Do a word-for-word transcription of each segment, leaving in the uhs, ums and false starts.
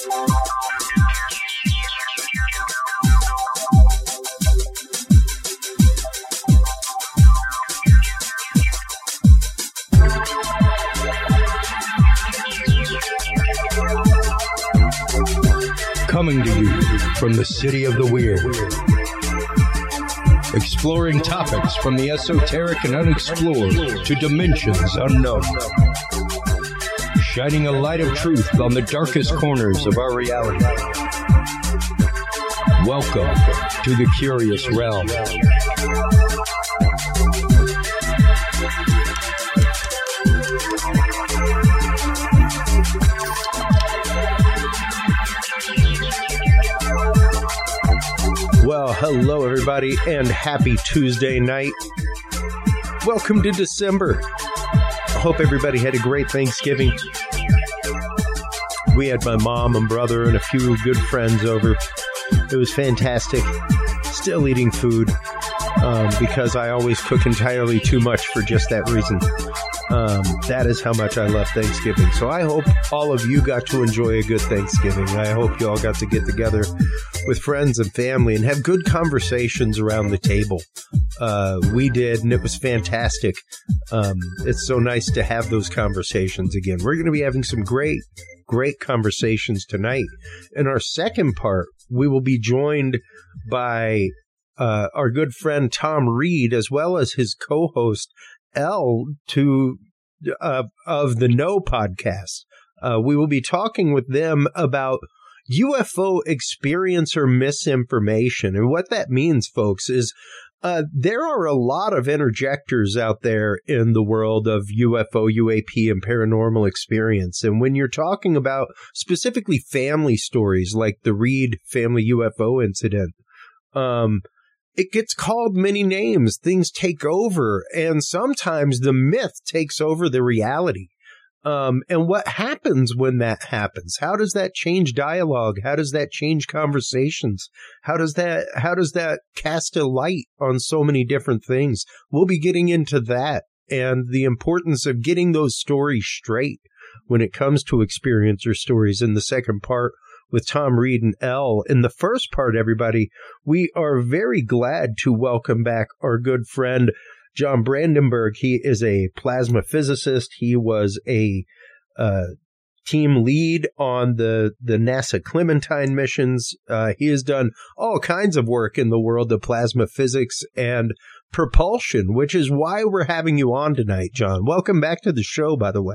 Coming to you from the city of the weird. Exploring topics from the esoteric and unexplored to dimensions unknown. Shining a light of truth on the darkest corners of our reality. Welcome to the Curious Realm. Well, hello everybody, and happy Tuesday night. Welcome to December. I hope everybody had a great Thanksgiving. We had my mom and brother and a few good friends over. It was fantastic. Still eating food um, because I always cook entirely too much for just that reason. Um, that is how much I love Thanksgiving. So I hope all of you got to enjoy a good Thanksgiving. I hope you all got to get together with friends and family and have good conversations around the table. Uh, we did, and it was fantastic. Um, it's so nice to have those conversations again. We're going to be having some great, great conversations tonight. In our second part, we will be joined by uh, our good friend Tom Reed, as well as his co-host, L to uh, of the No podcast. Uh, we will be talking with them about U F O experiencer misinformation. And what that means, folks, is uh, there are a lot of interjectors out there in the world of U F O, U A P, and paranormal experience. And when you're talking about specifically family stories like the Reed family U F O incident, um, it gets called many names. Things take over, and sometimes the myth takes over the reality. Um, and what happens when that happens? How does that change dialogue? How does that change conversations? How does that, how does that cast a light on so many different things? We'll be getting into that and the importance of getting those stories straight when it comes to experiencer stories in the second part with Tom Reed and L. In the first part, everybody, we are very glad to welcome back our good friend, John Brandenburg. He is a plasma physicist. He was a uh, team lead on the, the NASA Clementine missions. Uh, he has done all kinds of work in the world of plasma physics and propulsion, which is why we're having you on tonight, John. Welcome back to the show, by the way.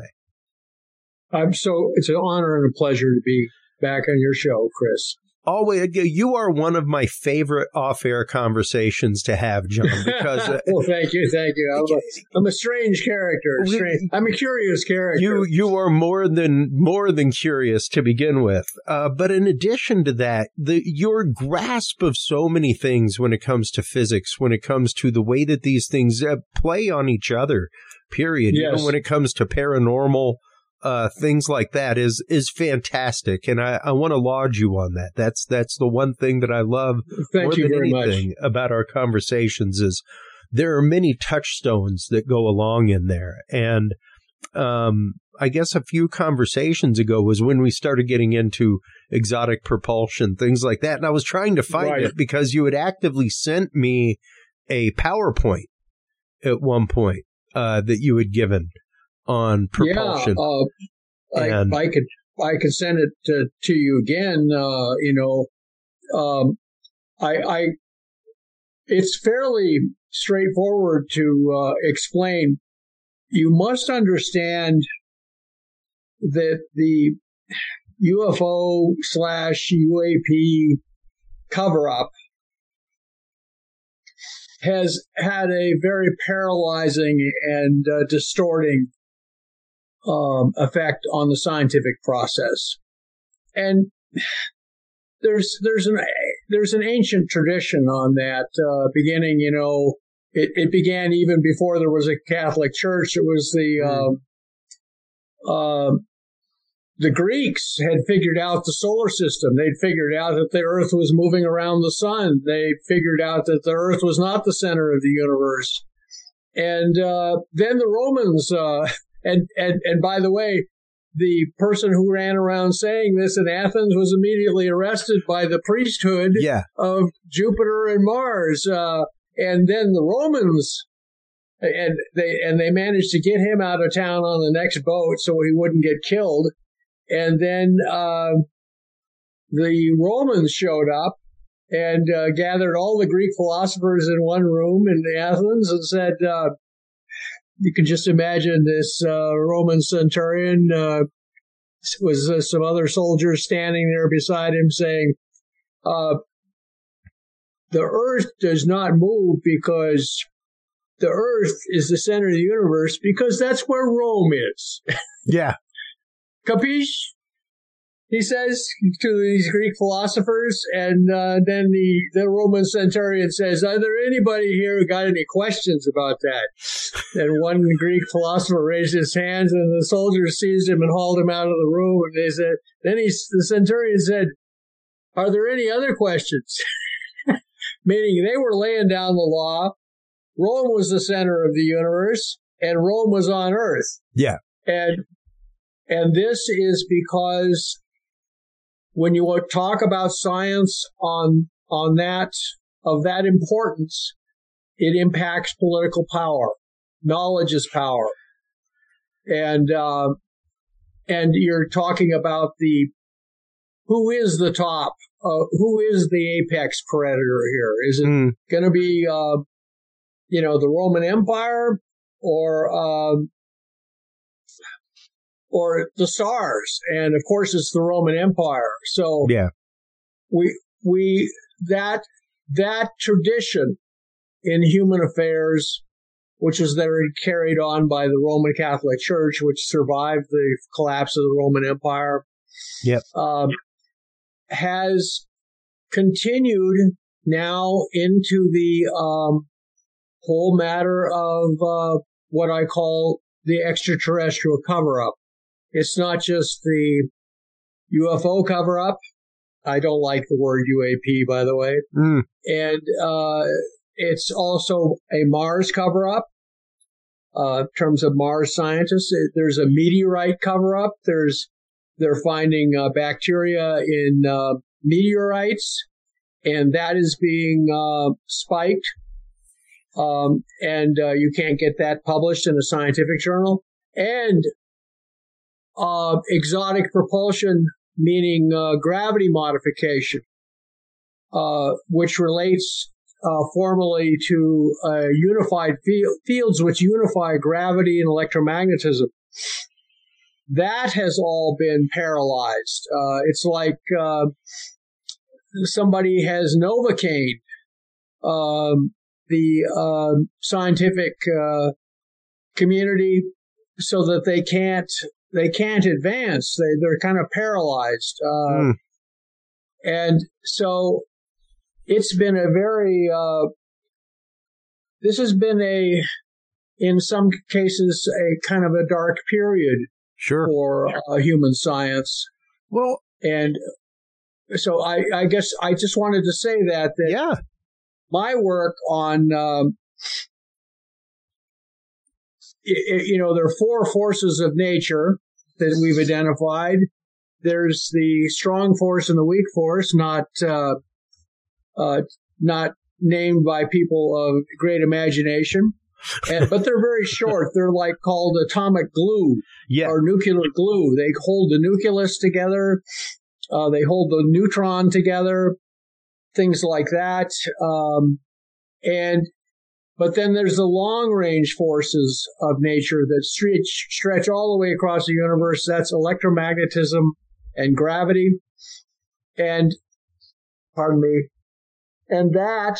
I'm so, it's an honor and a pleasure to be back on your show, Chris. Always, you are one of my favorite off-air conversations to have, John. Because uh, well, thank you, thank you. I'm a, I'm a strange character. Strange. I'm a curious character. You you are more than more than curious to begin with. Uh, but in addition to that, the your grasp of so many things when it comes to physics, when it comes to the way that these things uh, play on each other, period. Yes. Even when it comes to paranormal. Uh, things like that is is fantastic, and I, I want to laud you on that. That's that's the one thing that I love Thank more you than very anything much. about our conversations is there are many touchstones that go along in there. And um, I guess a few conversations ago was when we started getting into exotic propulsion, things like that. And I was trying to find right. it because you had actively sent me a PowerPoint at one point uh, that you had given on propulsion. Yeah, uh, and, I, I could I could send it to, to you again. Uh, you know, um, I, I it's fairly straightforward to uh, explain. You must understand that the U F O slash U A P cover up has had a very paralyzing and uh, distorting Um, effect on the scientific process. And there's there's an there's an ancient tradition on that uh, beginning, you know, it, it began even before there was a Catholic Church. It was the mm. uh, uh, the Greeks had figured out the solar system. They'd figured out that the Earth was moving around the sun. They figured out that the Earth was not the center of the universe. And uh, then the Romans, uh, and, and, and by the way, the person who ran around saying this in Athens was immediately arrested by the priesthood yeah. of Jupiter and Mars. Uh, and then the Romans, and they and they managed to get him out of town on the next boat so he wouldn't get killed. And then uh, the Romans showed up and uh, gathered all the Greek philosophers in one room in Athens and said, uh, you can just imagine this uh, Roman centurion uh, was uh, some other soldiers standing there beside him saying, uh, the earth does not move because the earth is the center of the universe, because that's where Rome is. Yeah. Capiche? He says to these Greek philosophers, and uh, then the, the Roman centurion says, are there anybody here who got any questions about that? And one Greek philosopher raised his hands, and the soldiers seized him and hauled him out of the room. And they said, then he, the centurion said, are there any other questions? Meaning they were laying down the law. Rome was the center of the universe, and Rome was on earth. Yeah. And and this is because when you talk about science on on that of that importance, it impacts political power. Knowledge is power, and uh, and you're talking about the who is the top, uh, who is the apex predator here? Is it mm. going to be uh, you know the Roman Empire or uh, or the stars? And of course, it's the Roman Empire. So yeah, we we that that tradition in human affairs, which was then carried on by the Roman Catholic Church, which survived the collapse of the Roman Empire, yep, um, has continued now into the um, whole matter of uh, what I call the extraterrestrial cover-up. It's not just the U F O cover-up. I don't like the word U A P, by the way. Mm. And uh, it's also a Mars cover-up. Uh, in terms of Mars scientists, there's a meteorite cover-up. There's they're finding uh, bacteria in uh, meteorites, and that is being uh, spiked. Um, and uh, you can't get that published in a scientific journal. And uh, exotic propulsion, meaning uh, gravity modification, uh, which relates uh, formally to uh, unified field, fields which unify gravity and electromagnetism. That has all been paralyzed. Uh, it's like uh, somebody has Novocaine um, the uh, scientific uh, community so that they can't they can't advance. They they're kind of paralyzed, uh, mm. and so it's been a very uh, this has been a in some cases a kind of a dark period. Sure. For uh, human science. Well, and so I, I guess I just wanted to say that, that yeah. my work on, um, it, it, you know, there are four forces of nature that we've identified. There's the strong force and the weak force, not, uh, uh, not named by people of great imagination. And, but they're very short. They're like called atomic glue yeah. or nuclear glue. They hold the nucleus together. Uh, they hold the neutron together, things like that. Um, and but then there's the long-range forces of nature that stretch, stretch all the way across the universe. That's electromagnetism and gravity. And, pardon me, and that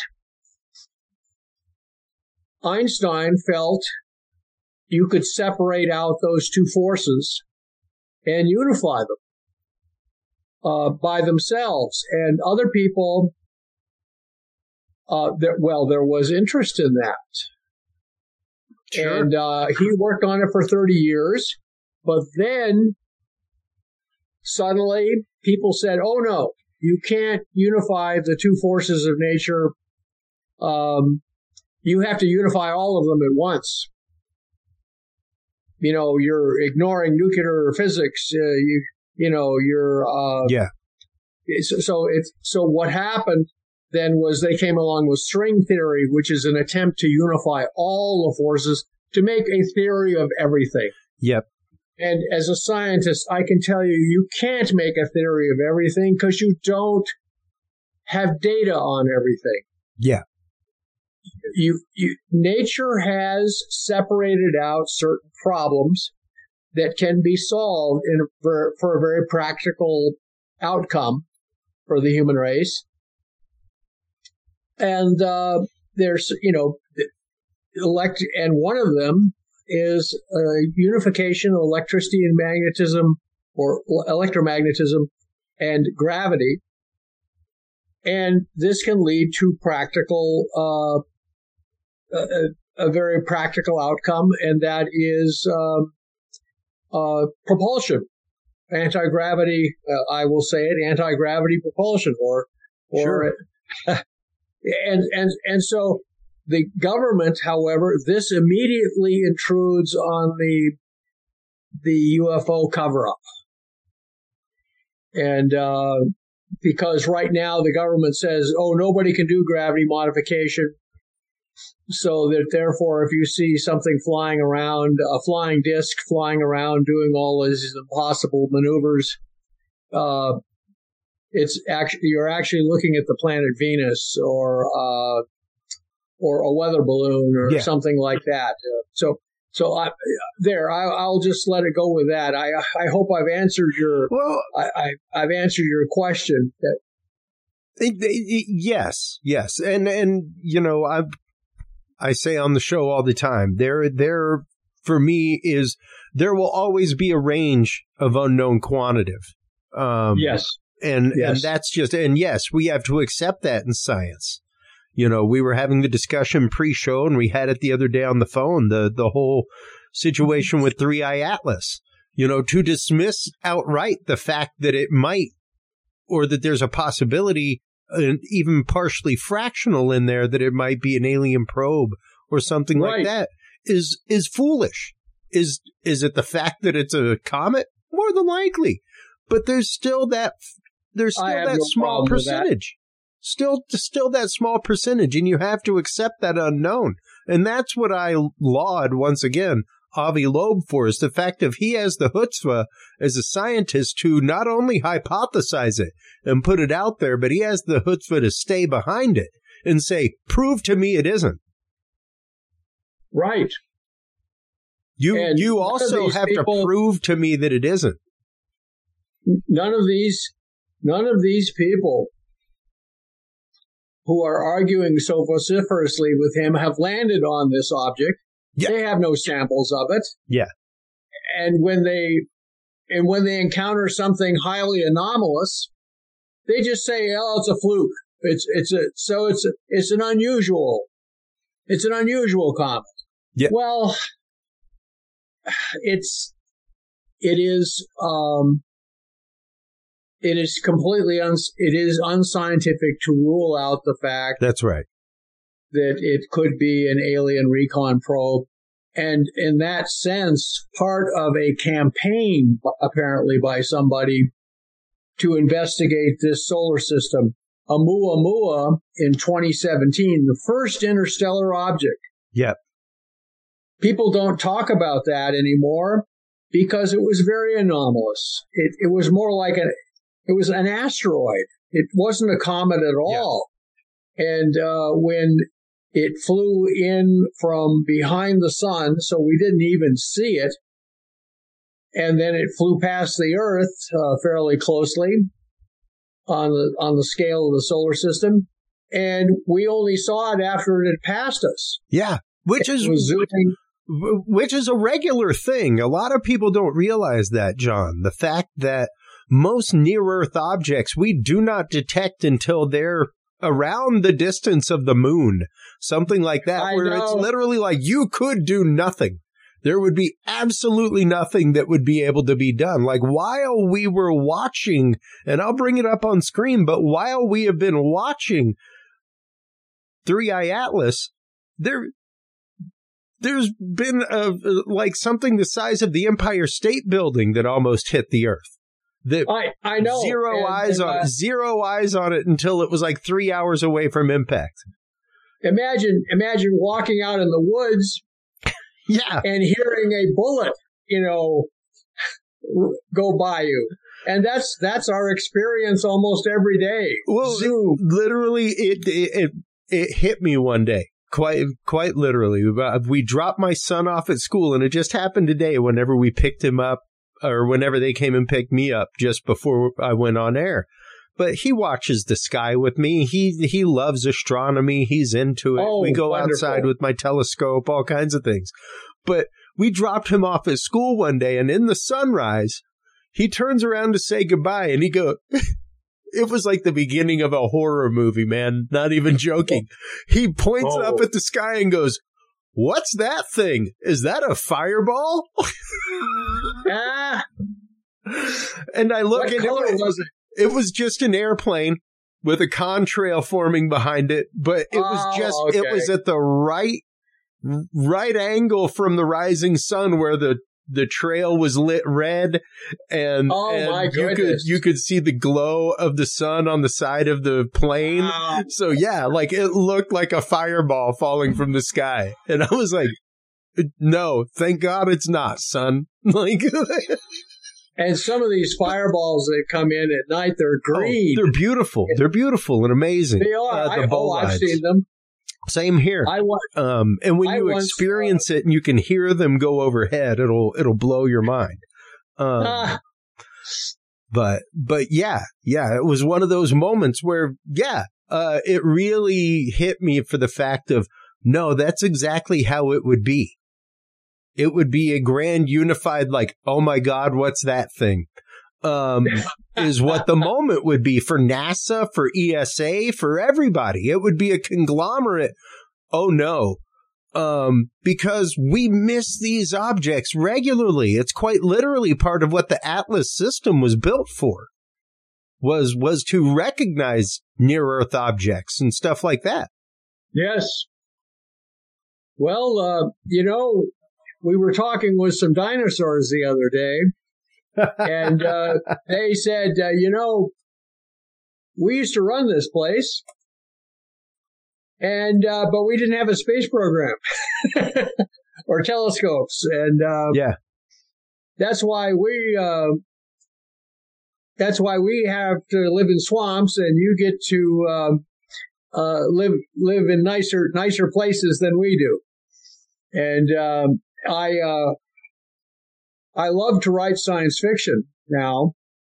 Einstein felt you could separate out those two forces and unify them uh, by themselves. And other people, uh, there, well, there was interest in that. Sure. And uh, he worked on it for thirty years. But then suddenly people said, oh, no, you can't unify the two forces of nature. Um You have to unify all of them at once. you know, you're ignoring nuclear physics. Uh, you, you know, you're, uh, yeah. So, so it's, so what happened then was they came along with string theory, which is an attempt to unify all the forces to make a theory of everything. Yep. And as a scientist, I can tell you, you can't make a theory of everything because you don't have data on everything. Yeah. You, you, nature has separated out certain problems that can be solved in, for, for a very practical outcome for the human race. And uh, there's, you know, elect, and one of them is a unification of electricity and magnetism, or electromagnetism and gravity. And this can lead to practical, uh, a, a very practical outcome, and that is um, uh, propulsion, anti-gravity. Uh, I will say it, anti-gravity propulsion, or or. Sure. and and and so. The government, however, this immediately intrudes on the the U F O cover-up. And uh, because right now the government says, oh, nobody can do gravity modification, so that therefore if you see something flying around, a flying disc flying around doing all these impossible maneuvers, uh, it's actually you're actually looking at the planet Venus, or uh, or a weather balloon, or yeah. something like that. Uh, so, so I, there, I, I'll just let it go with that. I, I hope I've answered your, well, I, I, I've answered your question. That, it, it, yes, yes, and and you know, I, I say on the show all the time, there, there, for me is there will always be a range of unknown quantitative. Um, yes, and yes. and that's just, and yes, we have to accept that in science. You know, we were having the discussion pre-show, and we had it the other day on the phone, the the whole situation with Three Eye Atlas. You know, to dismiss outright the fact that it might, or that there's a possibility, uh, even partially fractional in there, that it might be an alien probe or something right. like that, is is foolish. Is is it the fact that it's a comet? More than likely, but there's still that there's still that no small percentage. Still, still that small percentage, and you have to accept that unknown. And that's what I laud, once again, Avi Loeb for, is the fact that he has the chutzpah as a scientist to not only hypothesize it and put it out there, but he has the chutzpah to stay behind it and say, prove to me it isn't. Right. You, and you also have people, to prove to me that it isn't. None of these, none of these people who are arguing so vociferously with him have landed on this object. Yeah. They have no samples of it. Yeah. And when they and when they encounter something highly anomalous, they just say, "Oh, it's a fluke. It's it's a so it's a, it's an unusual. It's an unusual comet." Yeah. Well, it's it is um It is completely uns- it is unscientific to rule out the fact that's right that it could be an alien recon probe, and in that sense, part of a campaign apparently by somebody to investigate this solar system. Oumuamua in twenty seventeen, the first interstellar object. Yep. People don't talk about that anymore because it was very anomalous. It, it was more like an It was an asteroid. It wasn't a comet at all. Yeah. And uh, when it flew in from behind the sun, so we didn't even see it, and then it flew past the Earth uh, fairly closely on the on the scale of the solar system, and we only saw it after it had passed us. Yeah, which is zooming. Which is a regular thing. A lot of people don't realize that, John. The fact that most near-Earth objects we do not detect until they're around the distance of the moon. Something like that, I where know. It's literally like you could do nothing. There would be absolutely nothing that would be able to be done. Like while we were watching, and I'll bring it up on screen, but while we have been watching Three Eye Atlas, there... there's been a, like something the size of the Empire State Building that almost hit the Earth. That I, I know. Zero and, eyes and, on uh, zero eyes on it until it was like three hours away from impact. Imagine, imagine walking out in the woods, yeah, and hearing a bullet, you know, go by you, and that's that's our experience almost every day. Well, Zoom. Literally, it, it it it hit me one day. Quite, quite literally. We dropped my son off at school, and it just happened today whenever we picked him up, or whenever they came and picked me up just before I went on air. But he watches the sky with me. He he loves astronomy. He's into it. Oh, we go wonderful. outside with my telescope, all kinds of things. But we dropped him off at school one day, and in the sunrise, he turns around to say goodbye, and he goes... It was like the beginning of a horror movie, man. Not even joking. He points oh. up at the sky and goes, "What's that thing? Is that a fireball?" ah. And I look what and color it was, was it? It was just an airplane with a contrail forming behind it, but it was oh, just, okay. it was at the right, right angle from the rising sun where the The trail was lit red, and, oh, and my you could goodness. you could see the glow of the sun on the side of the plane. Wow. So yeah, like it looked like a fireball falling from the sky, and I was like, "No, thank God it's not, son." Like, and some of these fireballs that come in at night, they're green. Oh, they're beautiful. They're beautiful and amazing. They are. Uh, the I, oh, I've seen them. Same here. I want, um, and when I you once, experience uh, it and you can hear them go overhead, it'll it'll blow your mind. Um, ah. But but yeah, yeah, it was one of those moments where yeah, uh, it really hit me for the fact of no, that's exactly how it would be. It would be a grand unified like, oh my God, what's that thing? Um, is what the moment would be for NASA, for E S A, for everybody. It would be a conglomerate. Oh no. Um, because we miss these objects regularly. It's quite literally part of what the Atlas system was built for. Was, was to recognize near Earth objects and stuff like that. Yes. Well, uh, you know, we were talking with some dinosaurs the other day. And uh, they said, uh, you know, we used to run this place, and uh, but we didn't have a space program or telescopes, and uh, yeah, that's why we uh, that's why we have to live in swamps, and you get to um, uh, live live in nicer nicer places than we do. And um, I. Uh, I love to write science fiction now.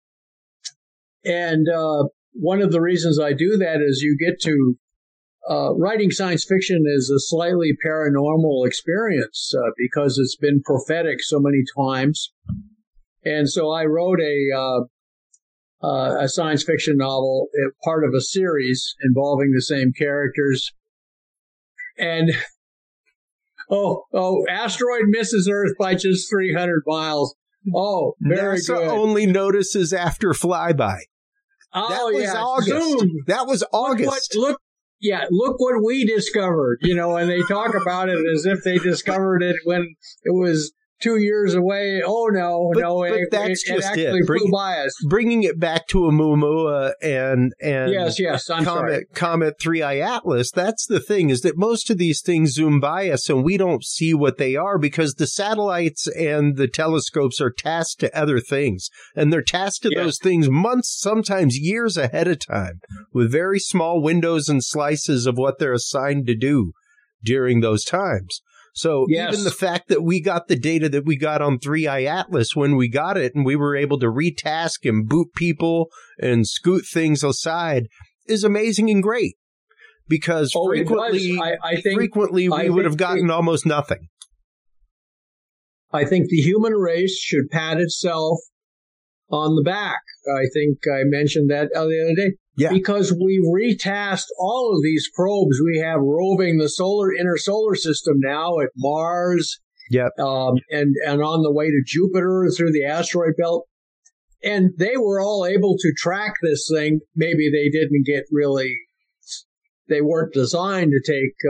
And uh, one of the reasons I do that is you get to, uh, writing science fiction is a slightly paranormal experience uh, because it's been prophetic so many times. And so I wrote a, uh, uh, a science fiction novel, part of a series involving the same characters. And Oh, oh, asteroid misses Earth by just three hundred miles. Oh, very NASA good. only notices after flyby. Oh, that was yeah. August. Zoom. That was August. Look, what, look, yeah, look what we discovered, you know, and they talk about it as if they discovered it when it was two years away. Oh, no, but, no, but it, that's it, it just actually it. Bring, flew by us. Bringing it back to Oumuamua and, and yes, yes, I'm Comet, sorry. Comet three I Atlas, that's the thing, is that most of these things zoom by us and we don't see what they are because the satellites and the telescopes are tasked to other things. And they're tasked to yes. those things months, sometimes years ahead of time, with very small windows and slices of what they're assigned to do during those times. So yes. even the fact that we got the data that we got on three I Atlas when we got it and we were able to retask and boot people and scoot things aside is amazing and great because oh, frequently, I, I think, frequently we I would have think gotten they, almost nothing. I think the human race should pat itself on the back. I think I mentioned that the other day. Yeah. Because we retasked all of these probes. We have roving the solar inner solar system now at Mars. Yep. Um, and, and on the way to Jupiter through the asteroid belt. And they were all able to track this thing. Maybe they didn't get really, they weren't designed to take uh,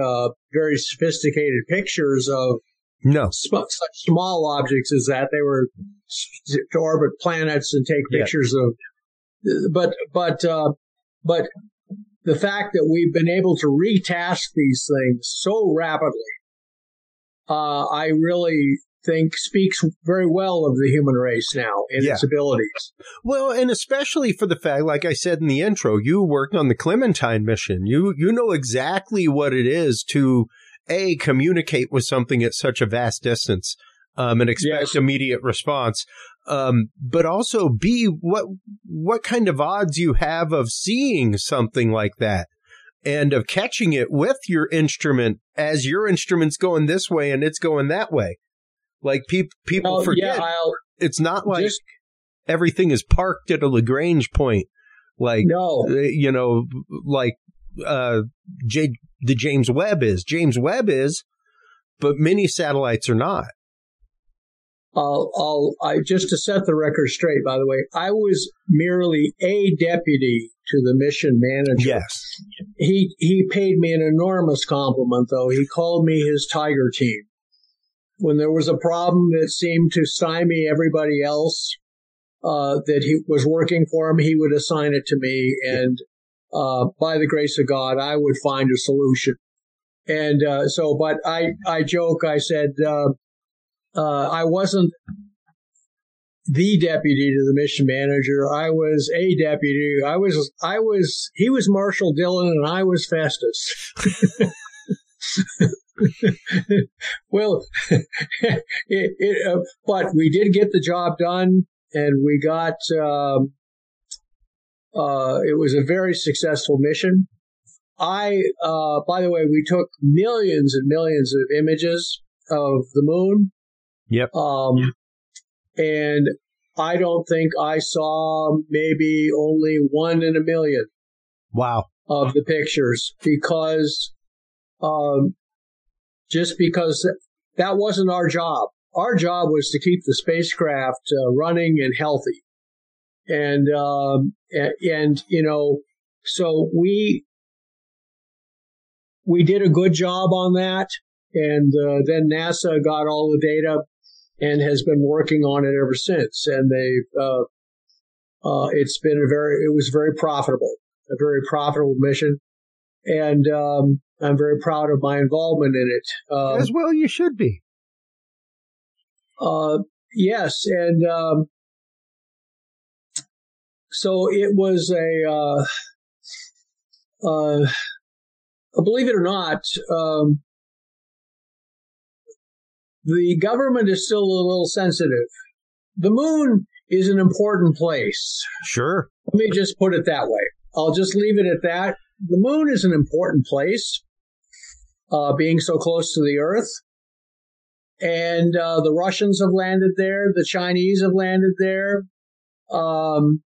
very sophisticated pictures of no sm- such small objects as that. They were to orbit planets and take pictures yeah. of, but but uh, but the fact that we've been able to retask these things so rapidly, uh, I really think speaks very well of the human race now and yeah. its abilities. Well, and especially for the fact, like I said in the intro, you worked on the Clementine mission. You you know exactly what it is to, A, communicate with something at such a vast distance um, and expect yes. immediate response. Um, but also, B, what what kind of odds you have of seeing something like that and of catching it with your instrument as your instrument's going this way and it's going that way. Like pe- people well, forget, yeah, it's not like just, everything is parked at a Lagrange point. Like, no. you know, like uh, J- the James Webb is. James Webb is, but many satellites are not. I'll, I'll, I just to set the record straight, by the way, I was merely a deputy to the mission manager. Yes. He, he paid me an enormous compliment, though. He called me his Tiger team. When there was a problem that seemed to stymie everybody else uh, that he was working for him, he would assign it to me. And uh, by the grace of God, I would find a solution. And uh, so, but I, I joke, I said, uh, uh, I wasn't the deputy to the mission manager. I was a deputy. I was, I was, he was Marshall Dillon and I was Festus. Well, it, it, uh, but we did get the job done, and we got. Um, uh, it was a very successful mission. I, uh, by the way, we took millions and millions of images of the moon. Yep. Um, and I don't think I saw maybe only one in a million. Wow. Of the pictures because. Um, Just because that wasn't our job. Our job was to keep the spacecraft uh, running and healthy. And, um, and, and, you know, so we, we did a good job on that. And uh, then NASA got all the data and has been working on it ever since. And they, uh, uh, it's been a very, it was very profitable, a very profitable mission. And, um, I'm very proud of my involvement in it. Um, As well, you should be. Uh, yes, and um, so it was a, uh, uh, believe it or not, um, the government is still a little sensitive. The moon is an important place. Sure. Let me just put it that way. I'll just leave it at that. The moon is an important place. Uh, being so close to the Earth. And uh, the Russians have landed there. The Chinese have landed there. Um,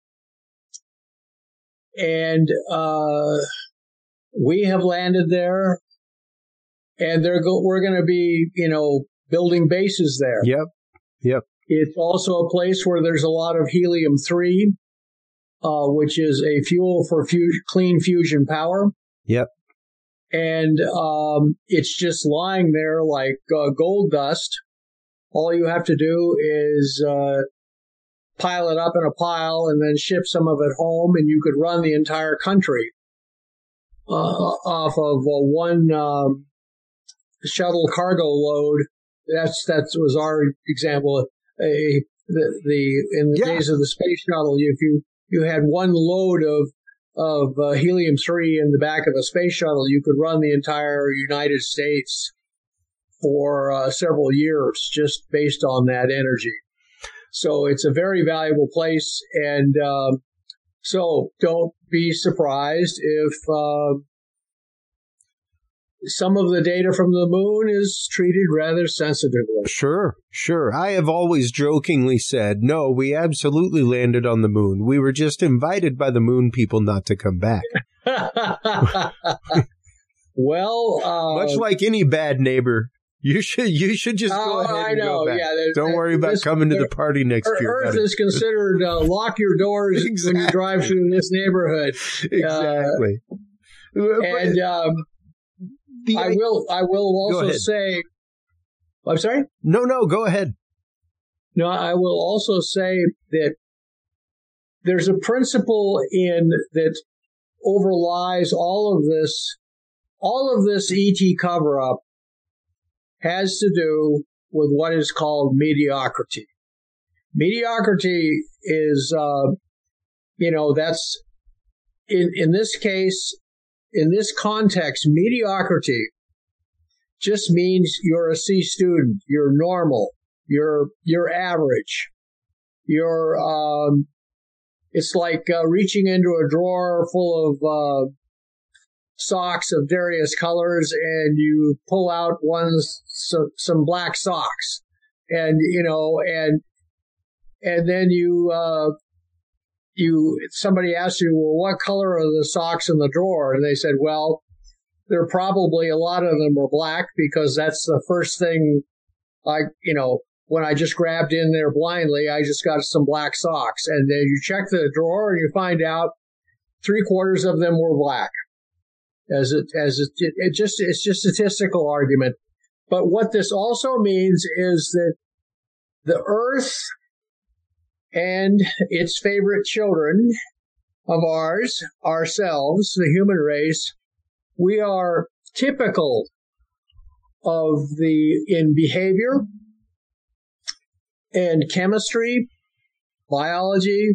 and uh, we have landed there. And they're go- we're going to be, you know, building bases there. Yep, yep. It's also a place where there's a lot of helium three, uh, which is a fuel for fu- clean fusion power. Yep. And um, it's just lying there like uh, gold dust. All you have to do is uh, pile it up in a pile and then ship some of it home, and you could run the entire country uh, off of uh, one um, shuttle cargo load. That's that was our example. A the, the in the yeah. days of the space shuttle, if you you had one load of of uh, helium three in the back of a space shuttle, you could run the entire United States for uh, several years just based on that energy. So it's a very valuable place. And um, so don't be surprised if uh, some of the data from the moon is treated rather sensitively. Sure, sure. I have always jokingly said, no, we absolutely landed on the moon. We were just invited by the moon people not to come back. Well, uh, much like any bad neighbor, you should you should just go uh, ahead and I know, go back. Yeah, Don't worry about this, coming to the party next Earth year. Earth is considered uh, lock your doors exactly. when you drive through this neighborhood. Exactly. Uh, and um, the, I will. I will also say. I'm sorry. No, no, go ahead. No, I will also say that there's a principle in that overlies all of this. All of this E T cover-up has to do with what is called mediocrity. Mediocrity is, uh, you know, that's in in this case, in this context, mediocrity just means you're a C student, you're normal, you're you're average, you're. Um, it's like uh, reaching into a drawer full of uh, socks of various colors, and you pull out ones some, some black socks, and you know, and and then you uh, you somebody asks you, well, what color are the socks in the drawer? And they said, well, there are probably a lot of them are black because that's the first thing I, you know, when I just grabbed in there blindly, I just got some black socks. And then you check the drawer and you find out three quarters of them were black. As it, as it, it just, it's just statistical argument. But what this also means is that the earth and its favorite children of ours, ourselves, the human race, we are typical of the, in behavior and chemistry, biology,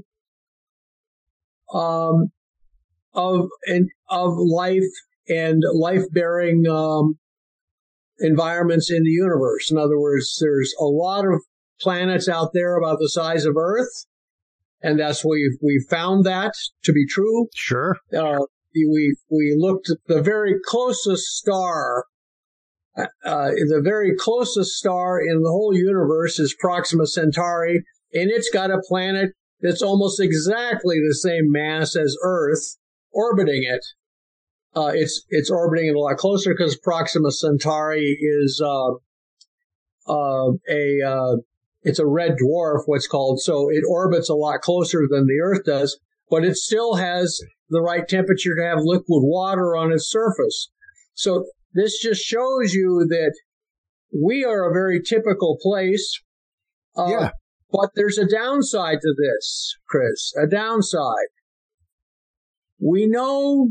um, of, and, of life and life-bearing, um, environments in the universe. In other words, there's a lot of planets out there about the size of Earth, and that's we've we've found that to be true. Sure. Uh, we we looked at the very closest star. Uh, the very closest star in the whole universe is Proxima Centauri, and it's got a planet that's almost exactly the same mass as Earth, orbiting it. Uh, it's it's orbiting it a lot closer because Proxima Centauri is uh, uh, a uh, it's a red dwarf, what's called. So it orbits a lot closer than the Earth does, but it still has the right temperature to have liquid water on its surface. So this just shows you that we are a very typical place. Uh, yeah. But there's a downside to this, Chris. A downside. We know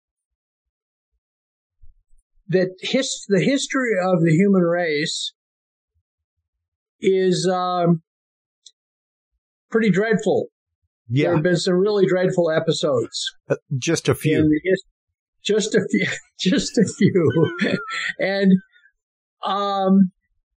that his, the history of the human race is um, pretty dreadful. Yeah. There have been some really dreadful episodes. Uh, just a few. His, just a few. Just a few. And um,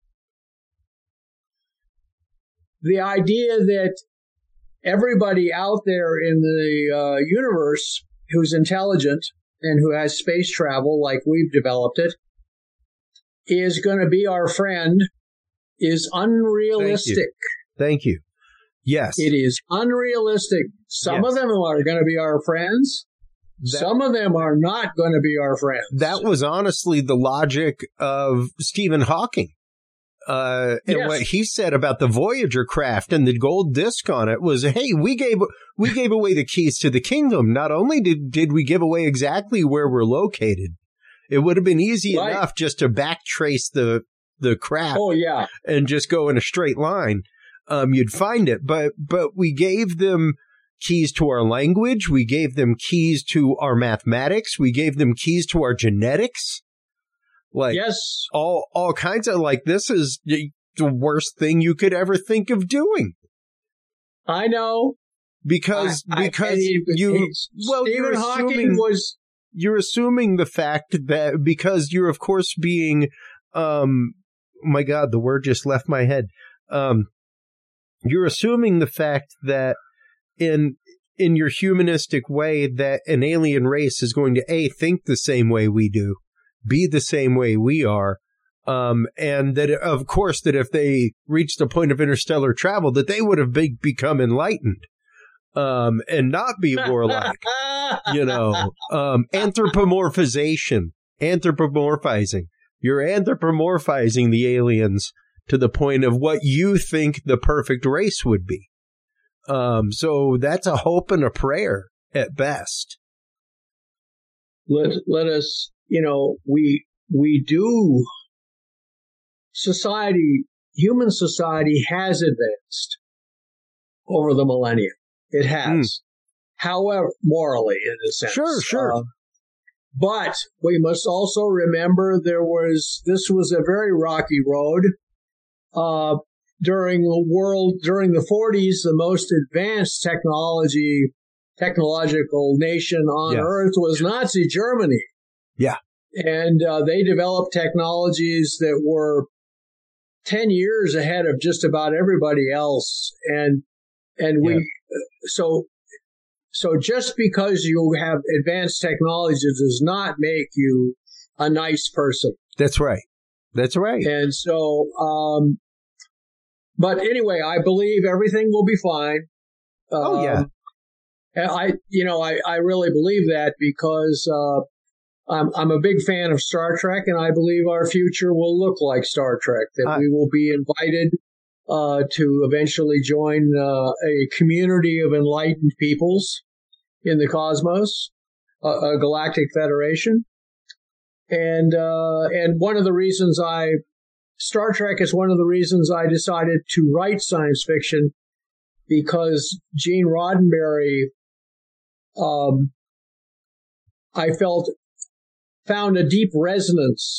the idea that everybody out there in the uh, universe who's intelligent and who has space travel like we've developed it is going to be our friend is unrealistic. Thank you. Thank you. Yes. It is unrealistic. Some yes. of them are going to be our friends. That, Some of them are not going to be our friends. That was honestly the logic of Stephen Hawking. Uh, and yes. what he said about the Voyager craft and the gold disc on it was, hey, we gave we gave away the keys to the kingdom. Not only did, did we give away exactly where we're located, it would have been easy right. enough just to backtrace the the craft. Oh, yeah. And just go in a straight line. Um, you'd find it. But but we gave them keys to our language. We gave them keys to our mathematics. We gave them keys to our genetics. Like, yes. all all kinds of, like, this is the worst thing you could ever think of doing. I know. Because, I, because I, I, you, well, Stephen you're Hawking assuming, was, you're assuming the fact that, because you're, of course, being, um, oh my God, the word just left my head. Um, you're assuming the fact that in, in your humanistic way that an alien race is going to, A, think the same way we do, be the same way we are, um, and that, of course, that if they reached the point of interstellar travel, that they would have be- become enlightened, um, and not be warlike, you know, um, anthropomorphization, anthropomorphizing. You're anthropomorphizing the aliens to the point of what you think the perfect race would be. Um, so that's a hope and a prayer at best. Let, let us, you know, we we do, society, human society has advanced over the millennia. It has. Mm. However, morally, in a sense. Sure, sure. Uh, but we must also remember there was, this was a very rocky road. Uh, during the world, during the forties, the most advanced technology, technological nation on yeah. earth was Nazi Germany. Yeah. And uh, they developed technologies that were ten years ahead of just about everybody else. And, and we, yeah. so, so just because you have advanced technology does not make you a nice person. That's right. That's right. And so, um, but anyway, I believe everything will be fine. Oh, yeah. Um, and I, you know, I, I really believe that because, uh, I'm, I'm a big fan of Star Trek, and I believe our future will look like Star Trek, that uh, we will be invited, uh, to eventually join, uh, a community of enlightened peoples in the cosmos, a, a galactic federation. And, uh, and one of the reasons I, Star Trek is one of the reasons I decided to write science fiction, because Gene Roddenberry, um, I felt, found a deep resonance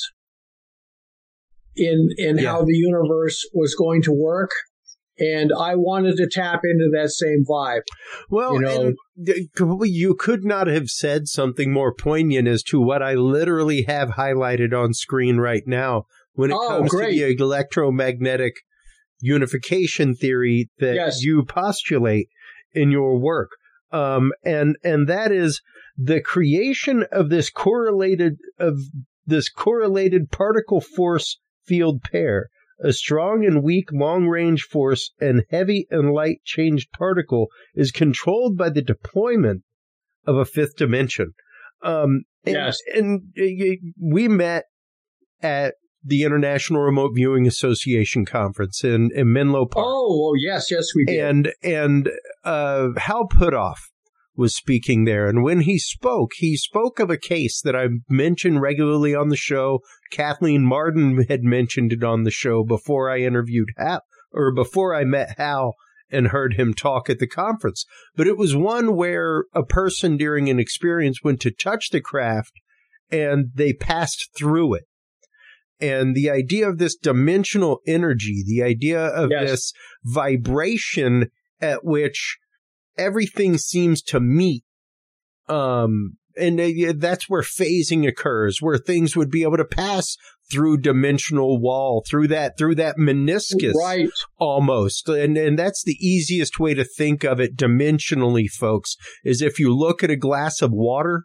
in in yeah. how the universe was going to work, and I wanted to tap into that same vibe. Well, you know, and you could not have said something more poignant as to what I literally have highlighted on screen right now when it oh, comes great. to the electromagnetic unification theory that yes. you postulate in your work. Um, and and that is the creation of this correlated of this correlated particle force field pair, a strong and weak long-range force and heavy and light changed particle is controlled by the deployment of a fifth dimension. Um, and, yes, and uh, we met at the International Remote Viewing Association conference in, in Menlo Park. Oh, oh, yes, yes, we did. And and uh, Hal Puthoff was speaking there, and when he spoke, he spoke of a case that I mention regularly on the show. Kathleen Marden had mentioned it on the show before I interviewed Hal, or before I met Hal and heard him talk at the conference. But it was one where a person during an experience went to touch the craft, and they passed through it. And the idea of this dimensional energy, the idea of yes. this vibration at which everything seems to meet, um, and uh, that's where phasing occurs, where things would be able to pass through dimensional wall, through that through that meniscus, right? Almost, and and that's the easiest way to think of it dimensionally, folks. Is if you look at a glass of water,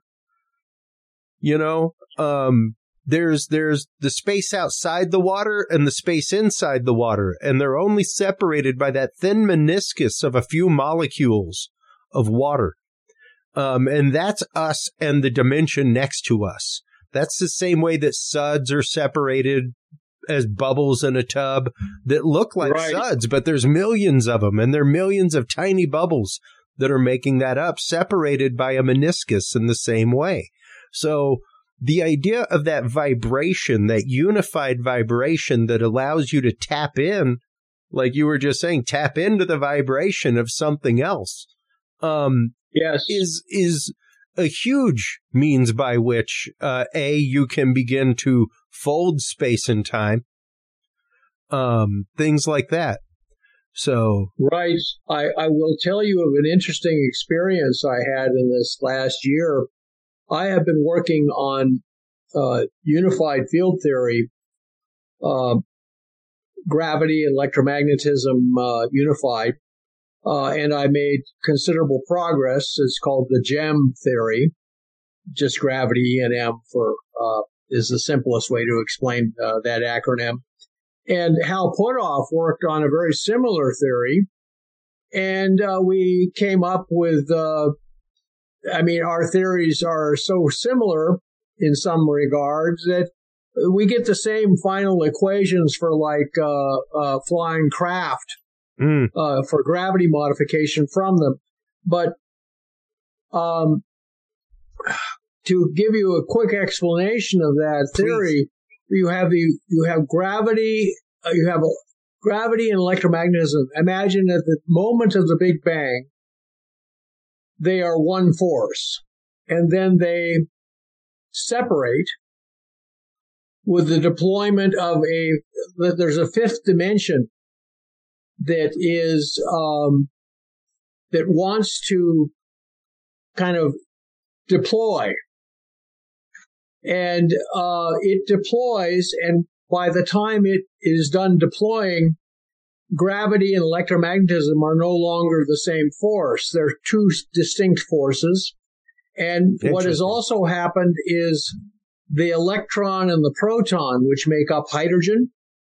you know. Um, There's there's the space outside the water and the space inside the water, and they're only separated by that thin meniscus of a few molecules of water. Um, and that's us and the dimension next to us. That's the same way that suds are separated as bubbles in a tub that look like right. suds, but there's millions of them, and there are millions of tiny bubbles that are making that up, separated by a meniscus in the same way. So the idea of that vibration, that unified vibration that allows you to tap in, like you were just saying, tap into the vibration of something else, um, yes, is is a huge means by which, uh, A, you can begin to fold space and time, um, things like that. So, right. I, I will tell you of an interesting experience I had in this last year. I have been working on uh, unified field theory, uh, gravity and electromagnetism uh, unified, uh, and I made considerable progress. It's called the GEM theory, just gravity, E and M for uh, is the simplest way to explain uh, that acronym. And Hal Puthoff worked on a very similar theory, and uh, we came up with uh, I mean, our theories are so similar in some regards that we get the same final equations for like uh, uh, flying craft mm. uh, for gravity modification from them. But um, to give you a quick explanation of that theory, Please. you have the you have gravity, uh, you have a, gravity and electromagnetism. Imagine at the moment of the Big Bang, they are one force, and then they separate with the deployment of a. There's a fifth dimension that is um, that wants to kind of deploy, and uh, it deploys, and by the time it is done deploying, gravity and electromagnetism are no longer the same force. They're two distinct forces. And what has also happened is the electron and the proton, which make up hydrogen,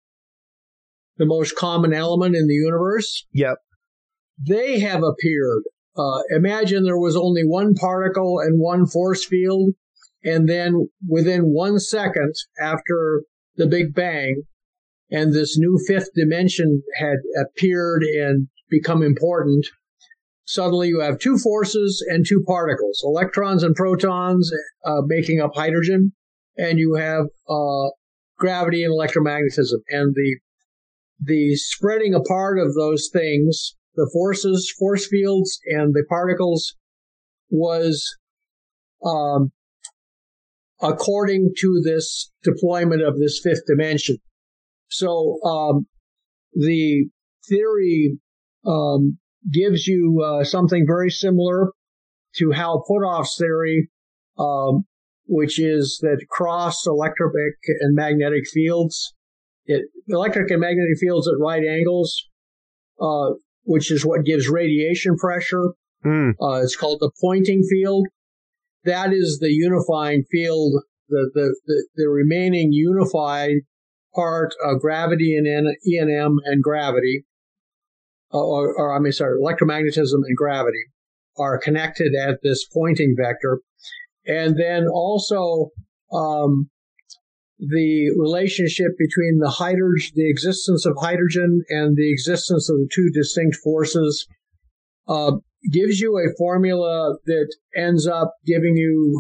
the most common element in the universe, yep, they have appeared. Uh, imagine there was only one particle and one force field, and then within one second after the Big Bang, and this new fifth dimension had appeared and become important, suddenly you have two forces and two particles, electrons and protons uh, making up hydrogen, and you have uh, gravity and electromagnetism. And the the spreading apart of those things, the forces, force fields, and the particles was um, according to this deployment of this fifth dimension. So um, the theory um, gives you uh, something very similar to Hal Puthoff's theory, um, which is that cross electric and magnetic fields, it, electric and magnetic fields at right angles, uh, which is what gives radiation pressure. Mm. Uh, it's called the Poynting field. That is the unifying field, the the the, the remaining unified part of gravity and E and M and gravity, or, or I mean, sorry, electromagnetism and gravity are connected at this Poynting vector. And then also um, the relationship between the hydrogen, the existence of hydrogen and the existence of the two distinct forces uh, gives you a formula that ends up giving you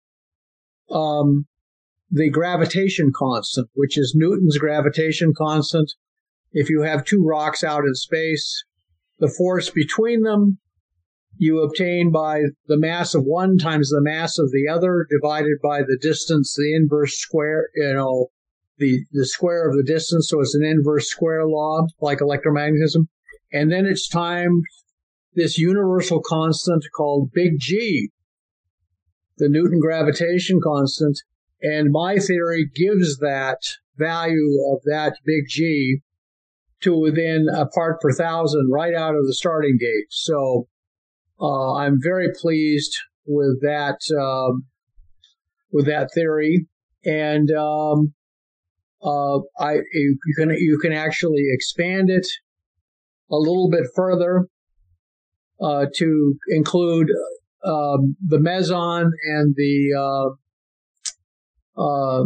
um, the gravitation constant, which is Newton's gravitation constant. If you have two rocks out in space, the force between them you obtain by the mass of one times the mass of the other divided by the distance, the inverse square, you know, the, the square of the distance. So it's an inverse square law, like electromagnetism. And then it's times this universal constant called big G, the Newton gravitation constant. And my theory gives that value of that big G to within a part per thousand right out of the starting gate. So uh, I'm very pleased with that um, with that theory, and um, uh, I you can you can actually expand it a little bit further uh, to include um, the meson and the uh, Uh,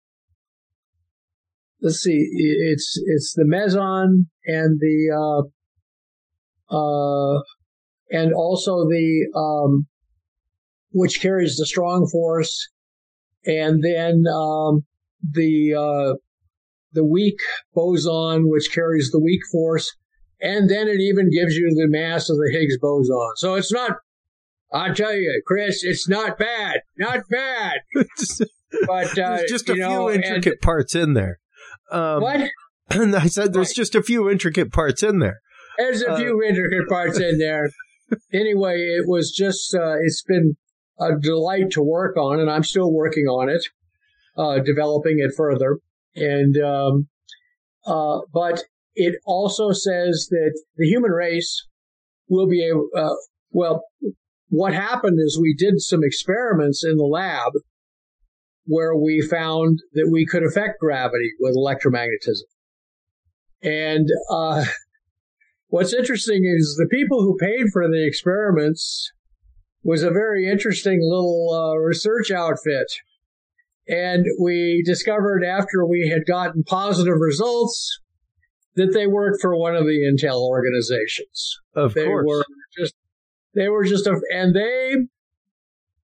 let's see, it's it's the meson and the uh, uh, and also the um, which carries the strong force, and then um, the uh, the weak boson, which carries the weak force, and then it even gives you the mass of the Higgs boson. So it's not, I tell you, Chris, it's not bad, not bad. But uh, there's just a you few know, intricate and, parts in there. Um, what? And I said there's right. just a few intricate parts in there. There's a uh, few intricate parts in there. Anyway, it was just, uh, it's been a delight to work on, and I'm still working on it, uh, developing it further. And um, uh, but it also says that the human race will be able, uh, well, what happened is we did some experiments in the lab where we found that we could affect gravity with electromagnetism. And uh, what's interesting is the people who paid for the experiments was a very interesting little uh, research outfit. And we discovered after we had gotten positive results that they worked for one of the Intel organizations. Of they course. Were just, they were just, a, and they...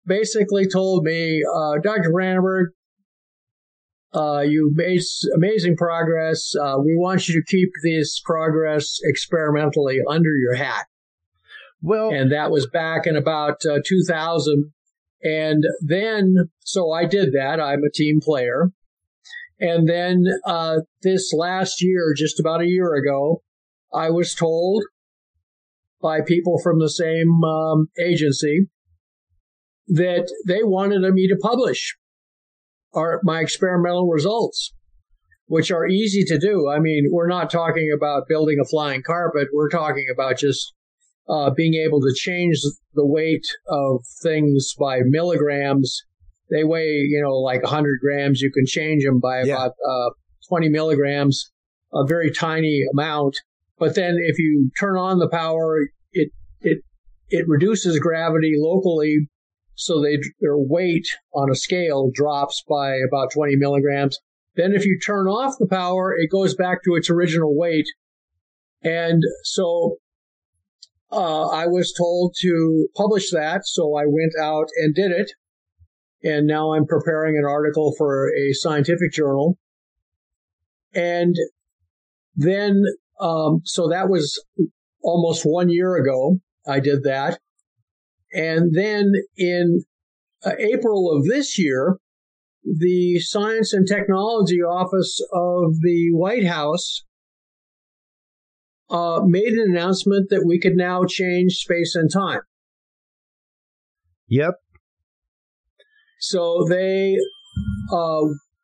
basically told me, uh, Doctor Brandenburg, uh, you made amazing progress. Uh, we want you to keep this progress experimentally under your hat. Well, and that was back in about uh, two thousand. And then, so I did that. I'm a team player. And then uh, this last year, just about a year ago, I was told by people from the same um, agency that they wanted me to publish our, my experimental results, which are easy to do. I mean, we're not talking about building a flying carpet. We're talking about just uh, being able to change the weight of things by milligrams. They weigh, you know, like one hundred grams. You can change them by yeah. about uh, twenty milligrams, a very tiny amount. But then if you turn on the power, it it it reduces gravity locally, so they, their weight on a scale drops by about twenty milligrams. Then if you turn off the power, it goes back to its original weight. And so uh, I was told to publish that, so I went out and did it. And now I'm preparing an article for a scientific journal. And then, um, so that was almost one year ago, I did that. And then in uh, April of this year, the Science and Technology Office of the White House uh, made an announcement that we could now change space and time. Yep. So they, uh,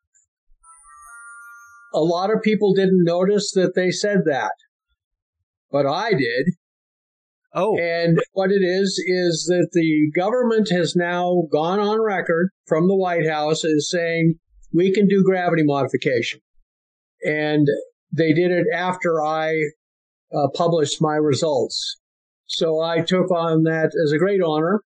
a lot of people didn't notice that they said that, but I did. Oh. And what it is, is that the government has now gone on record from the White House as saying we can do gravity modification. And they did it after I uh, published my results. So I took on that as a great honor.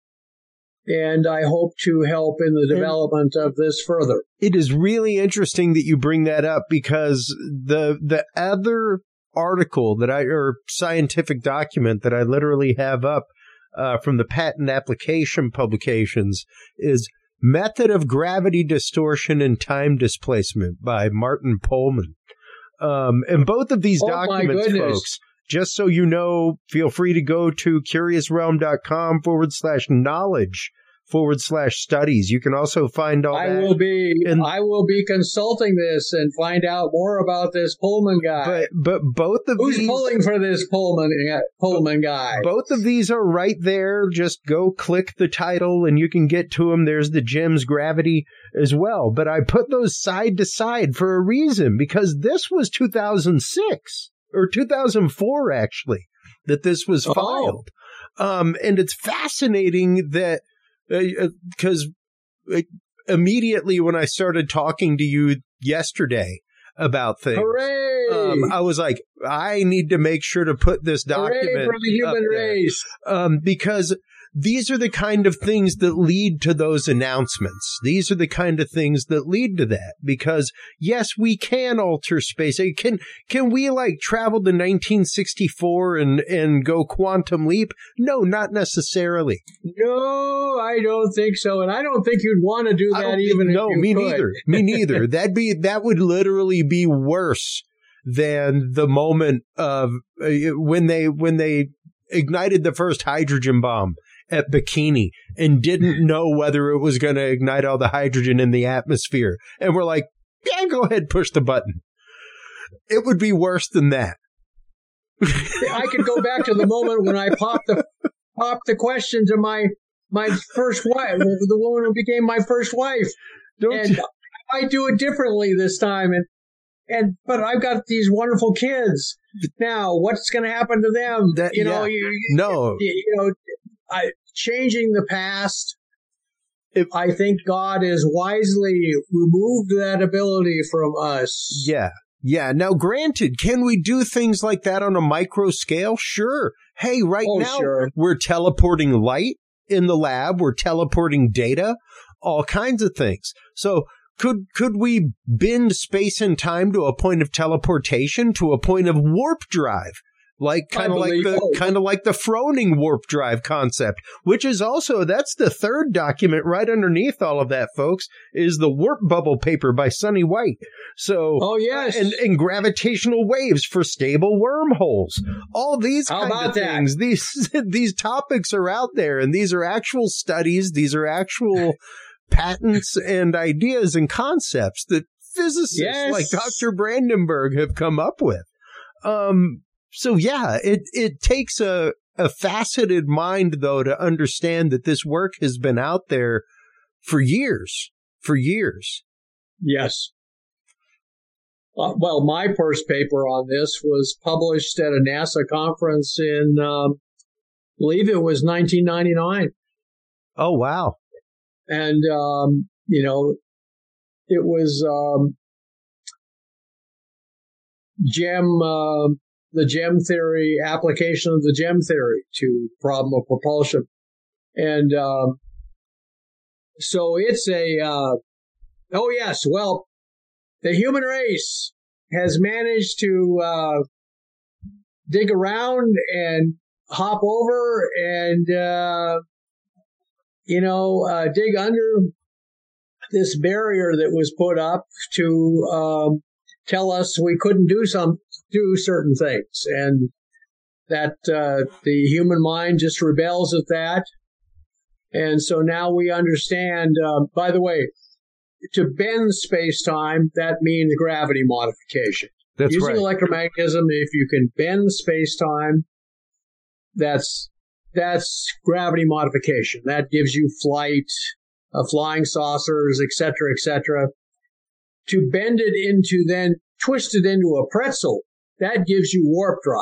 And I hope to help in the development and of this further. It is really interesting that you bring that up, because the the other article that I, or scientific document that I literally have up uh, from the patent application publications is Method of Gravity Distortion and Time Displacement by Martin Pullman. Um, and both of these oh documents, folks, just so you know, feel free to go to curiousrealm.com forward slash knowledge forward slash studies. You can also find all I that. will be in, I will be consulting this and find out more about this Pullman guy. But but both of Who's these, pulling for this Pullman Pullman guy? Both of these are right there. Just go click the title and you can get to them. There's the GEMS Gravity as well. But I put those side to side for a reason, because this was two thousand six. Or two thousand four, actually, that this was filed. Oh. Um, and it's fascinating that, because uh, immediately when I started talking to you yesterday about things, um, I was like, I need to make sure to put this document Hooray for the human race. Um, because these are the kind of things that lead to those announcements. These are the kind of things that lead to that. Because, yes, we can alter space. Can can we, like, travel to nineteen sixty-four and, and go quantum leap? No, not necessarily. No, I don't think so. And I don't think you'd want to do that even think, no, if you me could. neither. Me neither. That'd be, that would literally be worse than the moment of uh, when they when they ignited the first hydrogen bomb at Bikini and didn't know whether it was going to ignite all the hydrogen in the atmosphere. And we're like, yeah, go ahead, push the button. It would be worse than that. I could go back to the moment when I popped the popped the question to my my first wife, the woman who became my first wife. Don't and you? I do it differently this time. And And but I've got these wonderful kids now. What's going to happen to them? That, you know, yeah. you, no, you, you know, I, changing the past. If I think God has wisely removed that ability from us. Yeah, yeah. Now, granted, can we do things like that on a micro scale? Sure. Hey, right oh, now sure. we're teleporting light in the lab. We're teleporting data, all kinds of things. So. Could could we bend space and time to a point of teleportation, to a point of warp drive? Like kind of like the oh. kind of like the Froning warp drive concept, which is also that's the third document right underneath all of that, folks, is the warp bubble paper by Sonny White. So oh yes, and, and gravitational waves for stable wormholes. All these How kind about of things. That? These these topics are out there, and these are actual studies. These are actual patents and ideas and concepts that physicists yes. like Doctor Brandenburg have come up with. Um. So, yeah, it, it takes a, a faceted mind, though, to understand that this work has been out there for years, for years. Yes. Uh, well, my first paper on this was published at a NASA conference in, um, I believe it was nineteen ninety-nine. Oh, wow. And, um, you know, it was um, GEM... Uh, the GEM theory, application of the GEM theory to problem of propulsion. And um, so it's a, uh, oh yes, well, the human race has managed to uh, dig around and hop over and, uh, you know, uh, dig under this barrier that was put up to um, tell us we couldn't do some do certain things, and that uh, the human mind just rebels at that. And so now we understand, uh, by the way, to bend space-time, that means gravity modification. That's Using right. electromagnetism, if you can bend space-time, that's that's gravity modification. That gives you flight, uh, flying saucers, et cetera, et cetera. To bend it into, then twist it into a pretzel, that gives you warp drive.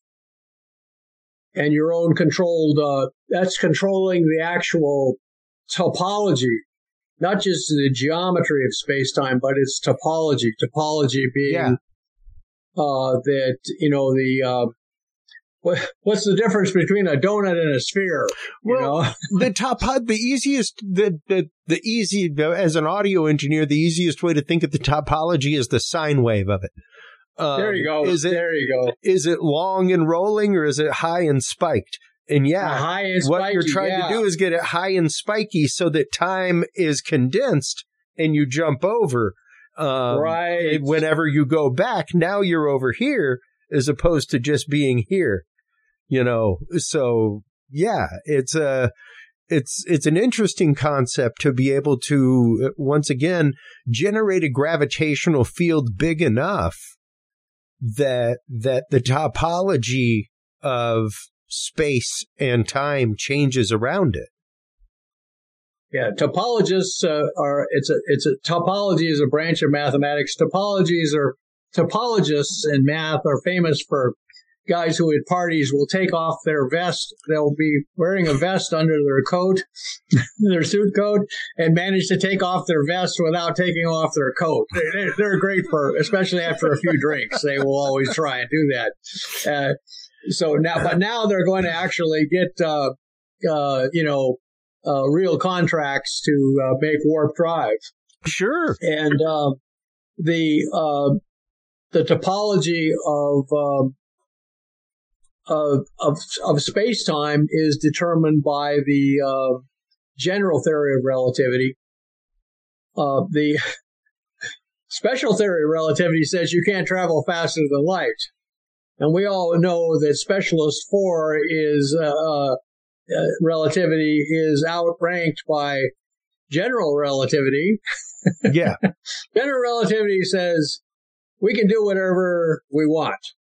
And your own controlled, uh, that's controlling the actual topology, not just the geometry of space-time, but its topology. Topology being yeah. uh, that, you know, the, uh, what, what's the difference between a donut and a sphere? You well, know? the top, the easiest, the, the, the easy, as an audio engineer, the easiest way to think of the topology is the sine wave of it. Um, there you go. Is it, there you go. Is it long and rolling, or is it high and spiked? And yeah, uh, high and what spiky, you're trying yeah. to do is get it high and spiky so that time is condensed and you jump over. Um, right. Whenever you go back, now you're over here as opposed to just being here. You know, so yeah, it's a, it's, it's an interesting concept to be able to, once again, generate a gravitational field big enough that, that the topology of space and time changes around it. Yeah, topologists uh, are, it's a, it's a, topology is a branch of mathematics. Topologies are, topologists in math are famous for guys who at parties will take off their vest. They'll be wearing a vest under their coat, their suit coat, and manage to take off their vest without taking off their coat. They're, they're great for, especially after a few drinks. They will always try and do that. Uh, so now, but now they're going to actually get, uh, uh, you know, uh, real contracts to uh, make warp drive. Sure. And uh, the uh, the topology of um, Of, of of space-time is determined by the uh, general theory of relativity. Uh, the special theory of relativity says you can't travel faster than light. And we all know that specialist four is uh, uh, relativity is outranked by general relativity. Yeah. General relativity says we can do whatever we want.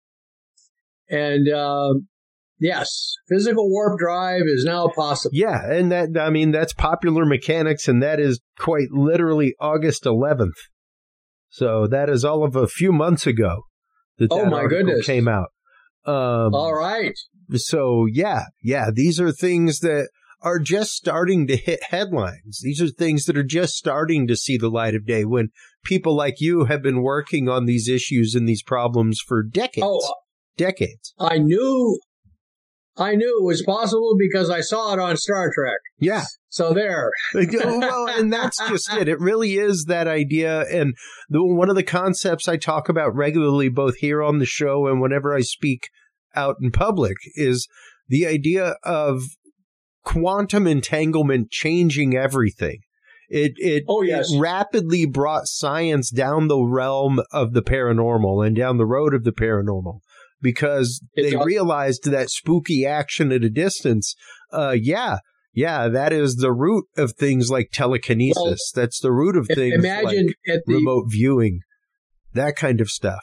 And, uh, yes, physical warp drive is now possible. Yeah, and that, I mean, that's popular mechanics, and that is quite literally August eleventh. So that is all of a few months ago that that oh, my article goodness. came out. Um, all right. So, yeah, yeah, these are things that are just starting to hit headlines. These are things that are just starting to see the light of day when people like you have been working on these issues and these problems for decades. Oh, Decades. I knew, I knew it was possible because I saw it on Star Trek. Yeah. So there. Well, and that's just it. It really is that idea. And the, one of the concepts I talk about regularly, both here on the show and whenever I speak out in public, is the idea of quantum entanglement changing everything. It it, oh, yes. it rapidly brought science down the realm of the paranormal and down the road of the paranormal, because it's they a- realized that spooky action at a distance, uh, yeah, yeah, that is the root of things like telekinesis. Well, That's the root of things imagine like at the, remote viewing, that kind of stuff.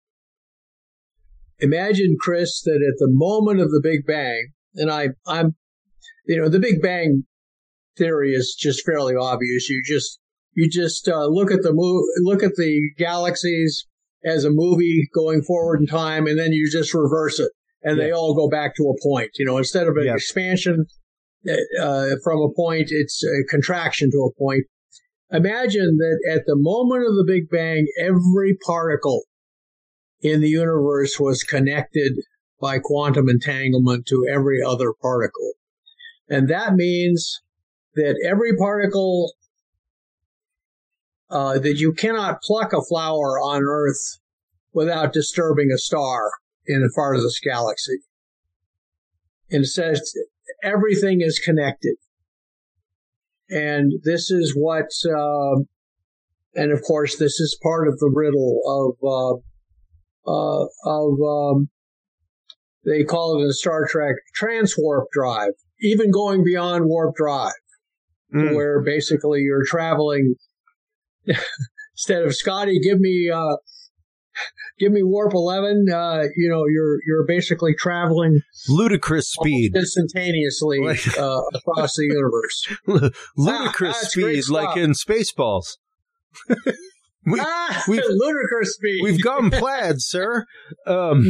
Imagine, Chris, that at the moment of the Big Bang, and I, I'm, you know, the Big Bang theory is just fairly obvious. You just you just uh, look at the mo- look at the galaxies as a movie going forward in time, and then you just reverse it, and yeah. they all go back to a point. You know, instead of an yeah. expansion uh, from a point, it's a contraction to a point. Imagine that at the moment of the Big Bang, every particle in the universe was connected by quantum entanglement to every other particle, and that means that every particle, uh, that you cannot pluck a flower on Earth without disturbing a star in the farthest galaxy. And it says everything is connected. And this is what, uh, and of course, this is part of the riddle of, uh, uh, of, um, they call it in Star Trek, transwarp drive, even going beyond warp drive. Mm. Where basically you're traveling instead of Scotty, give me uh, give me warp eleven. Uh, you know, you're you're basically traveling ludicrous speed instantaneously uh, across the universe. ludicrous ah, speed, like in Spaceballs. we, ah, ludicrous speed. We've gone plaid, sir. Um,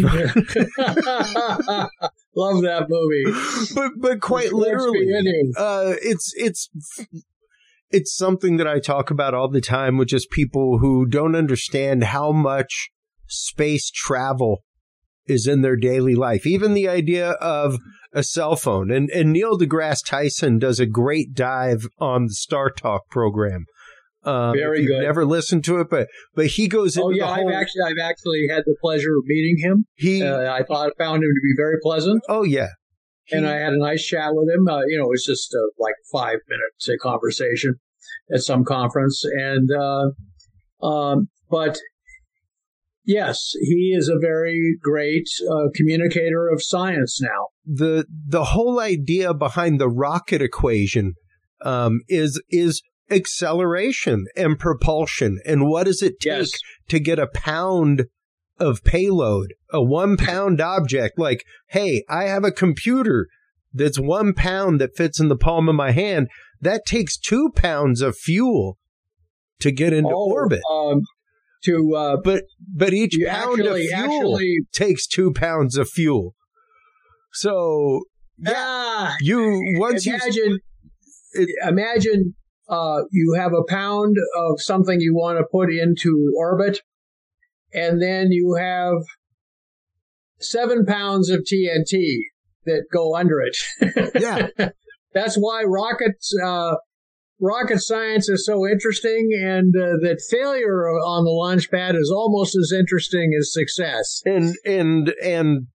Love that movie, but but quite literally, uh, it's it's it's something that I talk about all the time with just people who don't understand how much space travel is in their daily life. Even the idea of a cell phone, and and Neil deGrasse Tyson does a great dive on the Star Talk program. Um, Very good. Never listened to it, but but he goes into oh yeah, the whole, I've actually I've actually had the pleasure of meeting him. He, uh, I thought I found him to be very pleasant. Oh yeah, he, and I had a nice chat with him. Uh, you know, it was just uh, like five minutes of conversation at some conference, and uh, um, but yes, he is a very great uh, communicator of science now. The the whole idea behind the rocket equation um, is is. acceleration and propulsion. And what does it take yes. to get a pound of payload, a one pound object? Like, hey, I have a computer that's one pound that fits in the palm of my hand. That takes two pounds of fuel to get into oh, orbit. Um, to uh, but but each pound actually, of fuel actually, takes two pounds of fuel. So yeah, ah, you once imagine, you it, imagine. Uh, you have a pound of something you want to put into orbit, and then you have seven pounds of T N T that go under it. Yeah. That's why rockets, uh, rocket science is so interesting, and uh, that failure on the launch pad is almost as interesting as success. And, and, and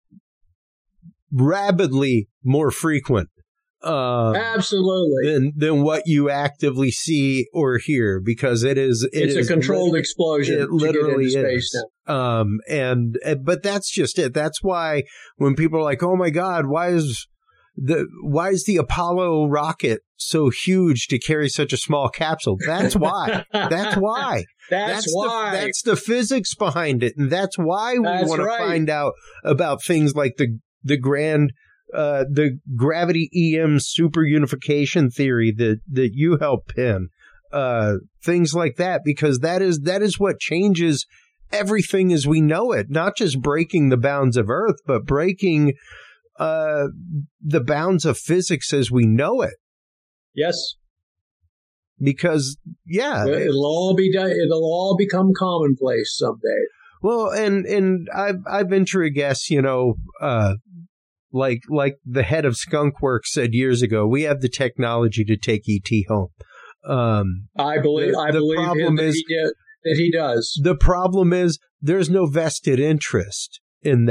rapidly more frequent. Um, Absolutely. Than than what you actively see or hear, because it is it it's is a controlled li- explosion. It literally to get into is. Space now. Um, and but that's just it. That's why when people are like, "Oh my God, why is the why is the Apollo rocket so huge to carry such a small capsule?" That's why. that's why. That's, that's why. The, that's the physics behind it, and that's why we want right. to find out about things like the the grand. Uh, the gravity E M super unification theory that, that you help pin, uh, things like that, because that is that is what changes everything as we know it. Not just breaking the bounds of Earth, but breaking uh, the bounds of physics as we know it. Yes, because yeah, it'll all be done. It'll all become commonplace someday. Well, and and I I venture a guess, you know. Uh, Like like the head of Skunkworks said years ago, we have the technology to take E T home. Um, I believe. the, I the believe problem that, is, he did, that he does. The problem is there's no vested interest in that.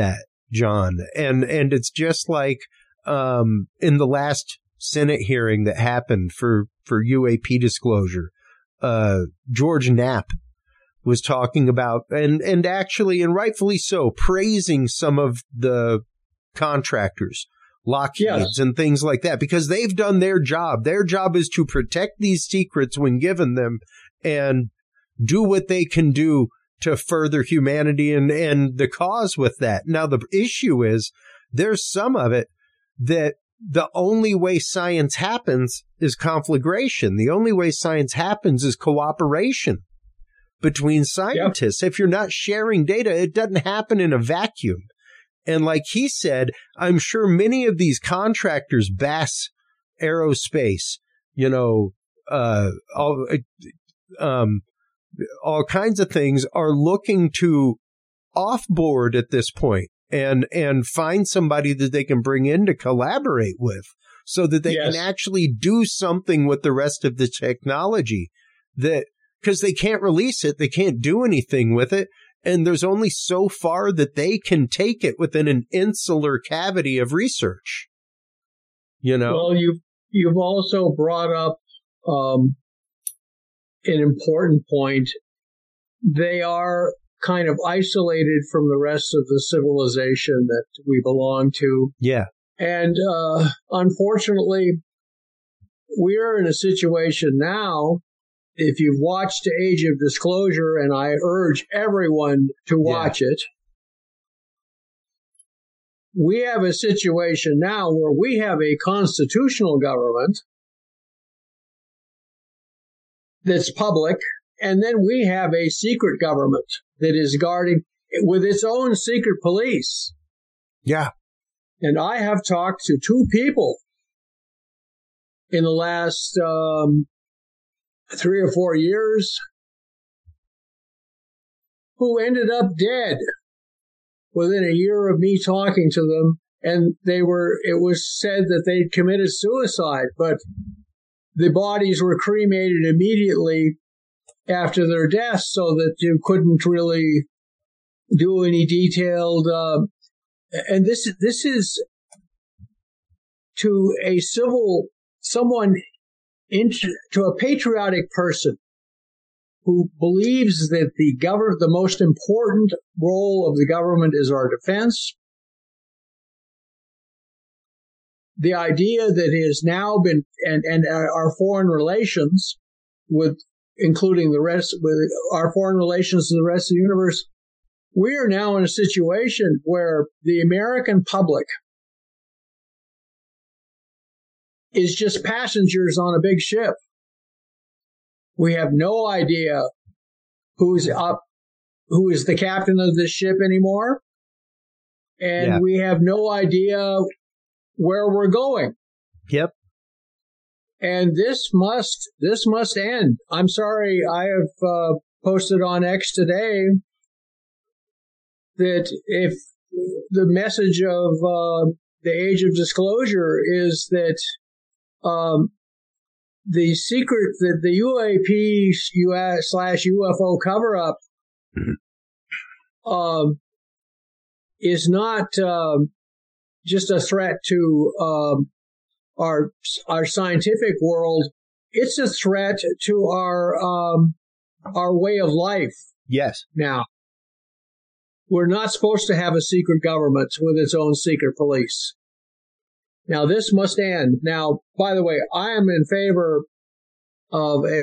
John. And, and it's just like, um, in the last Senate hearing that happened for, for U A P disclosure, uh, George Knapp was talking about, and, and actually, and rightfully so, praising some of the contractors, Lockheed's yes. and things like that, because they've done their job. Their job is to protect these secrets when given them and do what they can do to further humanity and, and the cause with that. Now, the issue is there's some of it that the only way science happens is conflagration. The only way science happens is cooperation between scientists. Yep. If you're not sharing data, it doesn't happen in a vacuum. And like he said, I'm sure many of these contractors, Bass Aerospace, you know, uh, all, um, all kinds of things, are looking to offboard at this point and, and find somebody that they can bring in to collaborate with so that they yes. can actually do something with the rest of the technology that, because they can't release it, they can't do anything with it, and there's only so far that they can take it within an insular cavity of research. You know? Well, you've, you've also brought up um, an important point. They are kind of isolated from the rest of the civilization that we belong to. Yeah. And uh, unfortunately, we're in a situation now. If you've watched Age of Disclosure, and I urge everyone to watch yeah. it, we have a situation now where we have a constitutional government that's public, and then we have a secret government that is guarding with its own secret police. Yeah. And I have talked to two people in the last um, three or four years who ended up dead within a year of me talking to them. And they were, it was said that they'd committed suicide, but the bodies were cremated immediately after their deaths so that you couldn't really do any detailed, uh, and this, this is to a civil, someone into, to a patriotic person who believes that the government, the most important role of the government is our defense. The idea that has now been, and, and our foreign relations with, including the rest, with our foreign relations to the rest of the universe, we are now in a situation where the American public is just passengers on a big ship. We have no idea who's up, who is the captain of this ship anymore. And yeah. we have no idea where we're going. Yep. And this must, this must end. I'm sorry, I have uh, posted on X today that if the message of uh, the Age of Disclosure is that um, the secret, that the U A P slash U F O cover-up mm-hmm. um, is not um, just a threat to um, our our scientific world. It's a threat to our um, our way of life. Yes. Now, we're not supposed to have a secret government with its own secret police. Now, this must end. Now, by the way, I am in favor of a,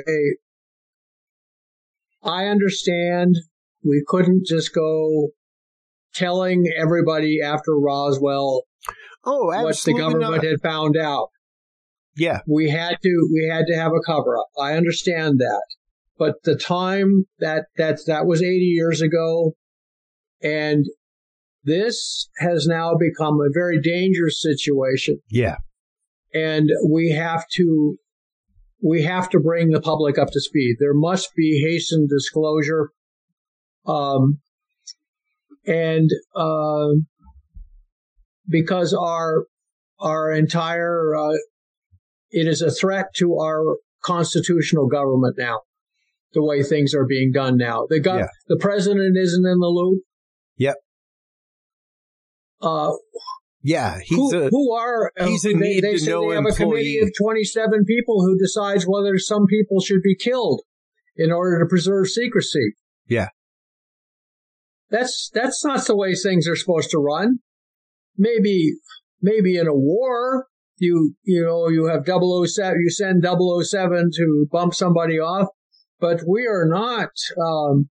I understand we couldn't just go telling everybody after Roswell oh, what the government not. had found out. Yeah. We had to, we had to have a cover up. I understand that. But the time that, that, that was eighty years ago. And this has now become a very dangerous situation. Yeah. And we have to, we have to bring the public up to speed. There must be hastened disclosure. Um, and, uh, because our, our entire, uh, it is a threat to our constitutional government now, the way things are being done now. The, gov- yeah. the president isn't in the loop. Yep. Uh, yeah, he's who, a who are uh, he's a they, need they to say know they have a committee employee. of twenty-seven people who decides whether some people should be killed in order to preserve secrecy. Yeah, that's that's not the way things are supposed to run. Maybe maybe in a war, you you know you have double oh seven, you send double oh seven to bump somebody off, but we are not. Um,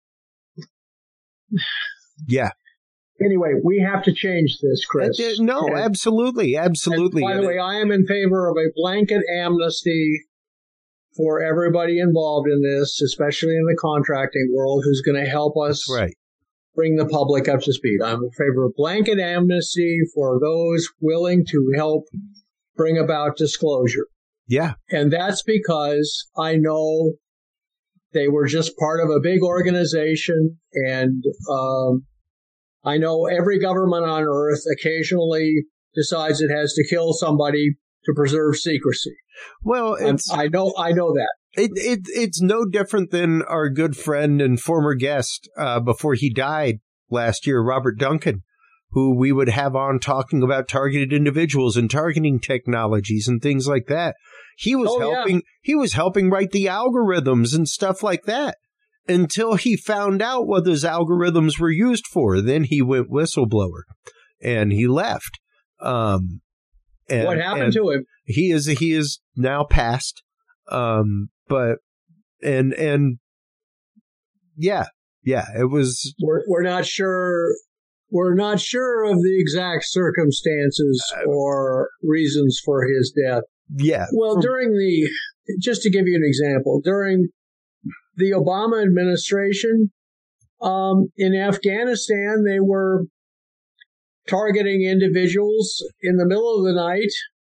yeah. Anyway, we have to change this, Chris. Uh, no, and, absolutely, absolutely. And by the way, I am in favor of a blanket amnesty for everybody involved in this, especially in the contracting world, who's going to help us right. bring the public up to speed. I'm in favor of blanket amnesty for those willing to help bring about disclosure. Yeah. And that's because I know they were just part of a big organization, and um, I know every government on earth occasionally decides it has to kill somebody to preserve secrecy. Well, it's, I know, I know that. It, it it's no different than our good friend and former guest uh, before he died last year, Robert Duncan, who we would have on talking about targeted individuals and targeting technologies and things like that. He was oh, helping. Yeah. He was helping write the algorithms and stuff like that until he found out what those algorithms were used for. Then he went whistleblower and he left. Um, and, what happened and to him? He is he is now passed. Um, but and and yeah, yeah, it was. We're we're not sure. We're not sure of the exact circumstances uh, or reasons for his death. Yeah. Well, from, during the, just to give you an example, during the Obama administration, um, in Afghanistan, they were targeting individuals in the middle of the night.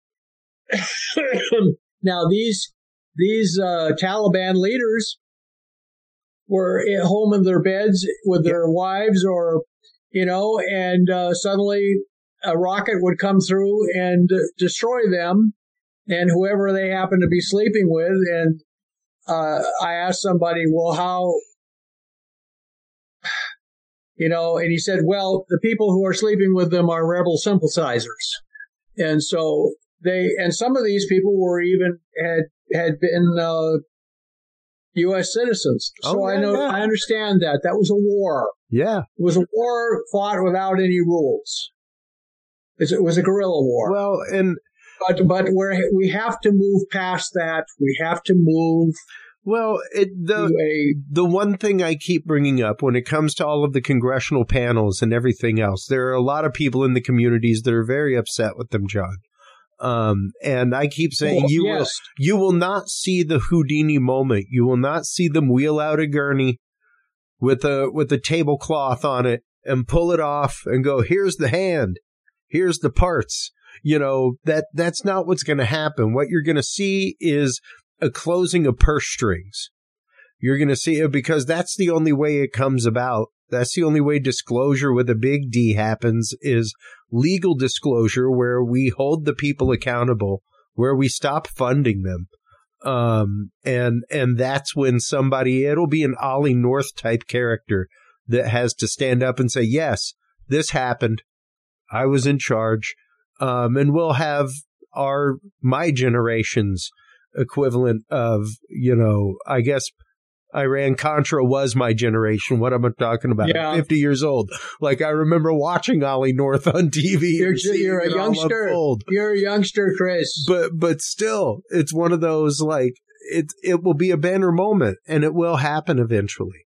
Now, these these uh, Taliban leaders were at home in their beds with their yeah. wives, or you know, and uh, suddenly a rocket would come through and uh, destroy them and whoever they happen to be sleeping with. And uh, I asked somebody, well, how, you know, and he said, well, the people who are sleeping with them are rebel sympathizers. And so they, and some of these people were even, had, had been uh, U S citizens. So oh, yeah, I know, yeah. I understand that. That was a war. Yeah. It was a war fought without any rules. It was a guerrilla war. Well, and but but we're, we have to move past that. We have to move. Well, it, the a, the one thing I keep bringing up when it comes to all of the congressional panels and everything else, there are a lot of people in the communities that are very upset with them, John. Um, and I keep saying well, you yes. will you will not see the Houdini moment. You will not see them wheel out a gurney with a with a tablecloth on it and pull it off and go, here's the hand, here's the parts. You know, that that's not what's going to happen. What you're going to see is a closing of purse strings. You're going to see it because that's the only way it comes about. That's the only way disclosure with a big D happens, is legal disclosure, where we hold the people accountable, where we stop funding them. Um, and, and that's when somebody, it'll be an Ollie North type character that has to stand up and say, yes, this happened. I was in charge. Um, and we'll have our, my generation's equivalent of, you know, I guess Iran-Contra was my generation. What am I talking about? Yeah. I'm fifty years old. Like, I remember watching Ollie North on T V. You're, you're a youngster. You're a youngster, Chris. But, but still, it's one of those, like, it, it will be a banner moment, and it will happen eventually.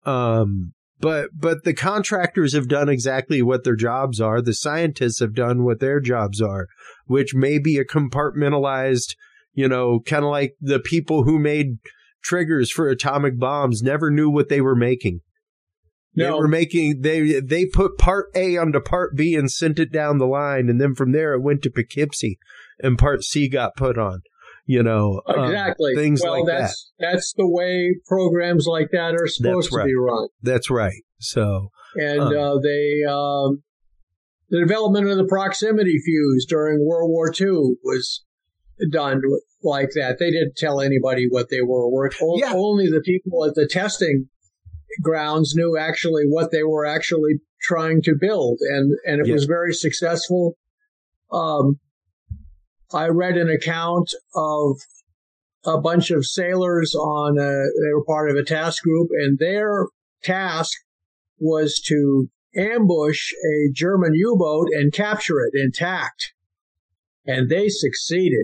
Um, But but the contractors have done exactly what their jobs are. The scientists have done what their jobs are, which may be a compartmentalized, you know, kind of like the people who made triggers for atomic bombs never knew what they were making. No. They were making, they they put part A onto part B and sent it down the line. And then from there it went to Poughkeepsie and part C got put on. You know, exactly. Um, things well, like that's, that. That's the way programs like that are supposed right. to be run. That's right. So, and um, uh, they, um, the development of the proximity fuse during World War Two was done like that. They didn't tell anybody what they were working. Yeah. Only the people at the testing grounds knew actually what they were actually trying to build, and, and it yeah. was very successful. Um, I read an account of a bunch of sailors on a, they were part of a task group, and their task was to ambush a German U-boat and capture it intact. And they succeeded.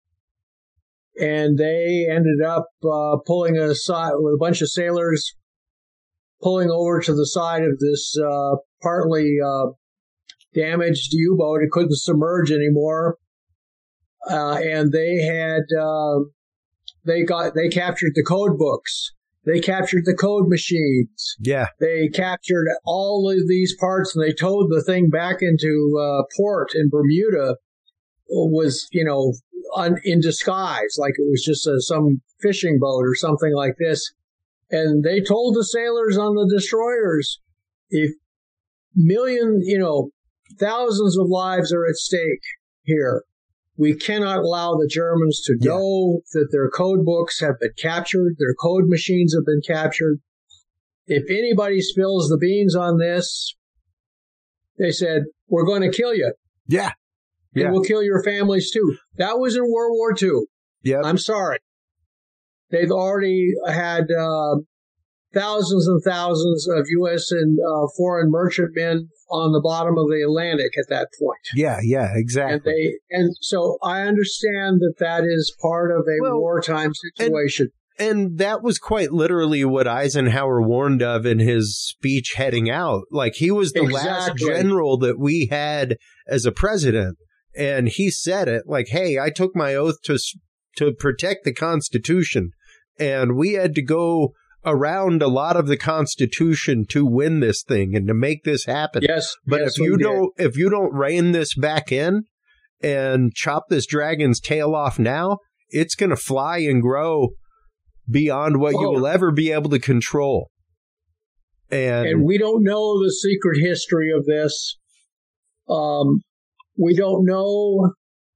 And they ended up uh, pulling aside with a bunch of sailors, pulling over to the side of this uh, partly uh, damaged U-boat. It couldn't submerge anymore. Uh, and they had, uh, they got, they captured the code books. They captured the code machines. Yeah. They captured all of these parts, and they towed the thing back into uh, port in Bermuda. Was, you know, un, in disguise, like it was just a, some fishing boat or something like this. And they told the sailors on the destroyers, if million, you know, thousands of lives are at stake here, we cannot allow the Germans to yeah. know that their code books have been captured, their code machines have been captured. If anybody spills the beans on this, they said, we're going to kill you. Yeah. Yeah. And we'll kill your families too. That was in World War Two. Yeah. I'm sorry. They've already had uh, thousands and thousands of U S and uh, foreign merchantmen on the bottom of the Atlantic at that point. Yeah, yeah, exactly. And they and so I understand that that is part of a well, wartime situation. And, and that was quite literally what Eisenhower warned of in his speech heading out. Like, he was the exactly. last general that we had as a president. And he said it like, hey, I took my oath to to protect the Constitution, and we had to go around a lot of the Constitution to win this thing and to make this happen. Yes, but yes, if you don't, if you don't rein this back in and chop this dragon's tail off now, it's going to fly and grow beyond what oh. you will ever be able to control. And, and we don't know the secret history of this. Um. We don't know.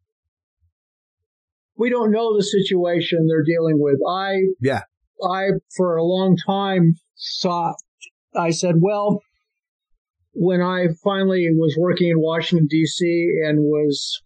We don't know the situation they're dealing with. I, yeah, I for a long time saw. I said, well, when I finally was working in Washington D C and was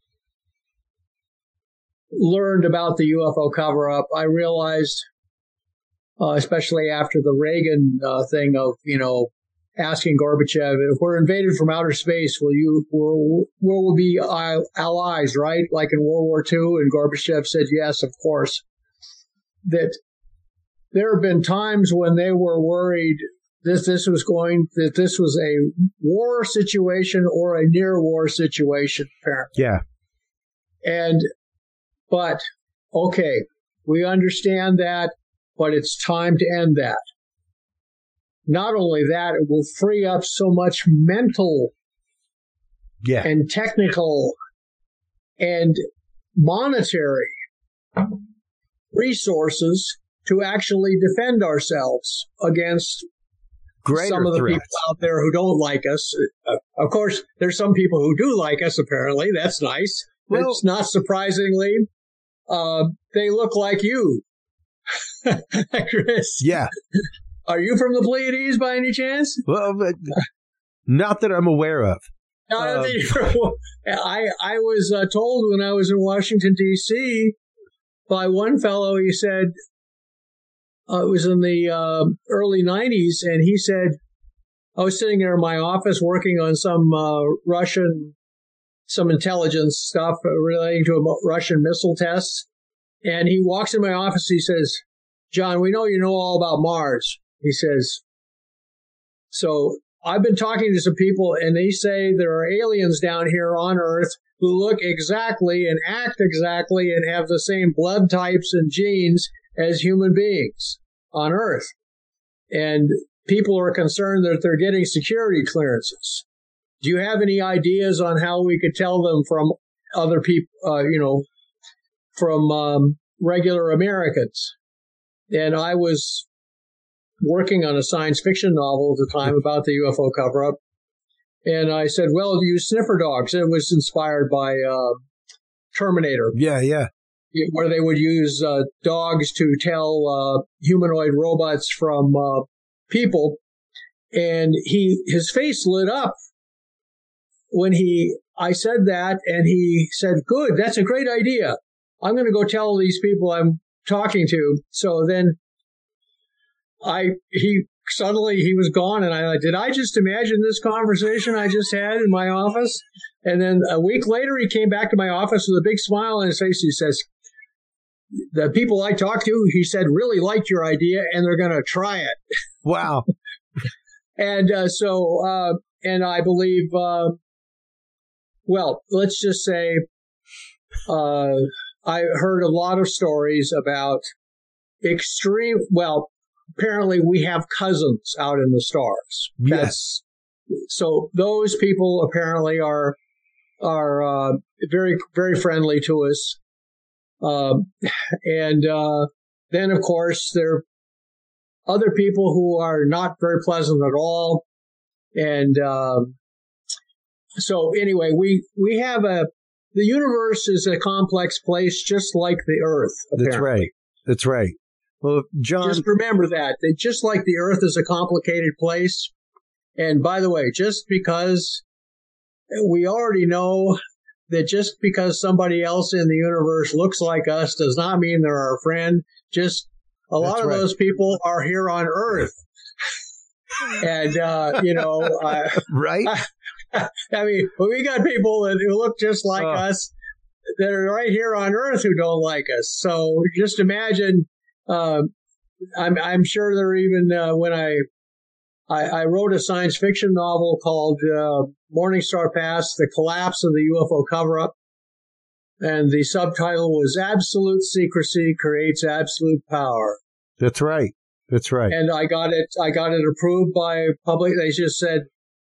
learned about the U F O cover-up, I realized, uh, especially after the Reagan uh, thing of you know. asking Gorbachev, if we're invaded from outer space, will you, will, will we be allies, right? Like in World War Two? And Gorbachev said, yes, of course. That there have been times when they were worried that this was going, that this was a war situation or a near war situation, apparently. Yeah. And, but, okay, we understand that, but it's time to end that. Not only that, it will free up so much mental yeah. and technical and monetary resources to actually defend ourselves against Greater some of the threats. people out there who don't like us. Uh, of course, there's some people who do like us, apparently. That's nice. Well, it's not surprisingly. Uh, they look like you, Chris. Yeah. Are you from the Pleiades by any chance? Well, but not that I'm aware of. No, um, I I was uh, told when I was in Washington, D C by one fellow, he said, uh, it was in the uh, early nineties, and he said, I was sitting there in my office working on some uh, Russian, some intelligence stuff relating to a Russian missile tests, and he walks in my office, he says, John, we know you know all about Mars. He says, so I've been talking to some people, and they say there are aliens down here on Earth who look exactly and act exactly and have the same blood types and genes as human beings on Earth. And people are concerned that they're getting security clearances. Do you have any ideas on how we could tell them from other people, uh, you know, from um, regular Americans? And I was working on a science fiction novel at the time about the U F O cover-up. And I said, well, use sniffer dogs. It was inspired by uh, Terminator. Yeah, yeah. Where they would use uh, dogs to tell uh, humanoid robots from uh, people. And he, his face lit up when he, I said that, and he said, good, that's a great idea. I'm going to go tell these people I'm talking to. So then I, he suddenly he was gone, and I did I just imagine this conversation I just had in my office? And then a week later, he came back to my office with a big smile on his face. He says, the people I talked to, he said, really liked your idea, and they're going to try it. Wow. And uh, so, uh, and I believe, uh, well, let's just say, uh, I heard a lot of stories about extreme, well, apparently we have cousins out in the stars. Yes. That's, so those people apparently are, are, uh, very, very friendly to us. Um, and, uh, then of course there are other people who are not very pleasant at all. And, um, so anyway, we, we have a, the universe is a complex place just like the Earth. Apparently. That's right. That's right. Well, John. Just remember that. that. Just like the Earth is a complicated place. And by the way, just because we already know that just because somebody else in the universe looks like us does not mean they're our friend. Just a lot That's of right. those people are here on Earth. And, uh, you know, uh, right? I, I mean, we got people that who look just like oh. us that are right here on Earth who don't like us. So just imagine, uh, I'm, I'm sure they're even, uh, when I, I, I wrote a science fiction novel called, uh, Morningstar Pass, The Collapse of the U F O Cover-Up. And the subtitle was Absolute Secrecy Creates Absolute Power. That's right. That's right. And I got it, I got it approved by public. They just said,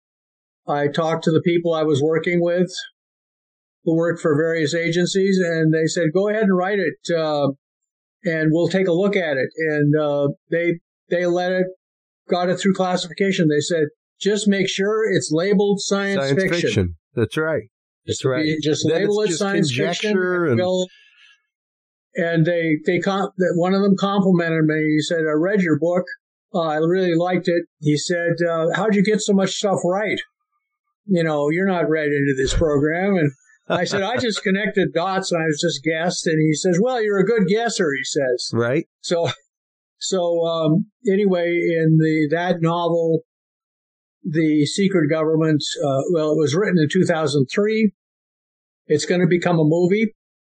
I talked to the people I was working with who worked for various agencies, and they said, go ahead and write it, uh, and we'll take a look at it. And uh, they they let it, got it through classification. They said, just make sure it's labeled science, science fiction. fiction. That's right. That's right. Be, just then label it just science fiction. And... And, and they, they comp- one of them complimented me. He said, I read your book. Uh, I really liked it. He said, uh, how'd you get so much stuff right? You know, you're not read into this program. And I said, I just connected dots and I was just guessed. And he says, well, you're a good guesser, he says. Right. So, so, um, anyway, in the, that novel, The Secret Government, uh, well, it was written in two thousand three. It's going to become a movie.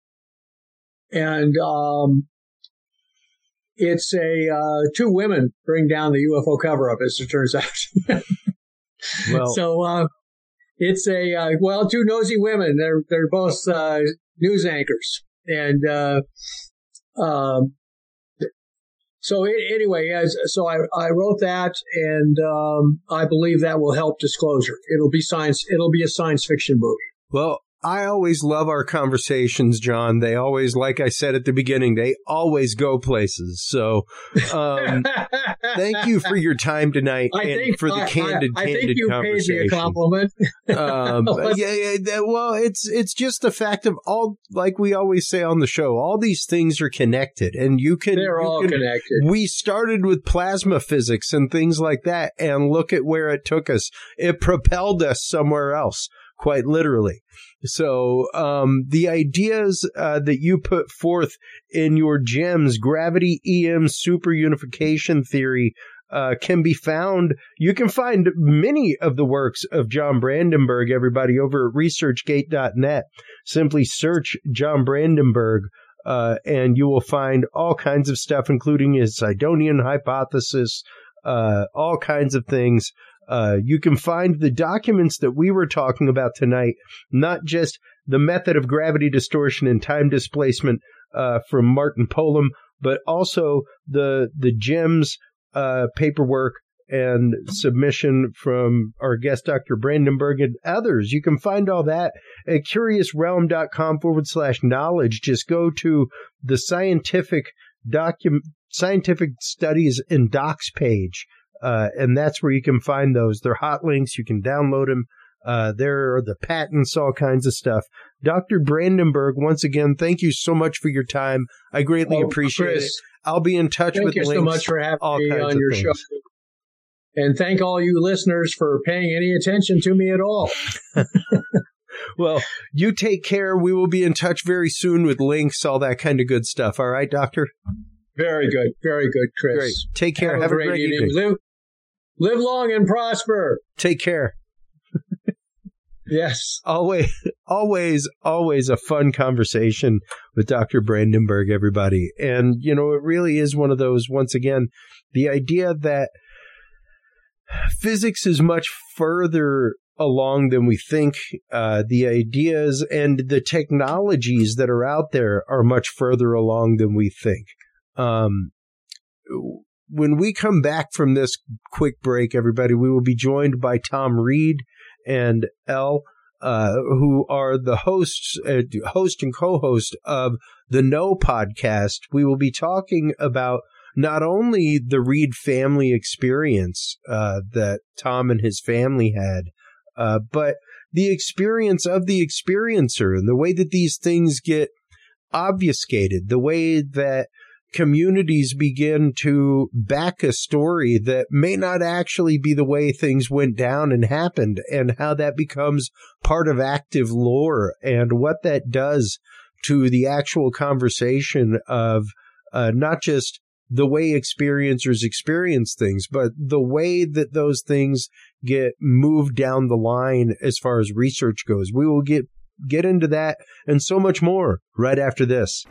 And, um, it's a, uh, two women bring down the U F O cover-up, as it turns out. Well, so, uh, It's a, uh, well, two nosy women. They're, they're both, uh, news anchors. And, uh, um, so it, anyway, as, so I, I wrote that, and, um, I believe that will help disclosure. It'll be science, it'll be a science fiction movie. Well, I always love our conversations, John. They always, like I said at the beginning, they always go places. So, um, thank you for your time tonight I and think, for the I, candid, I, I candid think you conversation. paid me a compliment. um, yeah, yeah, that, well, it's it's just the fact of all, like we always say on the show, all these things are connected, and you can. They're you all can, connected. We started with plasma physics and things like that, and look at where it took us. It propelled us somewhere else, quite literally. So um, the ideas uh, that you put forth in your GEMS, gravity E M super unification theory, uh, can be found. You can find many of the works of John Brandenburg, everybody, over at research gate dot net. Simply search John Brandenburg, uh, and you will find all kinds of stuff, including his Sidonian hypothesis, uh, all kinds of things. Uh, you can find the documents that we were talking about tonight, not just the method of gravity distortion and time displacement uh, from Martin Polam, but also the the GEMS uh, paperwork and submission from our guest, Doctor Brandenburg, and others. You can find all that at curiousrealm.com forward slash knowledge. Just go to the scientific document, scientific studies and docs page. Uh, and that's where you can find those. They're hot links. You can download them. Uh, there are the patents, all kinds of stuff. Doctor Brandenburg, once again, thank you so much for your time. I greatly oh, appreciate Chris, it. I'll be in touch thank with you links. so much for having all me kinds on of your things. show. and thank all you listeners for paying any attention to me at all. Well, you take care. We will be in touch very soon with links, all that kind of good stuff. All right, Doctor? Very good. Very good, Chris. Great. Take care. Have, Have a great, great evening. evening. Live, live long and prosper. Take care. Yes. Always, always, always a fun conversation with Doctor Brandenburg, everybody. And, you know, it really is one of those, once again, the idea that physics is much further along than we think. Uh, the ideas and the technologies that are out there are much further along than we think. Um, when we come back from this quick break, everybody, we will be joined by Tom Reed and Elle, uh, who are the hosts, uh, host and co-host of the Know podcast. We will be talking about not only the Reed family experience uh, that Tom and his family had, uh, but the experience of the experiencer and the way that these things get obfuscated, the way that communities begin to back a story that may not actually be the way things went down and happened, and how that becomes part of active lore and what that does to the actual conversation of uh, not just the way experiencers experience things, but the way that those things get moved down the line as far as research goes. We will get get into that and so much more right after this.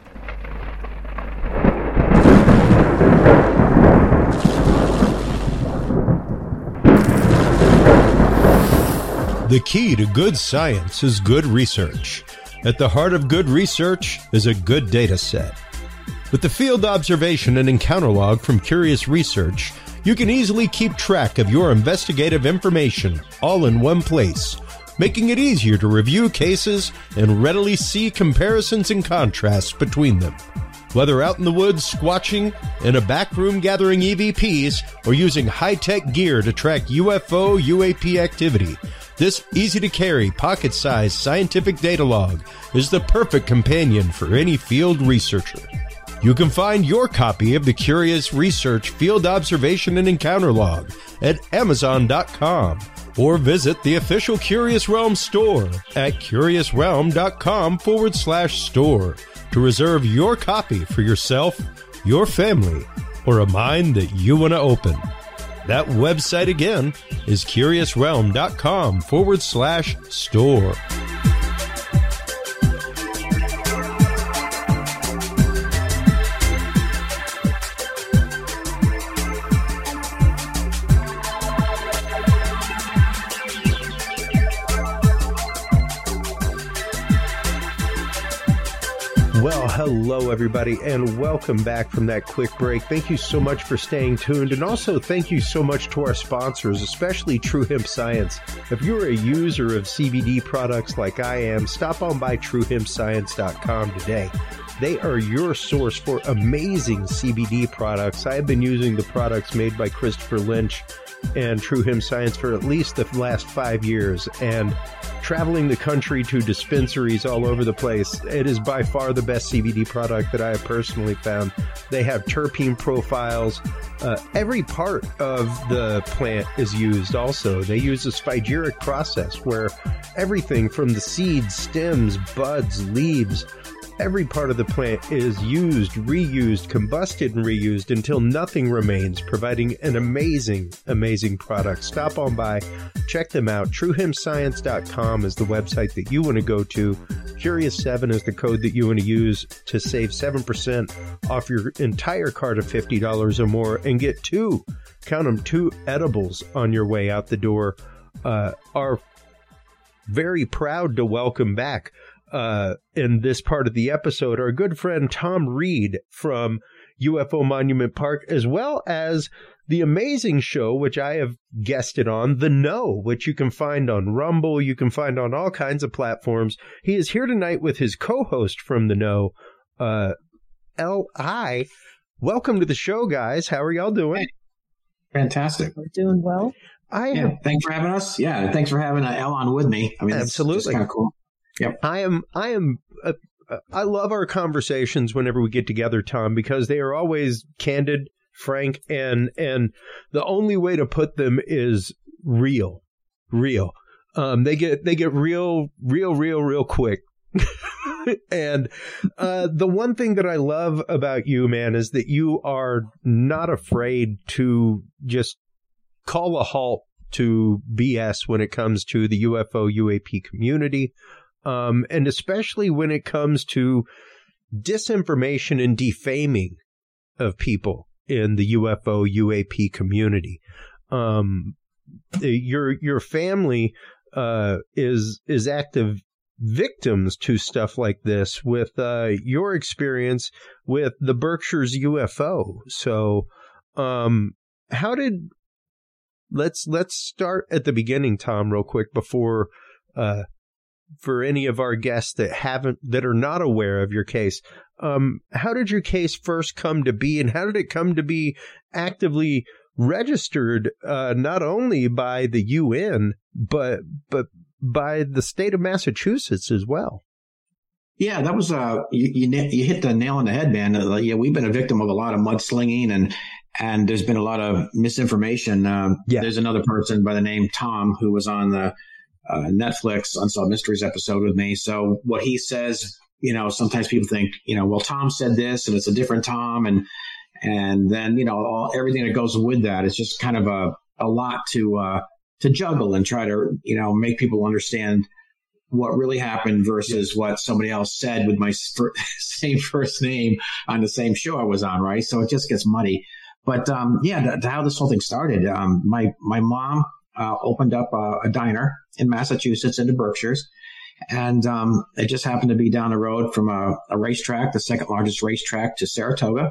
The key to good science is good research. At the heart of good research is a good data set. With the field observation and encounter log from Curious Research, you can easily keep track of your investigative information all in one place, making it easier to review cases and readily see comparisons and contrasts between them. Whether out in the woods squatching, in a back room gathering E V Ps, or using high-tech gear to track U F O U A P activity, this easy-to-carry, pocket-sized scientific data log is the perfect companion for any field researcher. You can find your copy of the Curious Research Field Observation and Encounter Log at Amazon dot com or visit the official Curious Realm store at Curious Realm dot com forward slash store to reserve your copy for yourself, your family, or a mind that you want to open. That website again is Curious Realm dot com forward slash store. Well, hello, everybody, and welcome back from that quick break. Thank you so much for staying tuned, and also thank you so much to our sponsors, especially True Hemp Science. If you're a user of C B D products like I am, stop on by True Hemp Science dot com today. They are your source for amazing C B D products. I have been using the products made by Christopher Lynch and True Hemp Science for at least the last five years, and traveling the country to dispensaries all over the place, it is by far the best C B D product that I have personally found. They have terpene profiles. Uh, every part of the plant is used also. They use a sphaigeric process where everything from the seeds, stems, buds, leaves, every part of the plant is used, reused, combusted, and reused until nothing remains, providing an amazing, amazing product. Stop on by, check them out. True Hemp Science dot com is the website that you want to go to. Curious seven is the code that you want to use to save seven percent off your entire cart of fifty dollars or more and get two, count them, two edibles on your way out the door. Uh, are very proud to welcome back Uh, in this part of the episode, our good friend Tom Reed from U F O Monument Park, as well as the amazing show, which I have guested on, The Know, which you can find on Rumble, you can find on all kinds of platforms. He is here tonight with his co-host from The Know, uh, Elle. Hi. Welcome to the show, guys. How are y'all doing? Hey. Fantastic. We're doing well. I yeah, have, thanks for having us. Yeah, thanks for having uh, Elle on with me. I mean, absolutely. Kind of cool. Yep. I am, I am, uh, I love our conversations whenever we get together, Tom, because they are always candid, frank, and and the only way to put them is real, real. Um, they get they get real, real, real, real quick. And uh, the one thing that I love about you, man, is that you are not afraid to just call a halt to B S when it comes to the U F O U A P community, um, and especially when it comes to disinformation and defaming of people in the U F O U A P community. Um, your your family uh, is is active victims to stuff like this with uh, your experience with the Berkshire's U F O. So, um, how did let's let's start at the beginning, Tom, real quick before uh, for any of our guests that haven't that are not aware of your case. Um, how did your case first come to be, and how did it come to be actively registered uh, not only by the U N but but by the state of Massachusetts as well? Yeah, that was uh, you, you you hit the nail on the head, man. Uh, yeah, we've been a victim of a lot of mudslinging, and and there's been a lot of misinformation. Um, yeah. There's another person by the name Tom who was on the uh, Netflix Unsolved Mysteries episode with me. So what he says, you know, sometimes people think, you know, well, Tom said this, and it's a different Tom, and and then you know all everything that goes with that. It's just kind of a a lot to. Uh, to juggle and try to, you know, make people understand what really happened versus what somebody else said with my fir- same first name on the same show I was on, right? So it just gets muddy. But um, yeah, th- how this whole thing started, um, my my mom uh, opened up a, a diner in Massachusetts in the Berkshires, and um, it just happened to be down the road from a, a racetrack, the second largest racetrack to Saratoga.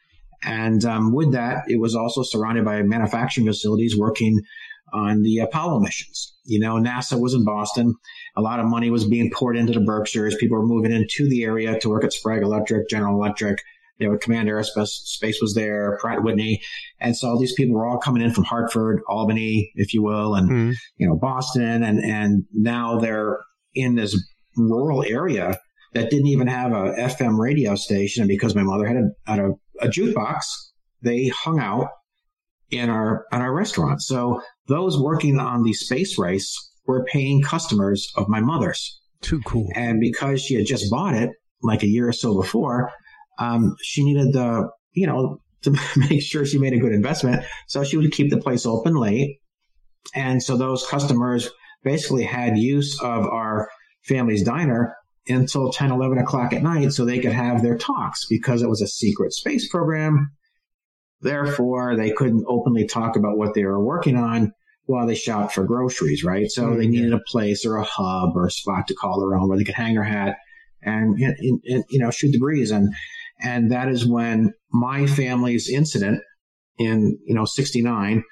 And um, with that, it was also surrounded by manufacturing facilities working on the Apollo missions. You know, NASA was in Boston. A lot of money was being poured into the Berkshires. People were moving into the area to work at Sprague Electric, General Electric. They were Command Aerospace Space was there, Pratt Whitney. And so all these people were all coming in from Hartford, Albany, if you will, and, mm-hmm. you know, Boston. And, and now they're in this rural area that didn't even have a F M radio station. And because my mother had a, had a, a jukebox, they hung out in our, in our restaurant. So those working on the space race were paying customers of my mother's. Too cool. And because she had just bought it like a year or so before, um, she needed the, you know, to make sure she made a good investment. So she would keep the place open late. And so those customers basically had use of our family's diner until ten, eleven o'clock at night so they could have their talks because it was a secret space program. Therefore, they couldn't openly talk about what they were working on while they shopped for groceries, right? So mm-hmm. they needed a place or a hub or a spot to call their own where they could hang their hat and, and, and you know, shoot the breeze. And and that is when my family's incident in, you know, sixty-nine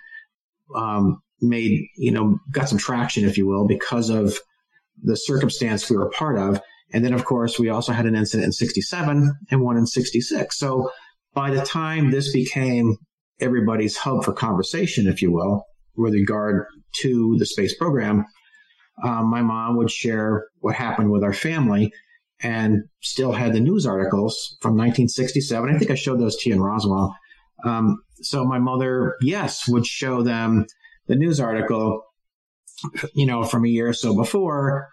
um, made, you know, got some traction, if you will, because of the circumstance we were a part of. And then, of course, we also had an incident in sixty-seven and one in sixty-six. So by the time this became everybody's hub for conversation, if you will, with regard to the space program, um, my mom would share what happened with our family and still had the news articles from nineteen sixty-seven. I think I showed those to you in Roswell. Um, so my mother, yes, would show them the news article, you know, from a year or so before.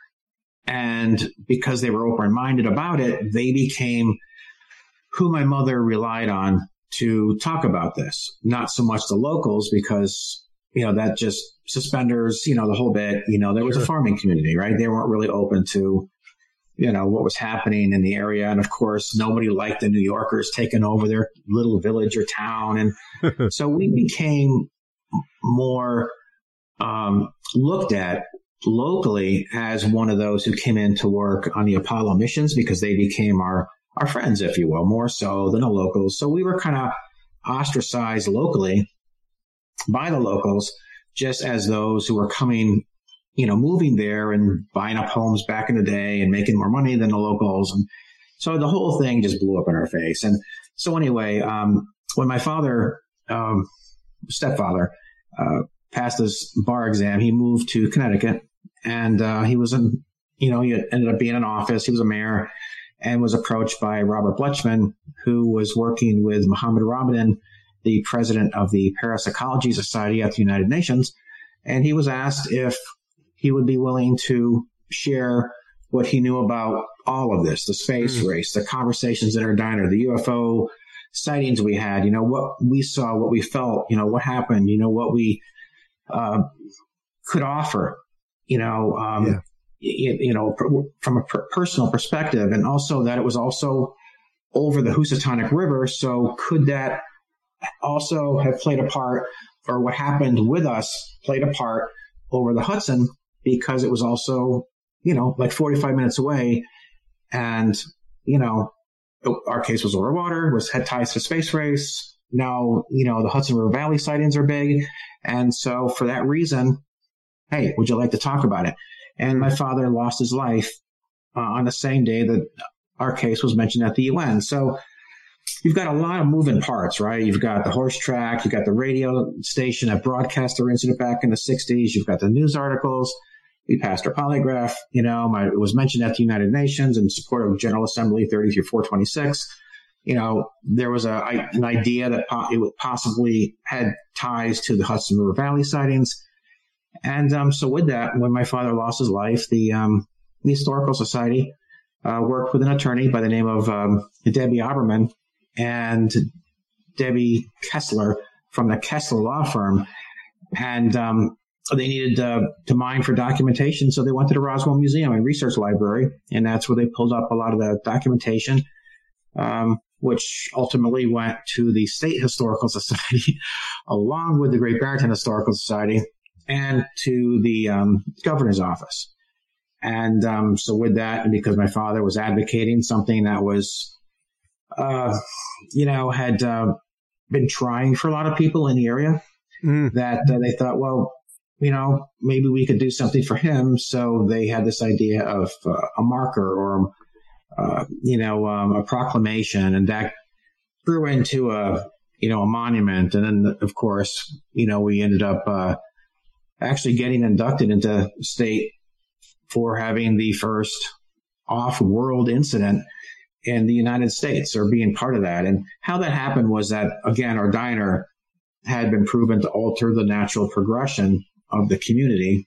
And because they were open-minded about it, they became who my mother relied on to talk about this. Not so much the locals because, you know, that just suspenders, you know, the whole bit, you know, there was a farming community, right? They weren't really open to, you know, what was happening in the area. And of course, nobody liked the New Yorkers taking over their little village or town. And so we became more um, looked at locally as one of those who came in to work on the Apollo missions because they became our, our friends, if you will, more so than the locals. So we were kind of ostracized locally by the locals, just as those who were coming, you know, moving there and buying up homes back in the day and making more money than the locals. And so the whole thing just blew up in our face. And so anyway, um, when my father, um, stepfather, uh, passed his bar exam, he moved to Connecticut and, uh, he was in, you know, he ended up being in office. He was a mayor and was approached by Robert Bletchman, who was working with Mohammed Ramadan, the president of the Parapsychology Society at the United Nations, and he was asked if he would be willing to share what he knew about all of this, the space mm. race, the conversations in our diner, the U F O sightings we had, you know, what we saw, what we felt, you know, what happened, you know, what we uh, could offer, you know, um, yeah. you, you know, from a per- personal perspective, and also that it was also over the Housatonic River. So could that also have played a part, or what happened with us played a part over the Hudson, because it was also, you know, like forty-five minutes away. And, you know, our case was over water, was had ties to space race. Now, you know, the Hudson River Valley sightings are big. And so for that reason, hey, would you like to talk about it? And my father lost his life uh, on the same day that our case was mentioned at the U N. So you've got a lot of moving parts, right? You've got the horse track, you've got the radio station that broadcast the incident back in the sixties, you've got the news articles. We passed our polygraph, you know, my, it was mentioned at the United Nations in support of General Assembly thirty through four twenty-six. You know, there was a, an idea that po- it possibly had ties to the Hudson River Valley sightings. And um, so with that, when my father lost his life, the, um, the Historical Society uh, worked with an attorney by the name of um, Debbie Oberman and Debbie Kessler from the Kessler Law Firm. And um, they needed uh, to mine for documentation, so they went to the Roswell Museum and Research Library, and that's where they pulled up a lot of the documentation, um, which ultimately went to the State Historical Society, along with the Great Barrington Historical Society, and to the um, governor's office. And um, so with that, and because my father was advocating something that was, uh, you know, had uh, been trying for a lot of people in the area, mm. that uh, they thought, well, you know, maybe we could do something for him. So they had this idea of uh, a marker or, uh, you know, um, a proclamation, and that grew into a, you know, a monument. And then, of course, you know, we ended up uh, actually getting inducted into state for having the first off-world incident in the United States, or being part of that. And how that happened was that, again, our diner had been proven to alter the natural progression of the community.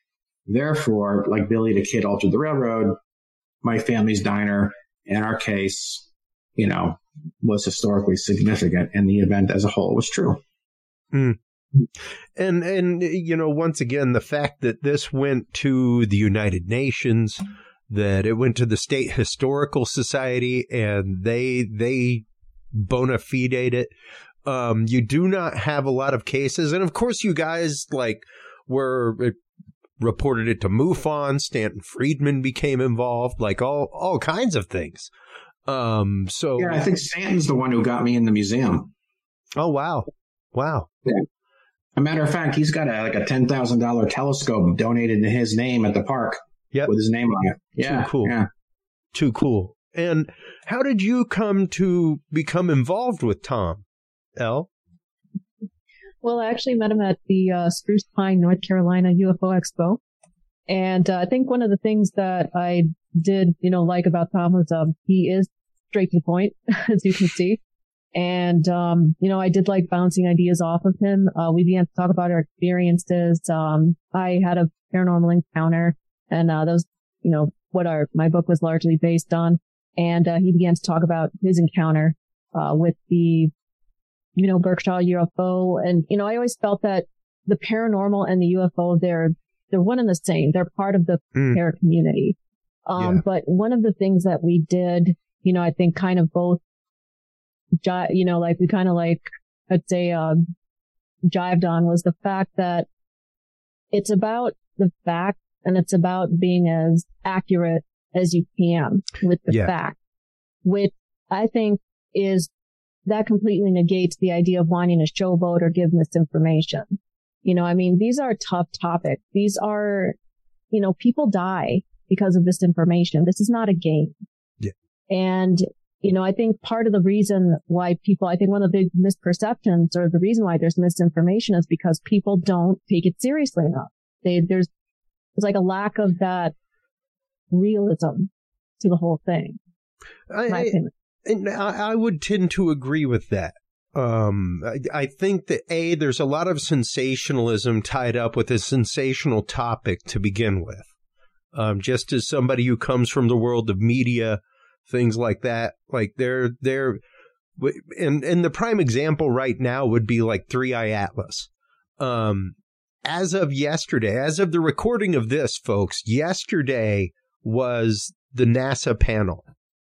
Therefore, like Billy the Kid altered the railroad, my family's diner, in our case, you know, was historically significant, and the event as a whole was true. Mm. And, and, you know, once again, the fact that this went to the United Nations, that it went to the State Historical Society, and they, they bona fided it. Um, you do not have a lot of cases. And of course, you guys like were it reported it to MUFON. Stanton Friedman became involved, like all, all kinds of things. Um, so yeah, I think Stanton's the one who got me in the museum. Oh, wow. Wow. Yeah. A matter of fact, he's got a, like a ten thousand dollars telescope donated in his name at the park. Yep. With his name on it. Yeah. Too cool. Yeah. Too cool. And how did you come to become involved with Tom, Elle? Well, I actually met him at the uh, Spruce Pine, North Carolina U F O Expo. And uh, I think one of the things that I did, you know, like about Tom was um, he is straight to the point, as you can see. And, um, you know, I did like bouncing ideas off of him. Uh, we began to talk about our experiences. Um, I had a paranormal encounter, and uh, that was, you know, what our my book was largely based on. And uh, he began to talk about his encounter uh, with the you know, Berkshire U F O. And, you know, I always felt that the paranormal and the U F O, they're, they're one and the same. They're part of the mm. para community. Um, yeah. But one of the things that we did, you know, I think kind of both, you know, like we kind of like, I'd say, uh, jived on was the fact that it's about the fact, and it's about being as accurate as you can with the yeah. fact, which I think is that completely negates the idea of wanting to showboat or give misinformation. You know, I mean, these are tough topics. These are, you know, people die because of this information. This is not a game. Yeah. And, you know, I think part of the reason why people, I think one of the big misperceptions, or the reason why there's misinformation, is because people don't take it seriously enough. They, there's, there's like a lack of that realism to the whole thing. I, I, and I, I would tend to agree with that. Um, I, I think that, A, there's a lot of sensationalism tied up with a sensational topic to begin with. Um, just as somebody who comes from the world of media, things like that, like they're, they're, and, and the prime example right now would be like Three Eye Atlas. Um, as of yesterday, as of the recording of this, folks, yesterday was the NASA panel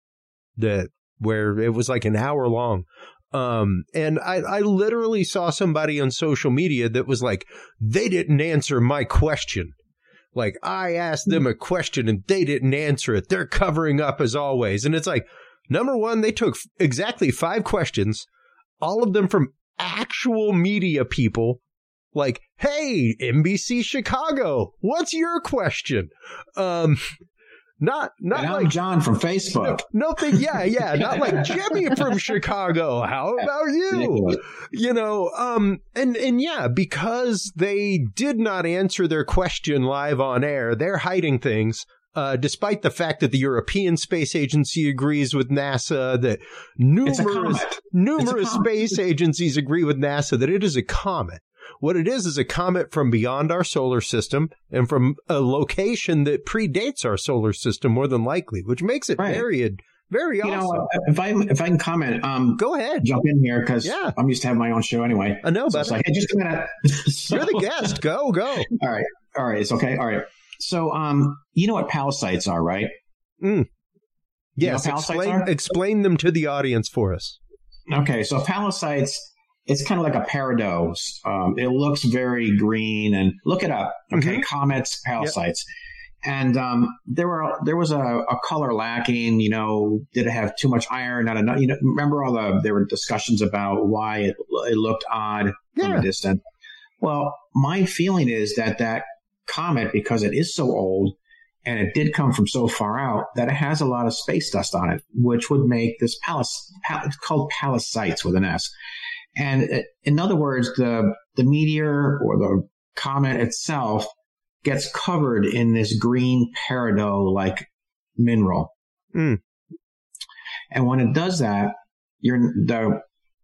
that where it was like an hour long. Um, and I, I literally saw somebody on social media that was like, they didn't answer my question. Like, I asked them a question and they didn't answer it. They're covering up as always. And it's like, number one, they took exactly five questions, all of them from actual media people. Like, hey, N B C Chicago, what's your question? Um, not not and like I'm John from Facebook. No, nothing. Yeah, yeah. Not like Jimmy from Chicago. How about you? You know, um, and and yeah, because they did not answer their question live on air, they're hiding things. Uh, despite the fact that the European Space Agency agrees with NASA, that numerous numerous space agencies agree with NASA that it is a comet. What it is is a comet from beyond our solar system and from a location that predates our solar system more than likely, which makes it right. very, very you awesome. Know, if I if I can comment, um, go ahead, jump in here because yeah. I'm used to having my own show anyway. I know, so but it's like, hey, just a minute. so, You're the guest. Go, go. All right, all right, it's okay. All right. So, um, you know what palisates are, right? Mm. Yes. You know explain, are? explain them to the audience for us. Okay, so palisates. It's kind of like a peridot. Um, it looks very green, and look it up. Okay, mm-hmm. Comets, palisates, yep. and um, there were there was a, a color lacking. You know, did it have too much iron? Not enough. You know, remember all the there were discussions about why it it looked odd yeah. from a distance. Well, my feeling is that that comet, because it is so old and it did come from so far out, that it has a lot of space dust on it, which would make this palis. Pal, it's called palisates with an S. And in other words, the the meteor or the comet itself gets covered in this green peridot-like mineral. Mm. And when it does that, you're the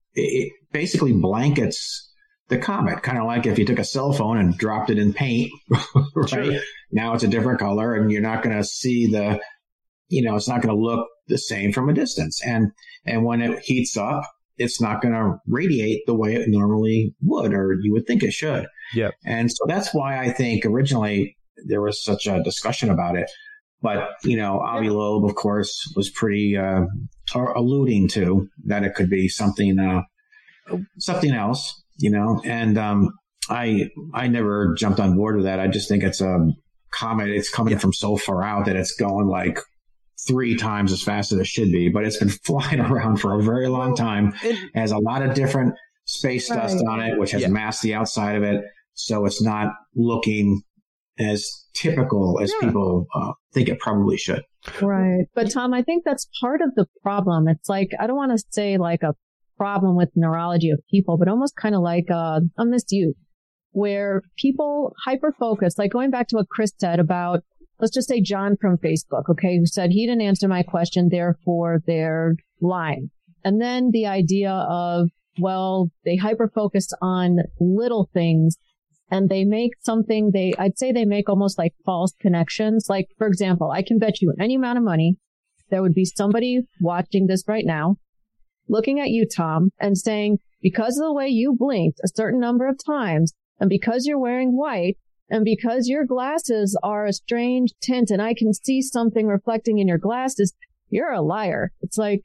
it basically blankets the comet, kind of like if you took a cell phone and dropped it in paint, right? Sure. Now it's a different color, and you're not going to see the, you know, it's not going to look the same from a distance. And and when it heats up, it's not going to radiate the way it normally would, or you would think it should. Yeah. And so that's why I think originally there was such a discussion about it. But, you know, Avi Loeb, of course, was pretty uh, alluding to that it could be something, uh, something else, you know. And um, I I never jumped on board with that. I just think it's a comet. It's coming yeah. from so far out that it's going like three times as fast as it should be, but it's been flying around for a very long time. It has a lot of different space right. dust on it, which has yeah. masked the outside of it. So it's not looking as typical as yeah. people uh, think it probably should. Right. But Tom, I think that's part of the problem. It's like, I don't want to say like a problem with neurology of people, but almost kind of like uh, a misuse where people hyper-focus, like going back to what Chris said about, let's just say John from Facebook, okay, who said he didn't answer my question, therefore they're lying. And then the idea of, well, they hyper-focus on little things and they make something, they, I'd say they make almost like false connections. Like, for example, I can bet you any amount of money there would be somebody watching this right now, looking at you, Tom, and saying, because of the way you blinked a certain number of times and because you're wearing white, and because your glasses are a strange tint and I can see something reflecting in your glasses, you're a liar. It's like,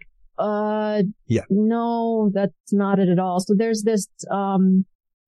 uh, yeah. no, that's not it at all. So there's this, um,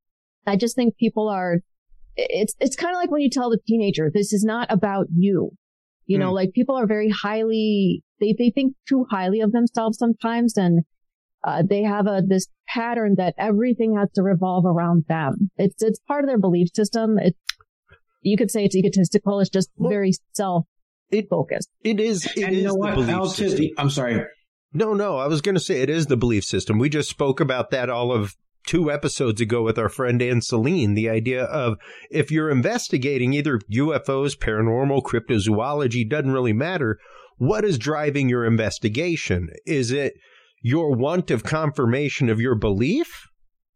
I just think people are, it's, it's kind of like when you tell the teenager, this is not about you. You mm. know, like people are very highly, they, they think too highly of themselves sometimes. And, uh, they have a, this pattern that everything has to revolve around them. It's, it's part of their belief system. It's, you could say it's egotistical. It's just well, very self-focused. It is. It and is you know the what? belief system. I'm sorry. No, no. I was going to say it is the belief system. We just spoke about that all of two episodes ago with our friend Ann Celine. The idea of if you're investigating either U F Os, paranormal, cryptozoology, doesn't really matter. What is driving your investigation? Is it your want of confirmation of your belief?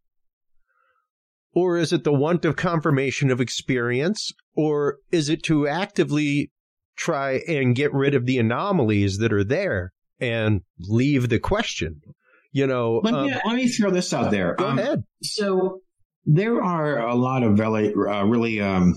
Or is it the want of confirmation of experience? Or is it to actively try and get rid of the anomalies that are there and leave the question? You know, let me, um, let me throw this out there. Go um, ahead. So there are a lot of really, uh, really, um,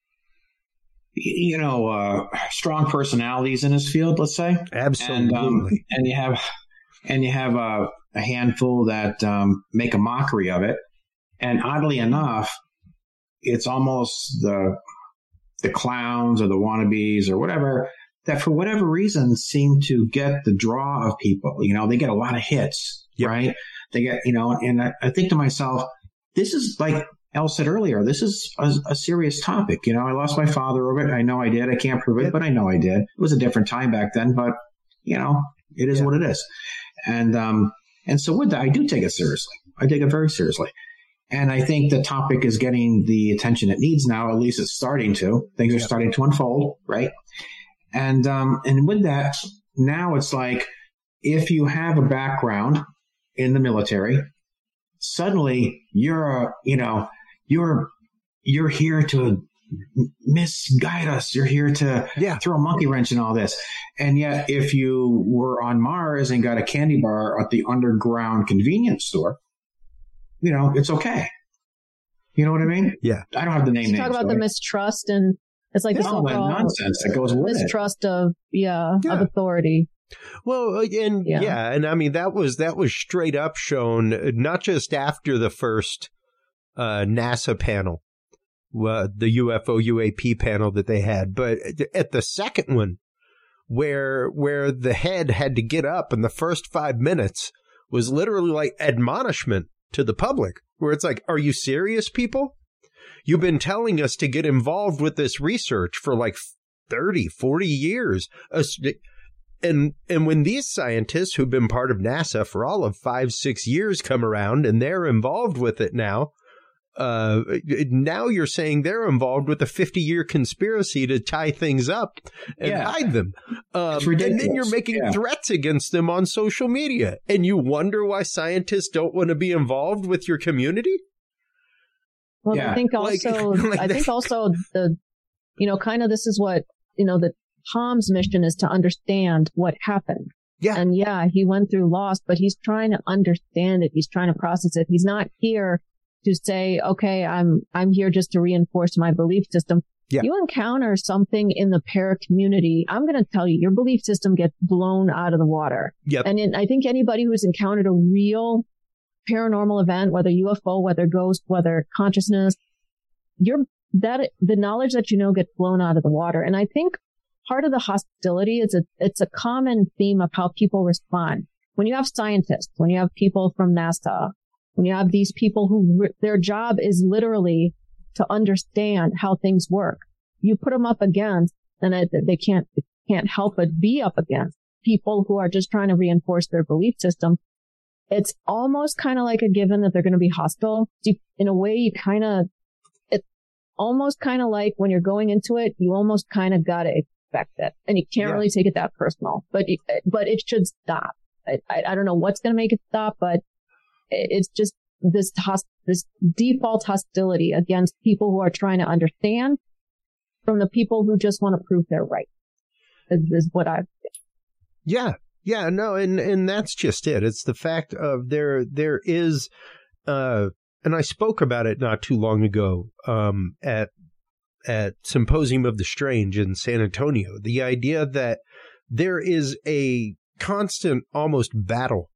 you know, uh, strong personalities in this field, let's say. Absolutely. And, um, and you have, and you have a, a handful that um, make a mockery of it. And oddly enough, it's almost the the clowns or the wannabes or whatever that, for whatever reason, seem to get the draw of people. You know, they get a lot of hits, yep. right? They get, you know, and I, I think to myself, this is like Elle said earlier, this is a, a serious topic. You know, I lost my father over it. I know I did. I can't prove it, but I know I did. It was a different time back then, but, you know, it is yeah. what it is. And, um, and so with that, I do take it seriously. I take it very seriously. And I think the topic is getting the attention it needs now. At least it's starting to. Things are yep. starting to unfold, right? And um, and with that, now it's like if you have a background in the military, suddenly you're a, you know, you're you're here to misguide us. You're here to yeah. throw a monkey wrench in all this. And yet, if you were on Mars and got a candy bar at the underground convenience store, you know, it's okay. You know what I mean? Yeah. I don't have the name. Let's talk about the mistrust, and it's like yeah, this all that nonsense that goes with mistrust it. of yeah, yeah of authority. Well, and yeah. yeah, and I mean that was that was straight up shown not just after the first uh, NASA panel, uh, the U F O U A P panel that they had, but at the second one, where where the head had to get up, and the first five minutes was literally like admonishment to the public, where it's like, are you serious, people? You've been telling us to get involved with this research for like thirty, forty years. And and when these scientists who've been part of NASA for all of five, six years come around and they're involved with it now, uh, now you're saying they're involved with a fifty-year conspiracy to tie things up and yeah. hide them. Um, and then you're making yeah. threats against them on social media. And you wonder why scientists don't want to be involved with your community? Well, yeah. I think also, like, like I think also the, you know, kind of this is what, you know, the Tom's mission is to understand what happened. Yeah. And yeah, he went through loss, but he's trying to understand it. He's trying to process it. He's not here to say, okay, I'm, I'm here just to reinforce my belief system. Yeah. You encounter something in the para community, I'm going to tell you, your belief system gets blown out of the water. Yep. And in, I think anybody who's encountered a real paranormal event, whether U F O, whether ghost, whether consciousness, you're that the knowledge that you know gets blown out of the water. And I think part of the hostility is a, it's a common theme of how people respond. When you have scientists, when you have people from NASA, when you have these people who re- their job is literally to understand how things work, you put them up against, and it, they can't can't help but be up against people who are just trying to reinforce their belief system. It's almost kind of like a given that they're going to be hostile. In a way, you kind of, it's almost kind of like when you're going into it, you almost kind of got to expect it, and you can't yeah. really take it that personal. But it, but it should stop. I, I I don't know what's going to make it stop, but it's just this host, this default hostility against people who are trying to understand from the people who just want to prove they're right. Is, is what I've. Yeah. Yeah, no, and, and that's just it. It's the fact of there there is, uh, and I spoke about it not too long ago um, at at Symposium of the Strange in San Antonio. The idea that there is a constant, almost battle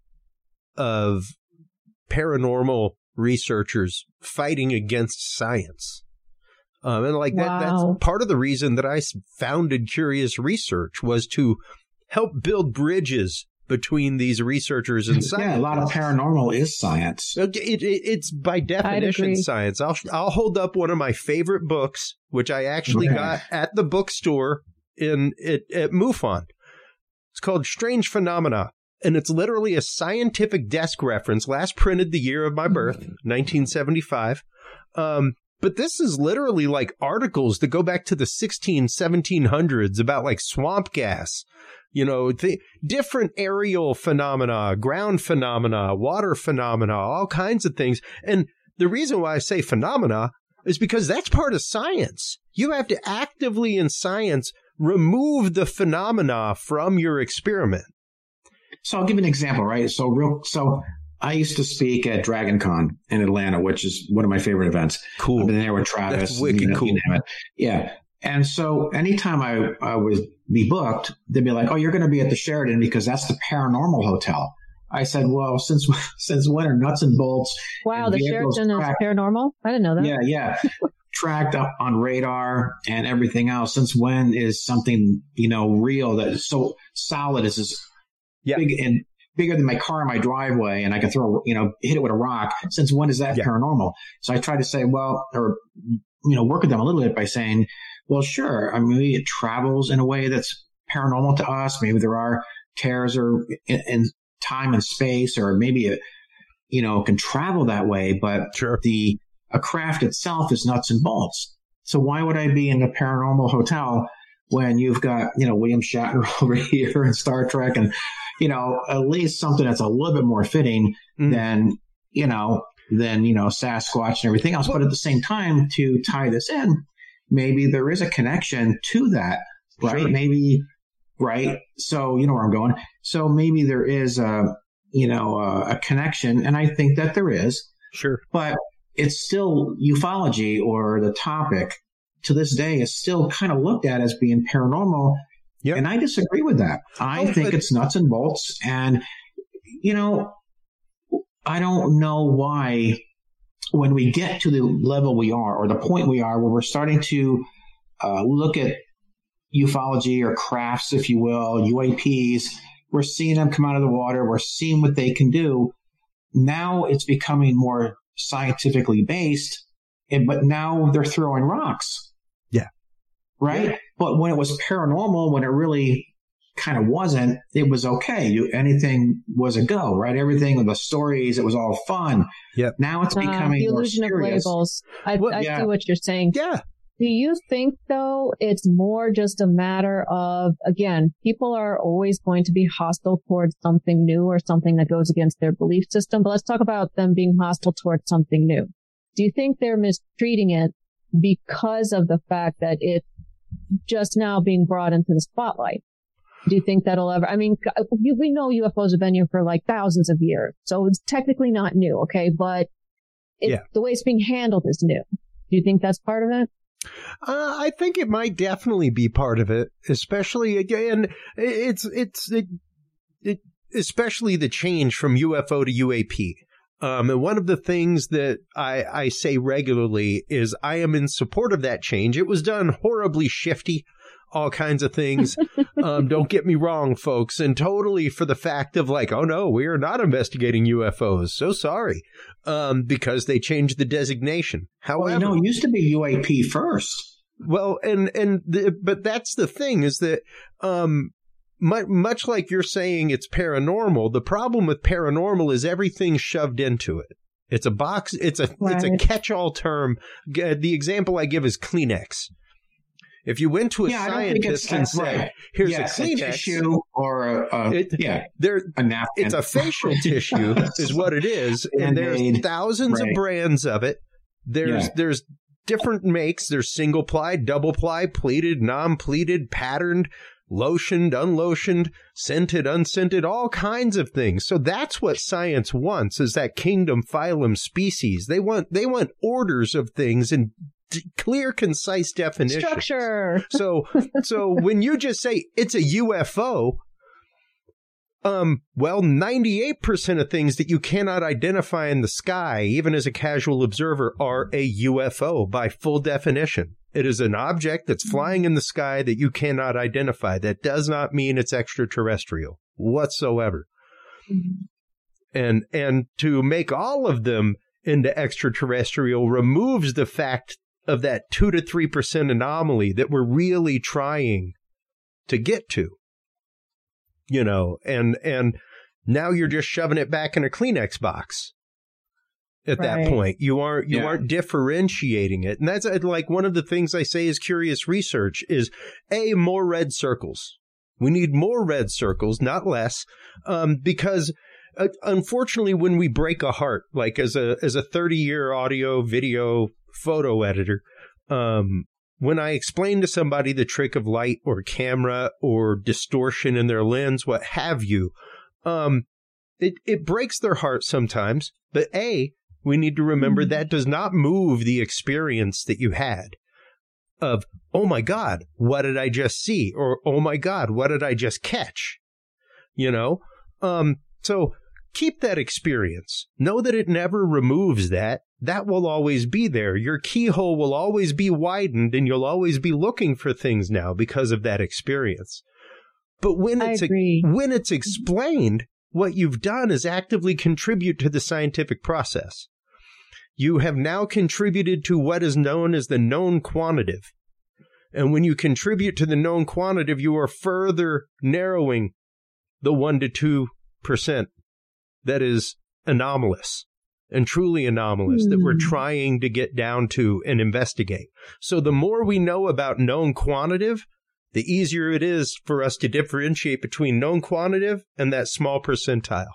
of paranormal researchers fighting against science. Um, and like wow. that, that's part of the reason that I founded Curious Research, was to help build bridges between these researchers and science. Yeah, a lot of paranormal is science. It, it, it's by definition science. I'll I'll hold up one of my favorite books, which I actually okay. got at the bookstore in it, at MUFON. It's called Strange Phenomena, and it's literally a scientific desk reference, last printed the year of my birth, nineteen seventy-five. Um, but this is literally like articles that go back to the sixteen, seventeen hundreds about like swamp gas, you know, the different aerial phenomena, ground phenomena, water phenomena, all kinds of things. And the reason why I say phenomena is because that's part of science. You have to actively in science remove the phenomena from your experiment. So I'll give you an example, right? So real, so I used to speak at DragonCon in Atlanta, which is one of my favorite events. Cool. I've been there with Travis. That's wicked you know, cool. You name it. Yeah. And so anytime I, I would be booked, they'd be like, oh, you're going to be at the Sheraton because that's the paranormal hotel. I said, well, since since when are nuts and bolts? Wow, and the Sheraton is paranormal? I didn't know that. Yeah, yeah. Tracked up on radar and everything else. Since when is something, you know, real that is so solid as this yeah. big and bigger than my car in my driveway and I can throw, you know, hit it with a rock? Since when is that yeah. paranormal? So I try to say, well, or, you know, work with them a little bit by saying, well, sure. I mean, maybe it travels in a way that's paranormal to us. Maybe there are tears or in, in time and space, or maybe it, you know, can travel that way, but sure. the a craft itself is nuts and bolts. So why would I be in a paranormal hotel when you've got, you know, William Shatner over here and Star Trek and, you know, at least something that's a little bit more fitting mm. than, you know, than, you know, Sasquatch and everything else. But at the same time, to tie this in, maybe there is a connection to that, right? Sure. Maybe, right? So, you know where I'm going. So maybe there is a, you know, a, a connection, and I think that there is. Sure. But it's still ufology, or the topic to this day is still kind of looked at as being paranormal. Yep. And I disagree with that. I oh, think but- it's nuts and bolts. And, you know, I don't know why when we get to the level we are, or the point we are, where we're starting to uh, look at ufology or crafts, if you will, U A Ps, we're seeing them come out of the water. We're seeing what they can do. Now it's becoming more scientifically based, and, but now they're throwing rocks. Yeah. Right? Yeah. But when it was paranormal, when it really kind of wasn't, it was okay. You, anything was a go, right? Everything with the stories, it was all fun. Yep. Now it's becoming uh, the more illusion serious. of labels. I, well, I yeah. see what you're saying. Yeah. Do you think, though, it's more just a matter of, again, people are always going to be hostile towards something new or something that goes against their belief system, but let's talk about them being hostile towards something new. Do you think they're mistreating it because of the fact that it's just now being brought into the spotlight? Do you think that'll ever, I mean, we know U F Os have been here for like thousands of years, so it's technically not new, okay? But it, yeah. the way it's being handled is new. Do you think that's part of it? Uh, I think it might definitely be part of it, especially again, it's it's it, it, especially the change from U F O to U A P. Um, and one of the things that I, I say regularly is I am in support of that change. It was done horribly shifty, all kinds of things. um, don't get me wrong, folks, and totally for the fact of like, oh no, we are not investigating U F Os. So sorry. Um, because they changed the designation. However, well, you know, it used to be U A P first. Well, and, and, the, but that's the thing is that, um, much, much like you're saying it's paranormal, the problem with paranormal is everything's shoved into it. It's a box. It's a, right. it's a catch-all term. The example I give is Kleenex. If you went to a yeah, scientist and said, right. here's yes, a Kleenex. A tissue or a, a it, yeah, there, a napkin. It's a facial tissue is what it is. And there's thousands right. of brands of it. There's yeah. there's different makes. There's single ply, double ply, pleated, non-pleated, patterned, lotioned, unlotioned, scented, unscented, all kinds of things. So that's what science wants, is that kingdom, phylum, species. They want they want orders of things and clear, concise definition. Structure. So, so when you just say it's a U F O, um, well, ninety-eight percent of things that you cannot identify in the sky, even as a casual observer, are a U F O by full definition. It is an object that's flying in the sky that you cannot identify. That does not mean it's extraterrestrial whatsoever. Mm-hmm. And, and to make all of them into extraterrestrial removes the fact of that two to three percent anomaly that we're really trying to get to, you know, and, and now you're just shoving it back in a Kleenex box. at Right. that point. You aren't you Yeah. aren't differentiating it. And that's uh, like one of the things I say is curious research is A, more red circles. We need more red circles, not less, um, because uh, unfortunately, when we break a heart, like as a as a thirty-year audio, video, photo editor, um, when I explain to somebody the trick of light or camera or distortion in their lens, what have you, um, it, it breaks their heart sometimes. But A, we need to remember mm-hmm. that does not move the experience that you had of, oh my God, what did I just see? Or, oh my God, what did I just catch? You know? Um, so keep that experience. Know that it never removes that. That will always be there. Your keyhole will always be widened and you'll always be looking for things now because of that experience. But when it's, a, when it's explained, what you've done is actively contribute to the scientific process. You have now contributed to what is known as the known quantitative. And when you contribute to the known quantitative, you are further narrowing the one to two percent that is anomalous. And truly anomalous mm. that we're trying to get down to and investigate. So the more we know about known quantitative, the easier it is for us to differentiate between known quantitative and that small percentile.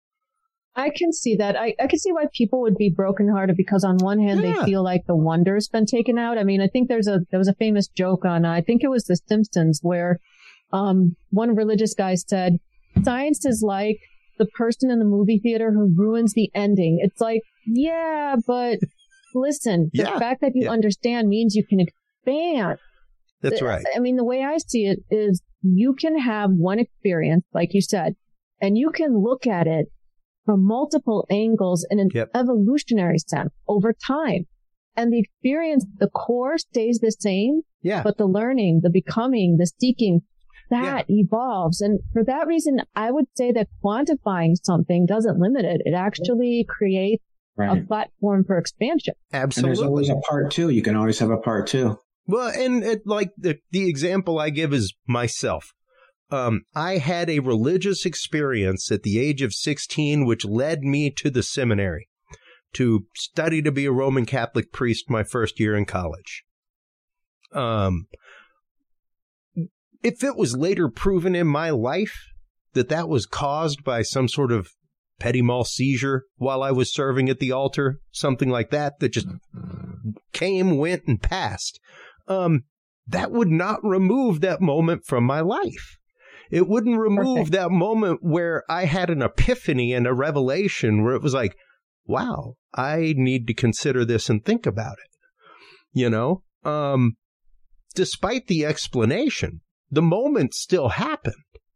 I can see that. I, I can see why people would be brokenhearted because on one hand, yeah. they feel like the wonder's been taken out. I mean, I think there's a, there was a famous joke on, I think it was The Simpsons, where um, one religious guy said, science is like the person in the movie theater who ruins the ending. It's like, yeah, but listen, the yeah, fact that you yeah. understand means you can expand. That's right. I mean, the way I see it is you can have one experience, like you said, and you can look at it from multiple angles in an yep. evolutionary sense over time. And the experience, the core stays the same, yeah. but the learning, the becoming, the seeking, that yeah. evolves. And for that reason, I would say that quantifying something doesn't limit it. It actually creates right. a platform for expansion. Absolutely. And there's always a part two. You can always have a part two. Well, and it, like the, the example I give is myself. Um, I had a religious experience at the age of sixteen, which led me to the seminary to study to be a Roman Catholic priest my first year in college. Um, If it was later proven in my life that that was caused by some sort of petit mal seizure while I was serving at the altar, something like that, that just came, went, and passed, um, that would not remove that moment from my life. It wouldn't remove Perfect. that moment where I had an epiphany and a revelation where it was like, wow, I need to consider this and think about it. You know, um, despite the explanation, the moment still happened,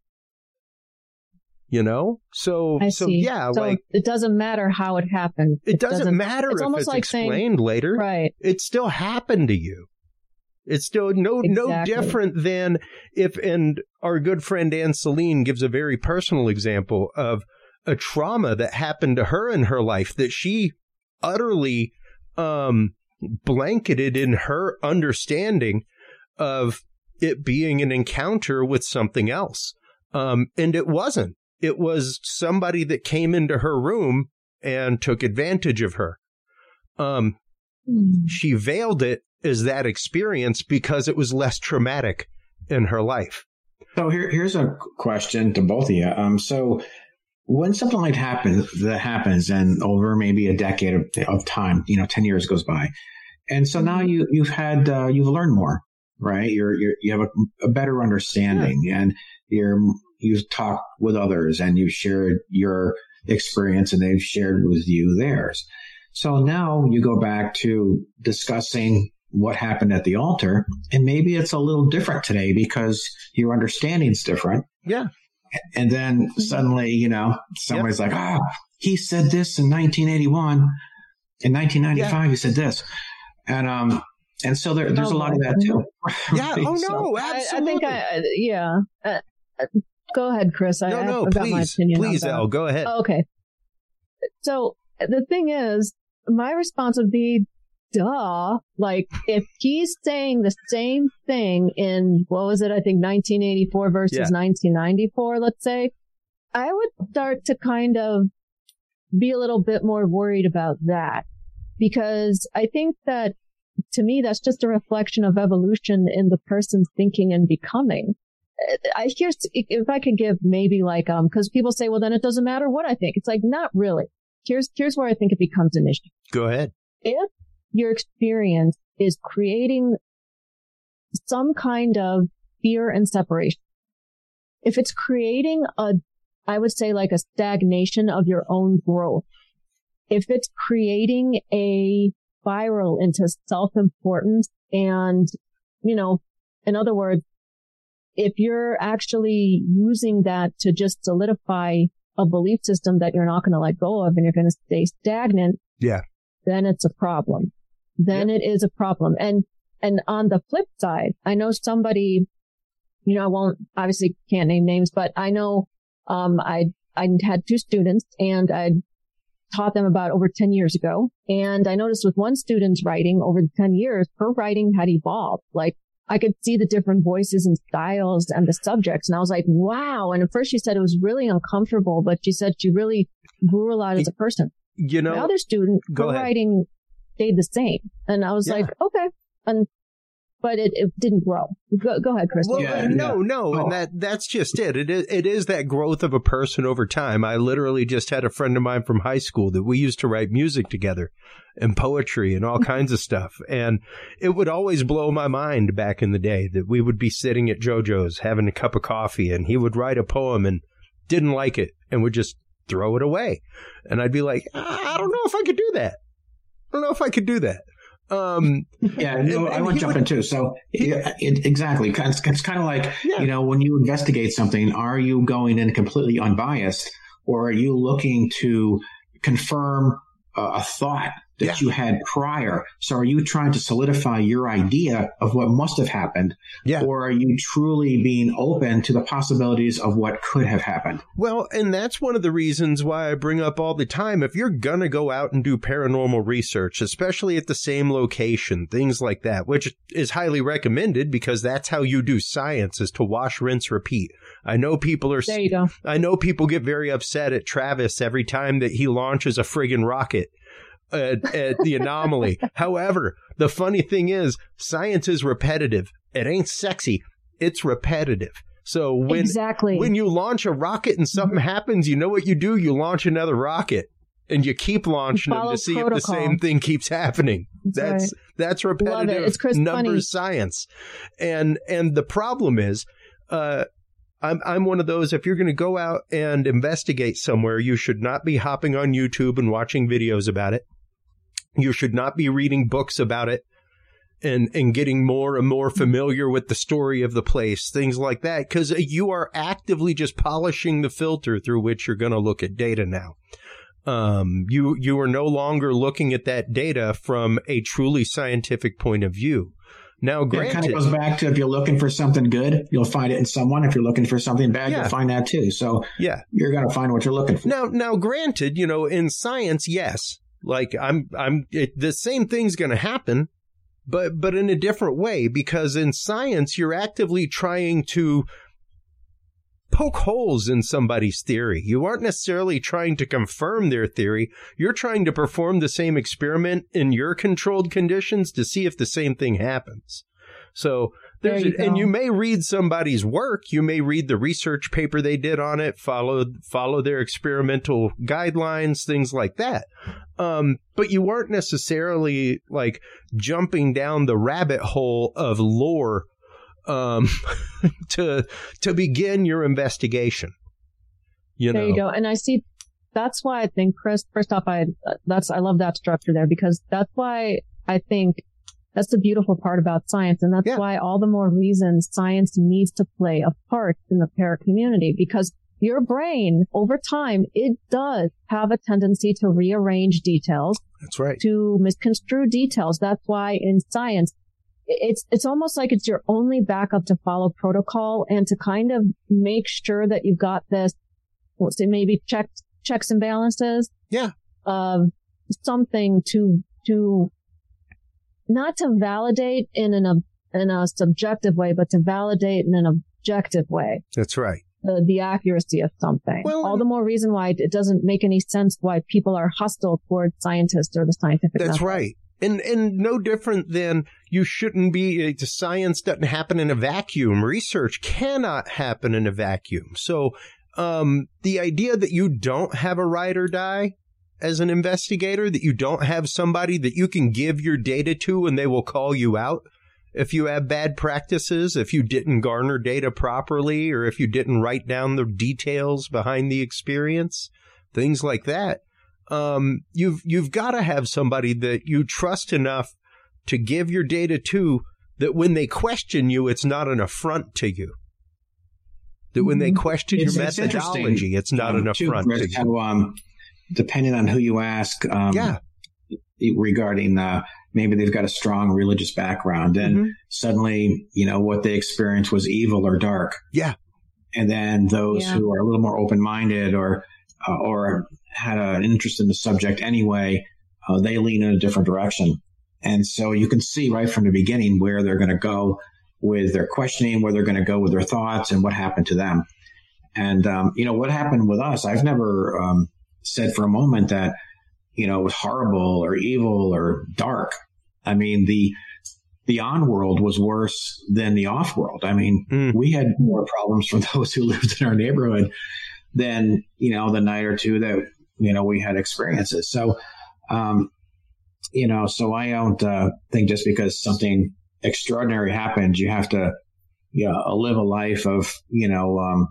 you know? So, I so see. yeah, so like it doesn't matter how it happened. It, it doesn't, doesn't matter it's if it's like explained saying, later. Right. It still happened to you. It's still no, exactly. no different than if, and our good friend Anne Celine gives a very personal example of a trauma that happened to her in her life that she utterly, um, blanketed in her understanding of it being an encounter with something else. Um, and it wasn't. It was somebody that came into her room and took advantage of her. Um, mm. She veiled it as that experience because it was less traumatic in her life. So here, here's a question to both of you. Um, so when something like happens, that happens and over maybe a decade of, of time, you know, ten years goes by. And so now you, you've had, uh, you've learned more. Right, you're, you're you have a, a better understanding, yeah. and you're you've talked with others, and you've shared your experience, and they've shared with you theirs. So now you go back to discussing what happened at the altar, and maybe it's a little different today because your understanding's different. Yeah, and then suddenly, you know, somebody's yep. like, "Ah, oh, he said this in nineteen eighty-one, in nineteen ninety-five, yeah. he said this," and um. And so there, there's oh, a lot of that too. Yeah. Oh no, absolutely. I, I think I, yeah. Uh, go ahead, Chris. I, no, no, I've got please, my opinion please, on that. Al, go ahead. Oh, okay. So the thing is, my response would be, duh. Like if he's saying the same thing in, what was it? I think nineteen eighty-four versus yeah. nineteen ninety-four, let's say, I would start to kind of be a little bit more worried about that, because I think that, to me, that's just a reflection of evolution in the person's thinking and becoming. I here's if I could give maybe like um because people say, well, then it doesn't matter what I think. It's like, not really. Here's here's where I think it becomes an issue. Go ahead. If your experience is creating some kind of fear and separation, if it's creating a, I would say like a stagnation of your own growth, if it's creating a spiral into self-importance and, you know, in other words, if you're actually using that to just solidify a belief system that you're not going to let go of and you're going to stay stagnant, yeah, then it's a problem. Then yeah. It is a problem. And, and on the flip side, I know somebody, you know, I won't, obviously can't name names, but I know, um, I, I had two students and I taught them about over ten years ago. And I noticed with one student's writing over the ten years, her writing had evolved. Like, I could see the different voices and styles and the subjects. And I was like, wow. And at first she said it was really uncomfortable, but she said she really grew a lot as a person. You know, the other student, her ahead. writing stayed the same. And I was yeah. like, okay. And, but it, it didn't grow. Go, go ahead, Chris. Well, yeah, no, yeah. no. Oh. And that, that's just it. It is, it is that growth of a person over time. I literally just had a friend of mine from high school that we used to write music together and poetry and all kinds of stuff. And it would always blow my mind back in the day that we would be sitting at JoJo's having a cup of coffee and he would write a poem and didn't like it and would just throw it away. And I'd be like, I don't know if I could do that. I don't know if I could do that. Um, yeah, no, and, I want to jump would, in too. So he, it, exactly. It's, it's kind of like, yeah. you know, when you investigate something, are you going in completely unbiased or are you looking to confirm uh, a thought that yeah. you had prior? So are you trying to solidify your idea of what must have happened? Yeah. Or are you truly being open to the possibilities of what could have happened? Well, and that's one of the reasons why I bring up all the time, if you're going to go out and do paranormal research, especially at the same location, things like that, which is highly recommended because that's how you do science, is to wash, rinse, repeat. I know people are, there you go. I know people get very upset at Travis every time that he launches a friggin' rocket. At, at the anomaly. However, the funny thing is, science is repetitive. It ain't sexy. It's repetitive. So when exactly. when you launch a rocket and something mm-hmm. happens, you know what you do? You launch another rocket and you keep launching them to see protocol. If the same thing keeps happening. That's right. that's repetitive Love it. It's Chris numbers funny. Science. And and the problem is, uh, I'm I'm one of those, if you're going to go out and investigate somewhere, you should not be hopping on YouTube and watching videos about it. You should not be reading books about it and, and getting more and more familiar with the story of the place, things like that, because you are actively just polishing the filter through which you're going to look at data now. Um, you, you are no longer looking at that data from a truly scientific point of view. Now, granted, yeah, it kind of goes back to if you're looking for something good, you'll find it in someone. If you're looking for something bad, yeah. you'll find that too. So yeah. you're going to find what you're looking for. Now, now, granted, you know, in science, yes. Like I'm, I'm, it, the same thing's going to happen, but, but in a different way, because in science, you're actively trying to poke holes in somebody's theory. You aren't necessarily trying to confirm their theory. You're trying to perform the same experiment in your controlled conditions to see if the same thing happens. So there's, there you a, and you may read somebody's work. You may read the research paper they did on it, follow, follow their experimental guidelines, things like that. Um, but you weren't necessarily like jumping down the rabbit hole of lore, um, to, to begin your investigation. You know, there you go. And I see, that's why I think, Chris, first off, I, that's, I love that structure there because that's why I think that's the beautiful part about science. And that's yeah. why all the more reason science needs to play a part in the para community, because your brain over time, it does have a tendency to rearrange details. That's right. To misconstrue details. That's why in science, it's, it's almost like it's your only backup to follow protocol and to kind of make sure that you've got this, let's say maybe check, checks and balances. Yeah. Of something to, to, not to validate in an in a subjective way, but to validate in an objective way. That's right. the, the accuracy of something. Well, all the more reason why it doesn't make any sense why people are hostile towards scientists or the scientific That's method. right. And and no different than you shouldn't be, science doesn't happen in a vacuum. Research cannot happen in a vacuum. So um, the idea that you don't have a ride or die as an investigator, that you don't have somebody that you can give your data to and they will call you out if you have bad practices, if you didn't garner data properly, or if you didn't write down the details behind the experience, things like that. Um, you've you've got to have somebody that you trust enough to give your data to, that when they question you, it's not an affront to you. That when they question It's- your it's methodology, it's not um, an too, affront Chris, to you. how, um, depending on who you ask, um, Yeah. regarding uh, maybe they've got a strong religious background, and Mhm. suddenly, you know, what they experienced was evil or dark. Yeah. And then those Yeah. who are a little more open-minded or uh, or had an interest in the subject anyway, uh, they lean in a different direction. And so you can see right from the beginning where they're going to go with their questioning, where they're going to go with their thoughts, and what happened to them. And, um, you know, what happened with us, I've never um, said for a moment that, you know, it was horrible or evil or dark. I mean, the the on world was worse than the off world. I mean, Mm. we had more problems from those who lived in our neighborhood than, you know, the night or two that, you know, we had experiences. So, um, you know, so I don't uh, think just because something extraordinary happens, you have to, you know, live a life of, you know, um,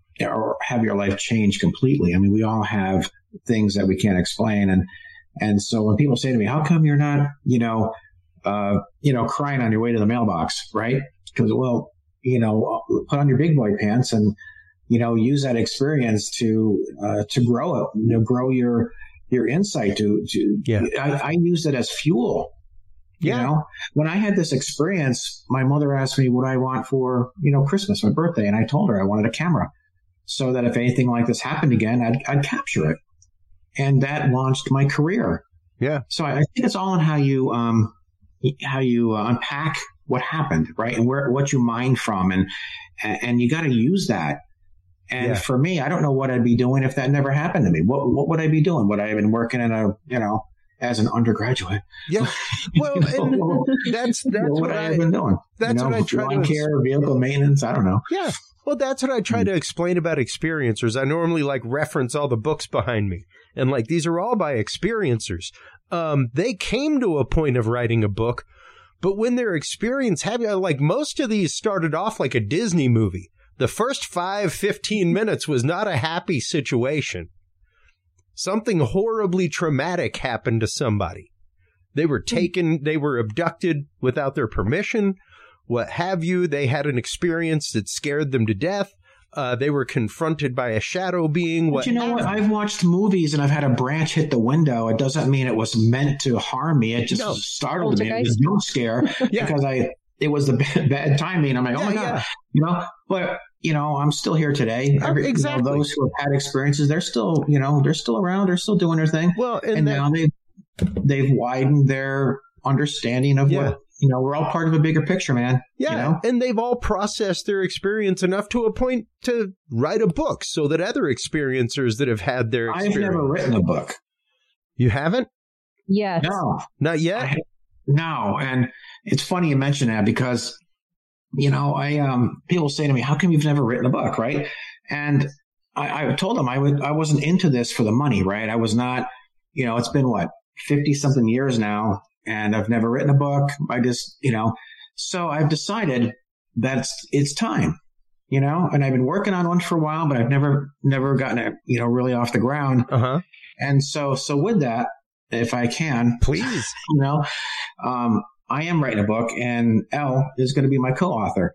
or have your life change completely. I mean, we all have things that we can't explain. And, and so when people say to me, how come you're not, you know, uh, you know, crying on your way to the mailbox, right? Because, well, you know, put on your big boy pants and, you know, use that experience to, uh, to grow it, you know, grow your, your insight to, to, Yeah. I, I use it as fuel. Yeah. You know, when I had this experience, my mother asked me what I want for, you know, Christmas, my birthday. And I told her I wanted a camera so that if anything like this happened again, I'd, I'd capture it. And that launched my career. Yeah. So I, I think it's all in how you, um, how you uh, unpack what happened, right? And where, what you mine from. And, and you got to use that. And Yeah. for me, I don't know what I'd be doing if that never happened to me. What, what would I be doing? Would I have been working in a, you know, as an undergraduate? Yeah. Well, You know, and that's, that's what what would I I, have been doing? that's you know, what I try lawn to- care, vehicle maintenance. I don't know. yeah. Well, that's what I try to explain about experiencers. I normally like reference all the books behind me. And like, these are all by experiencers. Um, they came to a point of writing a book, but when their experience had, like most of these started off like a Disney movie. The first five, fifteen minutes was not a happy situation. Something horribly traumatic happened to somebody. They were taken, they were abducted without their permission, what have you. They had an experience that scared them to death. Uh, they were confronted by a shadow being. What But you know have what? you. I've watched movies and I've had a branch hit the window. It doesn't mean it was meant to harm me. It just No. startled me. It was Poltergeist. a jump scare Yeah. because I it was the bad, bad timing. I'm like, oh Yeah, my god, yeah. you know. But you know, I'm still here today. Oh, Every, exactly. You know, those who have had experiences, they're still, you know, they're still around. They're still doing their thing. Well, and, And that, now they've they've widened their understanding of Yeah. what, you know, we're all part of a bigger picture, man. yeah, You know? and they've all processed their experience enough to a point to write a book so that other experiencers that have had their I've experience. never written a book. You haven't? Yes. No. Not yet? I, no. And it's funny you mention that because, you know, I, um, people say to me, how come you've never written a book? Right. And I, I told them I would, I wasn't into this for the money, right? I was not, you know, it's been what, fifty something years now, and I've never written a book. I just, you know, so I've decided that it's, it's time, you know, and I've been working on one for a while, but I've never, never gotten it, you know, really off the ground. Uh-huh. And so, so with that, if I can, Please. you know, um, I am writing a book, and Elle is going to be my co-author.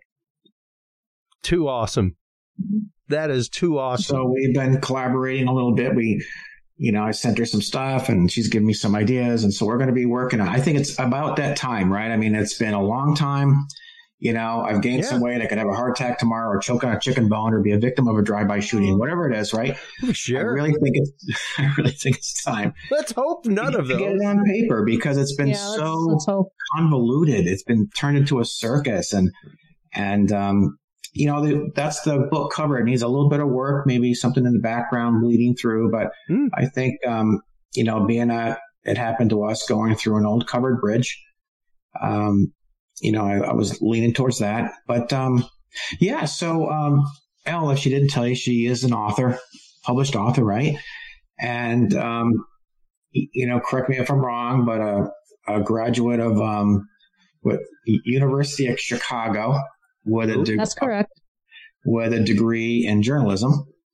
Too awesome. That is too awesome. So we've been collaborating a little bit. We, you know, I sent her some stuff, and she's given me some ideas, and so we're going to be working on. I think it's about that time, right? I mean, it's been a long time. You know, I've gained Yeah. some weight. I could have a heart attack tomorrow, or choke on a chicken bone, or be a victim of a drive-by shooting, whatever it is, right? I Sure. really think it's. I really think it's time. Let's hope none of to get those. it on paper because it's been Yeah, let's, so let's hope. convoluted. It's been turned into a circus, and and um you know, the, that's the book cover. It needs a little bit of work, maybe something in the background bleeding through. But mm. I think, um, you know, being a, it happened to us going through an old covered bridge. Um, you know, I, I was leaning towards that. But um, yeah, so um, Elle, if she didn't tell you, she is an author, published author, right? And, um, you know, correct me if I'm wrong, but a, a graduate of um, what, University of Chicago with a, de- That's correct. with a degree in journalism.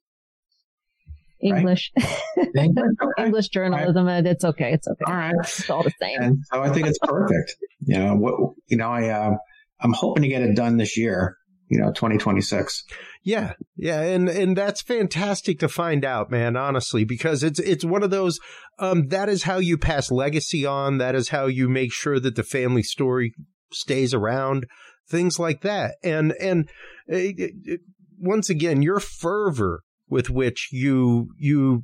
English. Right? English, okay. English journalism, and it's okay. It's okay. All right. It's all the same. And so I think it's perfect. You know, what, you know, I, uh, I'm hoping to get it done this year, you know, twenty twenty-six. Yeah. Yeah. And, and that's fantastic to find out, man, honestly, because it's, it's one of those, um, that is how you pass legacy on. That is how you make sure that the family story stays around, things like that. And, and it, it, once again, your fervor with which you, you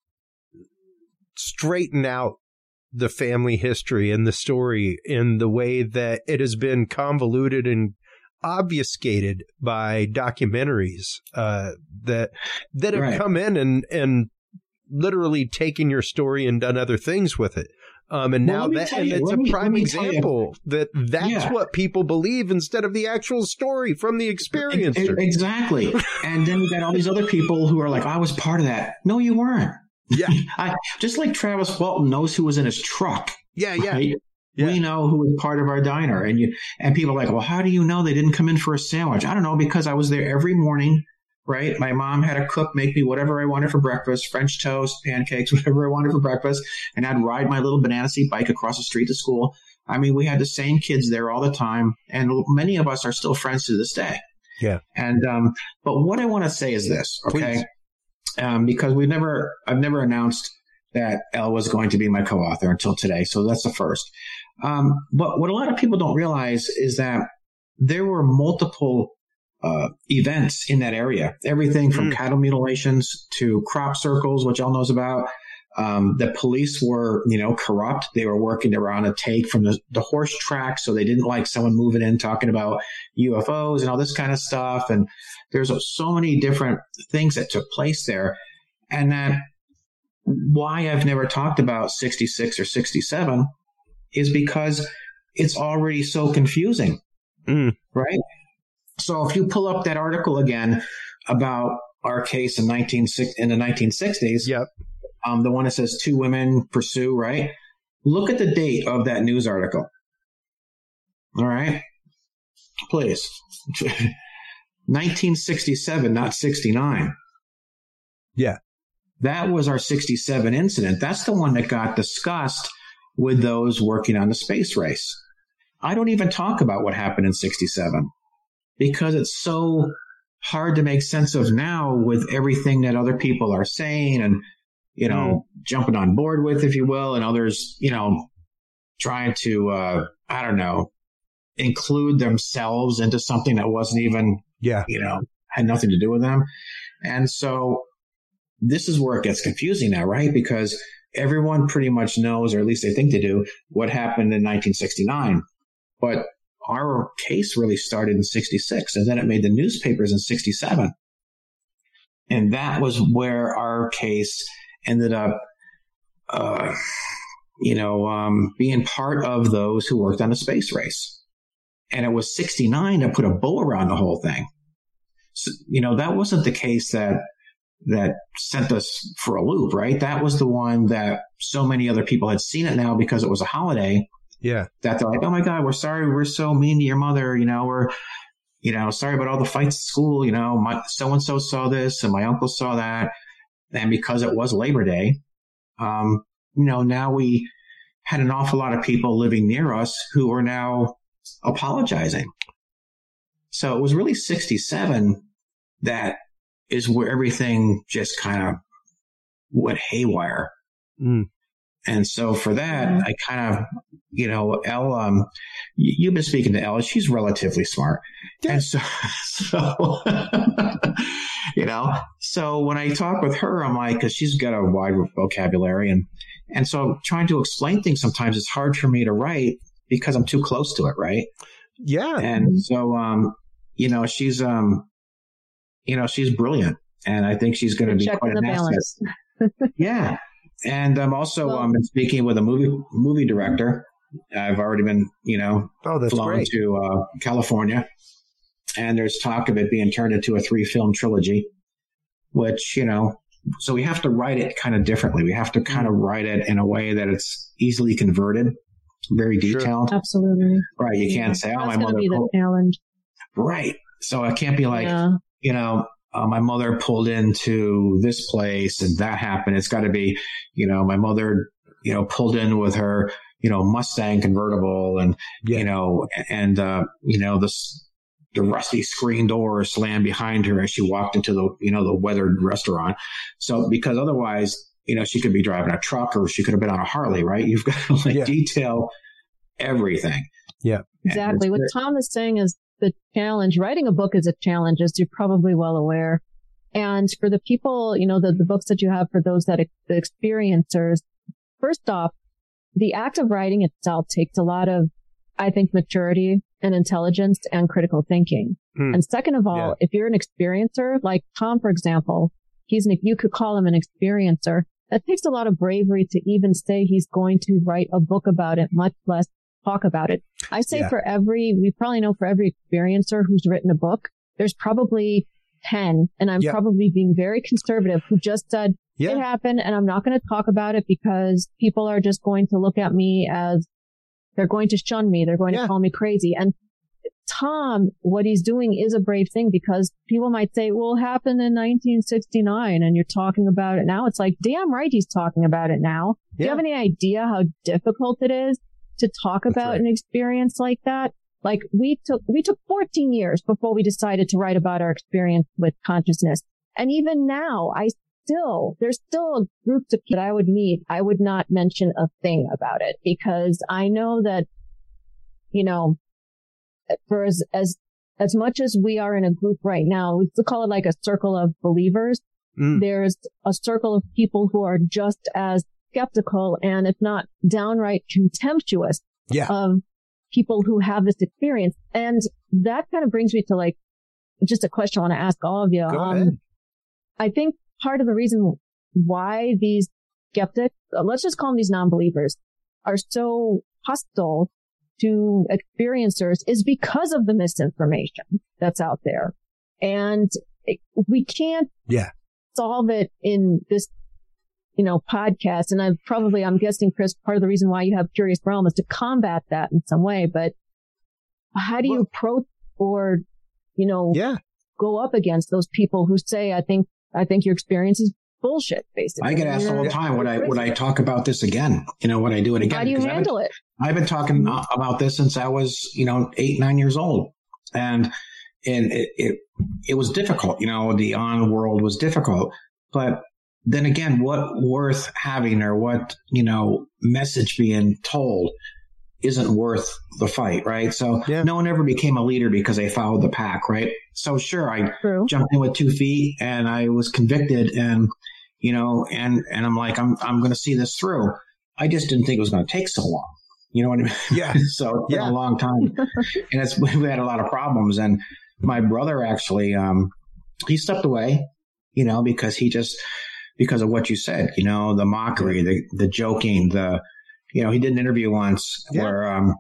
straighten out the family history and the story in the way that it has been convoluted and obfuscated by documentaries uh, that that have right. come in and and literally taken your story and done other things with it. Um, and well, now that and you, it's a me, prime example that that's yeah. what people believe instead of the actual story from the experience. Exactly. And then you got all these other people who are like, I was part of that. No, you weren't. Yeah. I, just like Travis Walton knows who was in his truck. Yeah, yeah. Right? Yeah. We know who was part of our diner. And you and people are like, well, how do you know they didn't come in for a sandwich? I don't know, because I was there every morning, right? My mom had a cook make me whatever I wanted for breakfast, French toast, pancakes, whatever I wanted for breakfast. And I'd ride my little banana seat bike across the street to school. I mean, we had the same kids there all the time. And many of us are still friends to this day. Yeah. And, um, but what I want to say is this, okay? Please. Um, because we've never, I've never announced that Elle was going to be my co-author until today. So that's the first. Um, but what a lot of people don't realize is that there were multiple uh, events in that area, everything from mm. cattle mutilations to crop circles, which Elle knows about. Um, the police were, you know, corrupt. They were working around a take from the, the horse track. So they didn't like someone moving in talking about U F Os and all this kind of stuff. And there's so many different things that took place there. And that why I've never talked about sixty-six or sixty-seven is because it's already so confusing, mm. right? So if you pull up that article again about our case in nineteen in the nineteen sixties, yep. um, the one that says two women pursue, right? Look at the date of that news article. All right, please. nineteen sixty-seven, not sixty-nine. Yeah. That was our sixty-seven incident. That's the one that got discussed with those working on the space race. I don't even talk about what happened in sixty-seven because it's so hard to make sense of now with everything that other people are saying and, you know, mm. jumping on board with, if you will, and others, you know, trying to, uh, I don't know, include themselves into something that wasn't even, yeah, you know, had nothing to do with them. And so this is where it gets confusing now, right? Because everyone pretty much knows, or at least they think they do, what happened in nineteen sixty-nine. But our case really started in sixty-six, and then it made the newspapers in sixty-seven. And that was where our case ended up, uh, you know, um, being part of those who worked on the space race. And it was sixty-nine that put a bow around the whole thing. So, you know, that wasn't the case that that sent us for a loop, right? That was the one that so many other people had seen it now because it was a holiday. Yeah. That they're like, oh my God, we're sorry. We're so mean to your mother. You know, we're, you know, sorry about all the fights at school. You know, my so-and-so saw this and my uncle saw that. And because it was Labor Day, um, you know, now we had an awful lot of people living near us who are now apologizing. So it was really sixty-seven that is where everything just kind of went haywire. Mm. And so for that, mm. I kind of, you know, Elle, um, you, you've been speaking to Elle. She's relatively smart. Yeah. And so, so you know, so when I talk with her, I'm like, because she's got a wide vocabulary. And, and so trying to explain things sometimes it's hard for me to write because I'm too close to it, right? Yeah. And so, um, you know, she's, um, you know, she's brilliant. And I think she's going to be quite an asset. Yeah. And I'm also well, um, speaking with a movie movie director. I've already been, you know, oh, that's flown great. to uh, California. And there's talk of it being turned into a three-film trilogy, which, you know, so we have to write it kind of differently. We have to kind of write it in a way that it's easily converted, very detailed. Sure. Absolutely. Right. You can't say, oh, That's my mother. Be the challenge. Right. So I can't be like, yeah. you know, uh, my mother pulled into this place and that happened. It's got to be, you know, my mother, you know, pulled in with her, you know, Mustang convertible and, yeah. you know, and, uh, you know, this, the rusty screen door slammed behind her as she walked into the, you know, the weathered restaurant. So, because otherwise, you know, she could be driving a truck or she could have been on a Harley, right? You've got to like yeah. detail everything. Yeah, exactly. What Tom is saying is the challenge. Writing a book is a challenge, as you're probably well aware. And for the people, you know, the, the books that you have for those that the experiencers, first off, the act of writing itself takes a lot of, I think, maturity and intelligence and critical thinking. Mm. And second of all, yeah. if you're an experiencer, like Tom, for example, he's an, you could call him an experiencer. That takes a lot of bravery to even say he's going to write a book about it, much less talk about it. I say yeah. for every, we probably know for every experiencer who's written a book, there's probably ten, and I'm yeah. probably being very conservative, who just said, yeah. it happened and I'm not going to talk about it because people are just going to look at me as, they're going to shun me. They're going yeah. to call me crazy. And Tom, what he's doing is a brave thing, because people might say, well, it happened in nineteen sixty-nine and you're talking about it now. It's like, damn right he's talking about it now. Yeah. Do you have any idea how difficult it is to talk That's about right. an experience like that? Like we took, we took fourteen years before we decided to write about our experience with consciousness. And even now, I still, there's still groups of people that I would meet. I would not mention a thing about it, because I know that, you know, for as, as, as much as we are in a group right now, we still call it like a circle of believers. Mm. There's a circle of people who are just as skeptical and, if not downright contemptuous yeah. of people who have this experience. And that kind of brings me to like just a question I want to ask all of you. Go um, ahead. I think part of the reason why these skeptics, let's just call them these non-believers, are so hostile to experiencers is because of the misinformation that's out there. And it, we can't yeah. solve it in this, you know, podcast. And I probably, I'm guessing, Chris, part of the reason why you have Curious Realm is to combat that in some way. But how do well, you approach or, you know, yeah. go up against those people who say, I think, I think your experience is bullshit, basically? I get asked all the time, would I, would I talk about this again? You know, would I do it again? How do you handle I've been, it? I've been talking about this since I was, you know, eight, nine years old. And, and it, it, it was difficult. You know, the on world was difficult, but then again, what worth having or what, you know, message being told isn't worth the fight, right? So yeah. no one ever became a leader because they followed the pack, right? So sure, I True. jumped in with two feet and I was convicted, and, you know, and, and I'm like, I'm, I'm going to see this through. I just didn't think it was going to take so long. You know what I mean? Yeah. So it's yeah. been a long time, and it's, we had a lot of problems. And my brother actually, um, he stepped away, you know, because he just, because of what you said, you know, the mockery, the, the joking, the, you know, he did an interview once yeah. where um,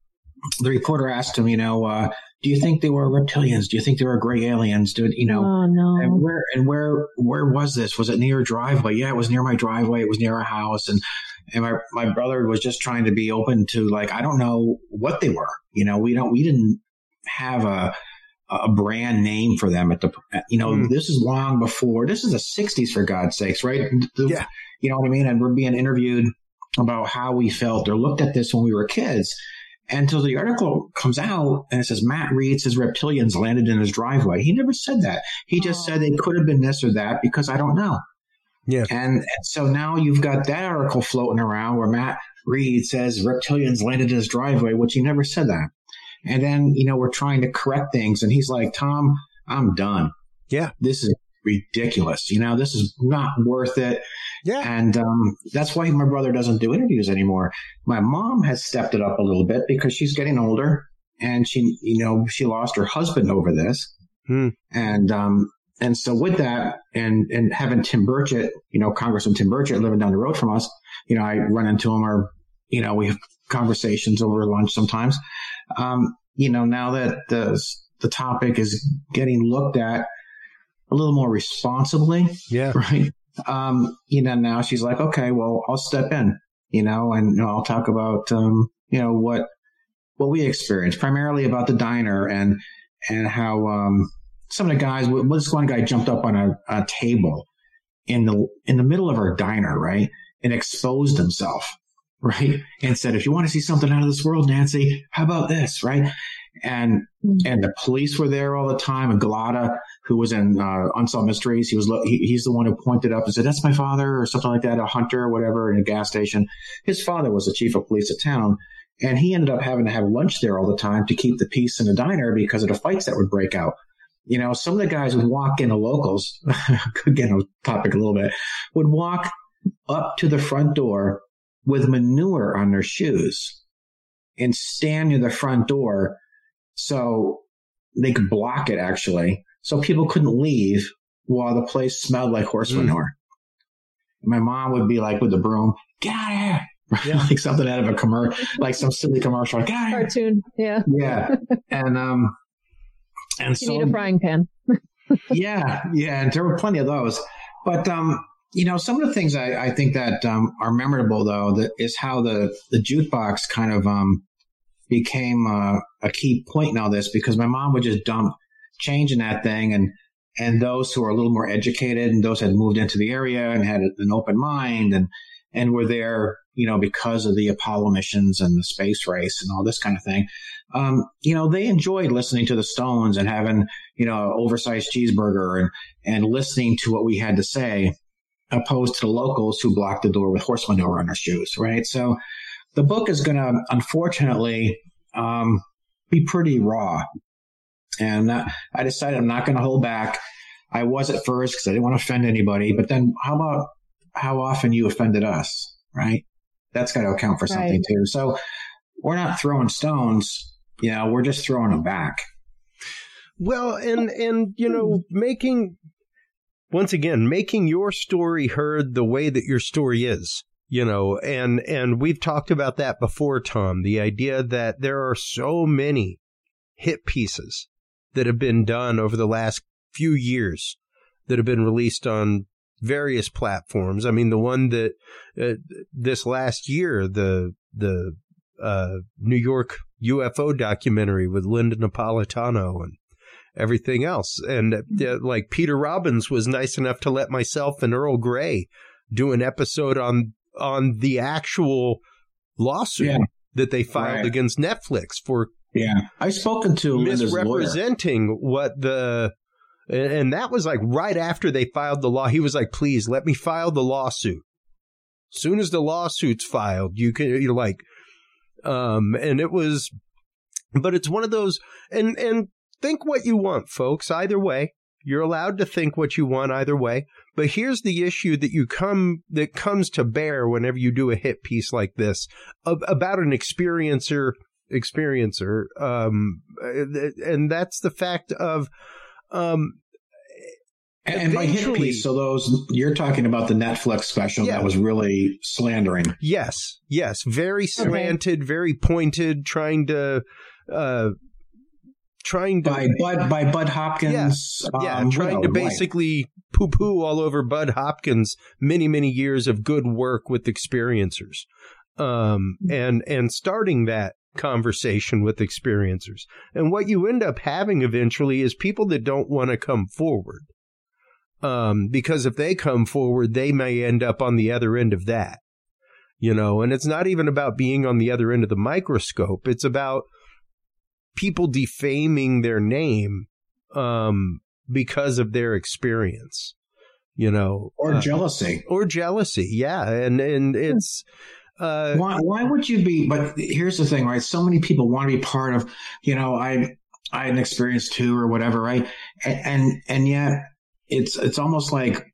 the reporter asked him, you know, uh, do you think they were reptilians? Do you think they were gray aliens? Do you know? Oh, no. And where and where where was this? Was it near your driveway? Yeah, it was near my driveway. It was near our house, and and my my brother was just trying to be open to, like, I don't know what they were. You know, we don't we didn't have a a brand name for them at the, you know, mm. this is long before, this is the sixties, for God's sakes, right? The, yeah. You know what I mean? And we're being interviewed about how we felt or looked at this when we were kids. Until the article comes out and it says Matt Reed says reptilians landed in his driveway. He never said that. He just oh. said they could have been this or that, because I don't know. Yeah. And, and so now you've got that article floating around where Matt Reed says reptilians landed in his driveway, which he never said that. And then, you know, we're trying to correct things. And he's like, Tom, I'm done. Yeah. This is ridiculous. You know, this is not worth it. Yeah. And um, that's why my brother doesn't do interviews anymore. My mom has stepped it up a little bit because she's getting older. and she, you know, she lost her husband over this. Hmm. And, um, and so with that, and, and having Tim Burchett, you know, Congressman Tim Burchett living down the road from us, you know, I run into him, or, you know, we have conversations over lunch sometimes. Um, you know, now that the, the topic is getting looked at a little more responsibly. Yeah. Right. Um, you know, now she's like, okay, well, I'll step in, you know, and you know, I'll talk about, um, you know, what, what we experienced, primarily about the diner, and, and how, um, some of the guys, this one guy jumped up on a, a table in the, in the middle of our diner, right, and exposed himself, right, and said, if you want to see something out of this world, Nancy, how about this, right? And, and the police were there all the time. And Galata, who was in uh, Unsolved Mysteries, he was, he, he's the one who pointed up and said, that's my father, or something like that, a hunter or whatever, in a gas station. His father was the chief of police of town. And he ended up having to have lunch there all the time to keep the peace in the diner because of the fights that would break out. You know, some of the guys would walk in, the locals, could get on topic a little bit, would walk up to the front door with manure on their shoes and stand near the front door so they could block it, actually, so people couldn't leave while the place smelled like horse Mm. manure. My mom would be like with the broom, get out of here. Yeah. Like something out of a commercial, like some silly commercial. Like, get out of here. Cartoon. Yeah. Yeah. And, um, and You so, need a frying pan. yeah, yeah. And there were plenty of those. But, um, you know, some of the things I, I think that, um, are memorable, though, that is how the, the jukebox kind of, um, became uh, a key point in all this, because my mom would just dump change in that thing. And, and those who are a little more educated, and those had moved into the area and had an open mind, and, and were there, you know, because of the Apollo missions and the space race and all this kind of thing. Um, you know, they enjoyed listening to the Stones and having, you know, an oversized cheeseburger and, and listening to what we had to say, opposed to the locals who blocked the door with horse manure on their shoes. Right. So the book is going to, unfortunately, um, be pretty raw. And uh, I decided I'm not going to hold back. I was at first because I didn't want to offend anybody. But then how about how often you offended us, right? That's got to account for something Right. too. So we're not throwing stones, you know, we're just throwing them back. Well, and, and, you know, making, once again, making your story heard the way that your story is, you know, and, and we've talked about that before, Tom, the idea that there are so many hit pieces that have been done over the last few years that have been released on various platforms. I mean, the one that uh, this last year, the the uh, New York U F O documentary with Linda Napolitano and everything else. And uh, like Peter Robbins was nice enough to let myself and Earl Grey do an episode on on the actual lawsuit Yeah. that they filed Right. against Netflix for Yeah. I've spoken to Linda's lawyer. misrepresenting what the, and that was like right after they filed the law. He was like, please let me file the lawsuit. Soon as the lawsuit's filed, you can, you're like, um, and it was, but it's one of those, and, and think what you want, folks, either way. You're allowed to think what you want either way. But here's the issue that you come, that comes to bear whenever you do a hit piece like this of, about an experiencer, experiencer. Um, and that's the fact of, um, And, and by hit eventually- piece, so those, you're talking about the Netflix special Yeah. that was really slandering. Yes, yes, very slanted, very pointed, trying to, uh, trying to, By Bud, by Bud Hopkins. yeah, um, trying widow, to wife. basically poo-poo all over Bud Hopkins' many, many years of good work with experiencers, um, and and starting that conversation with experiencers. And what you end up having eventually is people that don't want to come forward. Um, because if they come forward, they may end up on the other end of that, you know, and it's not even about being on the other end of the microscope. It's about people defaming their name, um, because of their experience, you know, Or uh, jealousy. or jealousy. Yeah. And, and it's, uh, Why, why would you be, but here's the thing, right? So many people want to be part of, you know, I, I had an experience too, or whatever, right? And, and, and yet it's, it's almost like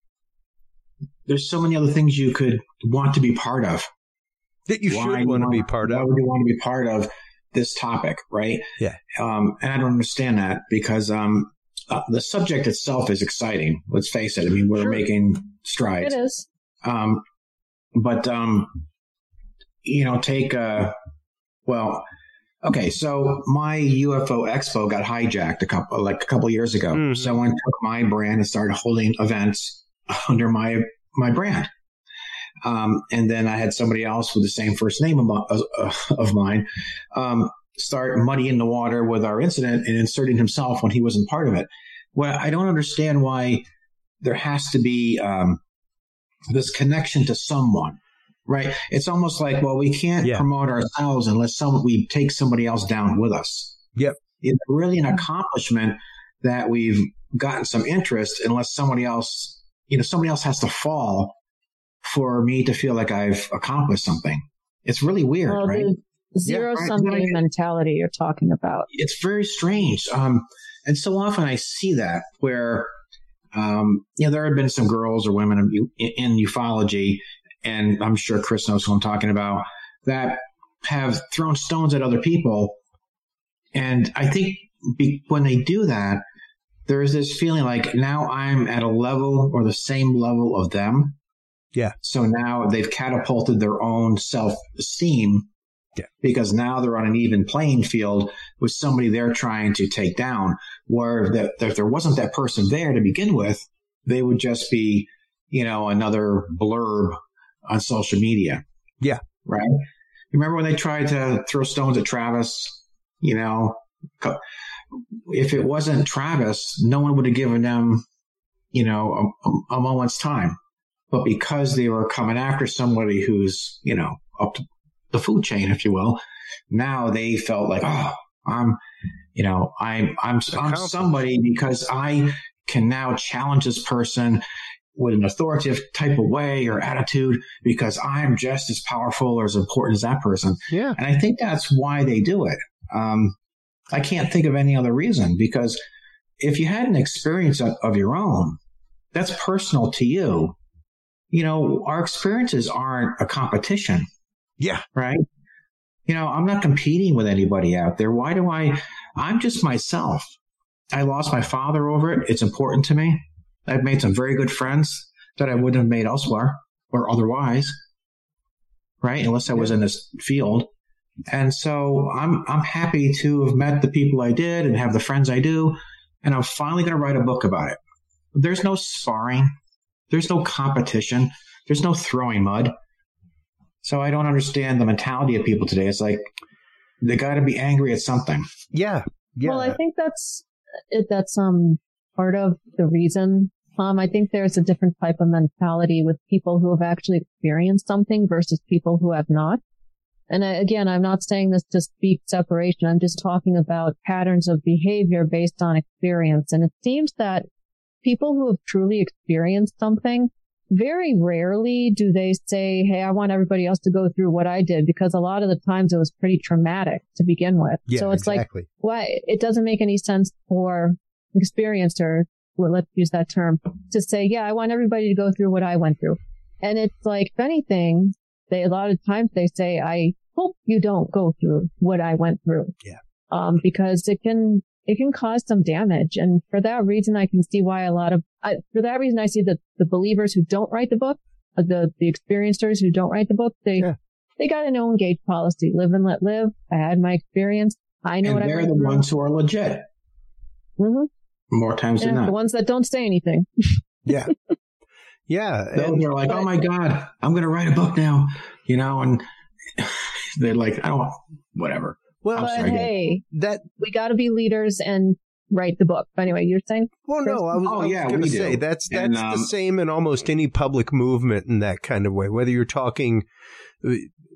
there's so many other things you could want to be part of. that you Why should want to you be part why of. would you want to be part of this topic, right? Yeah. Um, and I don't understand that because um, uh, the subject itself is exciting. Let's face it. I mean, we're Sure. making strides. It is. Um, but, um, you know, take, uh, well, okay. So my U F O Expo got hijacked a couple, like a couple of years ago. Mhm. Someone took my brand and started holding events under my, my brand. Um, and then I had somebody else with the same first name of, uh, of mine, um, start muddying the water with our incident and inserting himself when he wasn't part of it. Well, I don't understand why there has to be, um, this connection to someone, right? It's almost like, well, we can't Yeah. promote ourselves unless some, we take somebody else down with us. Yep. It's really an accomplishment that we've gotten some interest unless somebody else, you know, somebody else has to fall for me to feel like I've accomplished something. It's really weird, Well, right? the zero Yeah, sum right. game mentality you're talking about. It's very strange. Um, and so often I see that where, um, you know, there have been some girls or women in, in ufology, and I'm sure Chris knows who I'm talking about, that have thrown stones at other people. And I think be, when they do that, there is this feeling like now I'm at a level or the same level of them. Yeah. So now they've catapulted their own self-esteem. Yeah. Because now they're on an even playing field with somebody they're trying to take down, where that if there wasn't that person there to begin with, they would just be, you know, another blurb on social media. Yeah. Right. Remember when they tried to throw stones at Travis? You know, if it wasn't Travis, no one would have given them, you know, a, a moment's time. But because they were coming after somebody who's, you know, up to the food chain, if you will, now they felt like, oh, I'm, you know, I'm, I'm, I'm somebody because I can now challenge this person with an authoritative type of way or attitude because I'm just as powerful or as important as that person. Yeah. And I think that's why they do it. Um, I can't think of any other reason, because if you had an experience of, of your own, that's personal to you. You know, our experiences aren't a competition. Yeah. Right. You know, I'm not competing with anybody out there. Why do I? I'm just myself. I lost my father over it. It's important to me. I've made some very good friends that I wouldn't have made elsewhere or otherwise. Right. Unless I was in this field. And so I'm, I'm happy to have met the people I did and have the friends I do. And I'm finally going to write a book about it. There's no sparring. There's no competition. There's no throwing mud. So I don't understand the mentality of people today. It's like they got to be angry at something. Yeah. Yeah. Well, I think that's it, that's um part of the reason. Um, I think there's a different type of mentality with people who have actually experienced something versus people who have not. And I, again, I'm not saying this to speak separation. I'm just talking about patterns of behavior based on experience. And it seems that people who have truly experienced something, very rarely do they say, hey, I want everybody else to go through what I did, because a lot of the times it was pretty traumatic to begin with. Yeah, so it's exactly. like, why? It doesn't make any sense for experienced, well, let's use that term, to say, yeah, I want everybody to go through what I went through. And it's like, if anything, they, a lot of times they say, I hope you don't go through what I went through. Yeah. Um, because it can, it can cause some damage. And for that reason, I can see why a lot of, I, for that reason, I see that the believers who don't write the book, uh, the, the experiencers who don't write the book, they, yeah. they got a no engage policy. Live and let live. I had my experience. I know and what I went they're the through. ones who are legit. Mm-hmm. More times yeah, than not. The ones that don't say anything. Yeah. Yeah. Those are like, oh my God, I'm going to write a book now, you know, and they're like, I don't want, whatever. Well, but sorry, hey, that we got to be leaders and write the book. Anyway, you're saying? Well, no, I was, oh, I was yeah, going to say do. that's that's and, um, the same in almost any public movement in that kind of way. Whether you're talking uh,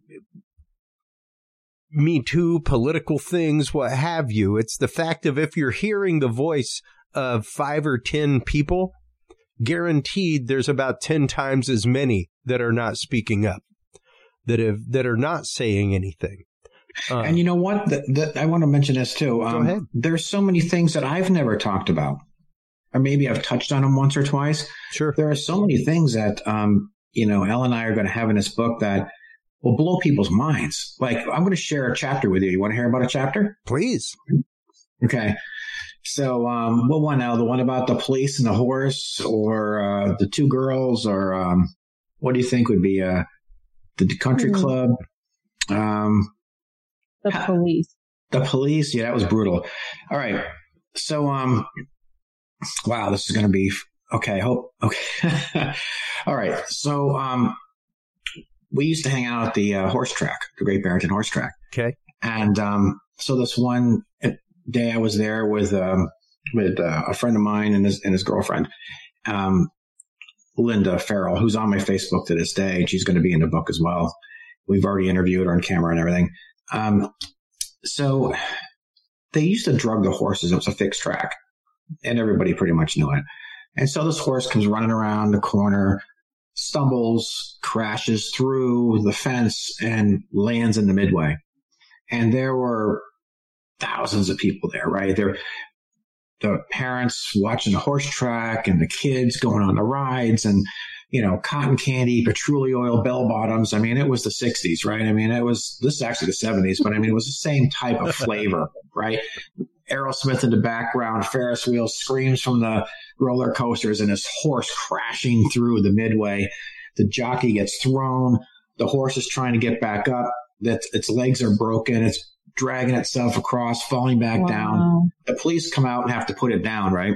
Me Too, political things, what have you, it's the fact of if you're hearing the voice of five or ten people, guaranteed there's about ten times as many that are not speaking up, that have that are not saying anything. Uh, and you know what? The, the, I want to mention this too. Um, go ahead. There's so many things that I've never talked about, or maybe I've touched on them once or twice. Sure. There are so many things that, um, you know, Elle and I are going to have in this book that will blow people's minds. Like, I'm going to share a chapter with you. You want to hear about a chapter? Please. Okay. So, um, what one now? The one about the police and the horse, or uh, the two girls, or um, what do you think would be uh, the country mm-hmm. club? Um, the police. The police. Yeah, that was brutal. All right. So, um, wow, this is going to be okay. Hope okay. All right. So, um, we used to hang out at the uh, horse track, the Great Barrington Horse Track. Okay. And um, so this one day I was there with um, with uh, a friend of mine and his and his girlfriend, um, Linda Farrell, who's on my Facebook to this day. She's going to be in the book as well. We've already interviewed her on camera and everything. Um, so they used to drug the horses. It was a fixed track, and everybody pretty much knew it. And so this horse comes running around the corner, stumbles, crashes through the fence, and lands in the midway. And there were thousands of people there, right? There, the parents watching the horse track and the kids going on the rides and, you know, cotton candy, patchouli oil, bell bottoms. I mean, it was the sixties, right? I mean, it was, this is actually the seventies, but I mean, it was the same type of flavor, right? Aerosmith in the background, Ferris wheels, screams from the roller coasters, and this horse crashing through the midway. The jockey gets thrown. The horse is trying to get back up. That its legs are broken. It's dragging itself across, falling back wow. down. The police come out and have to put it down, right?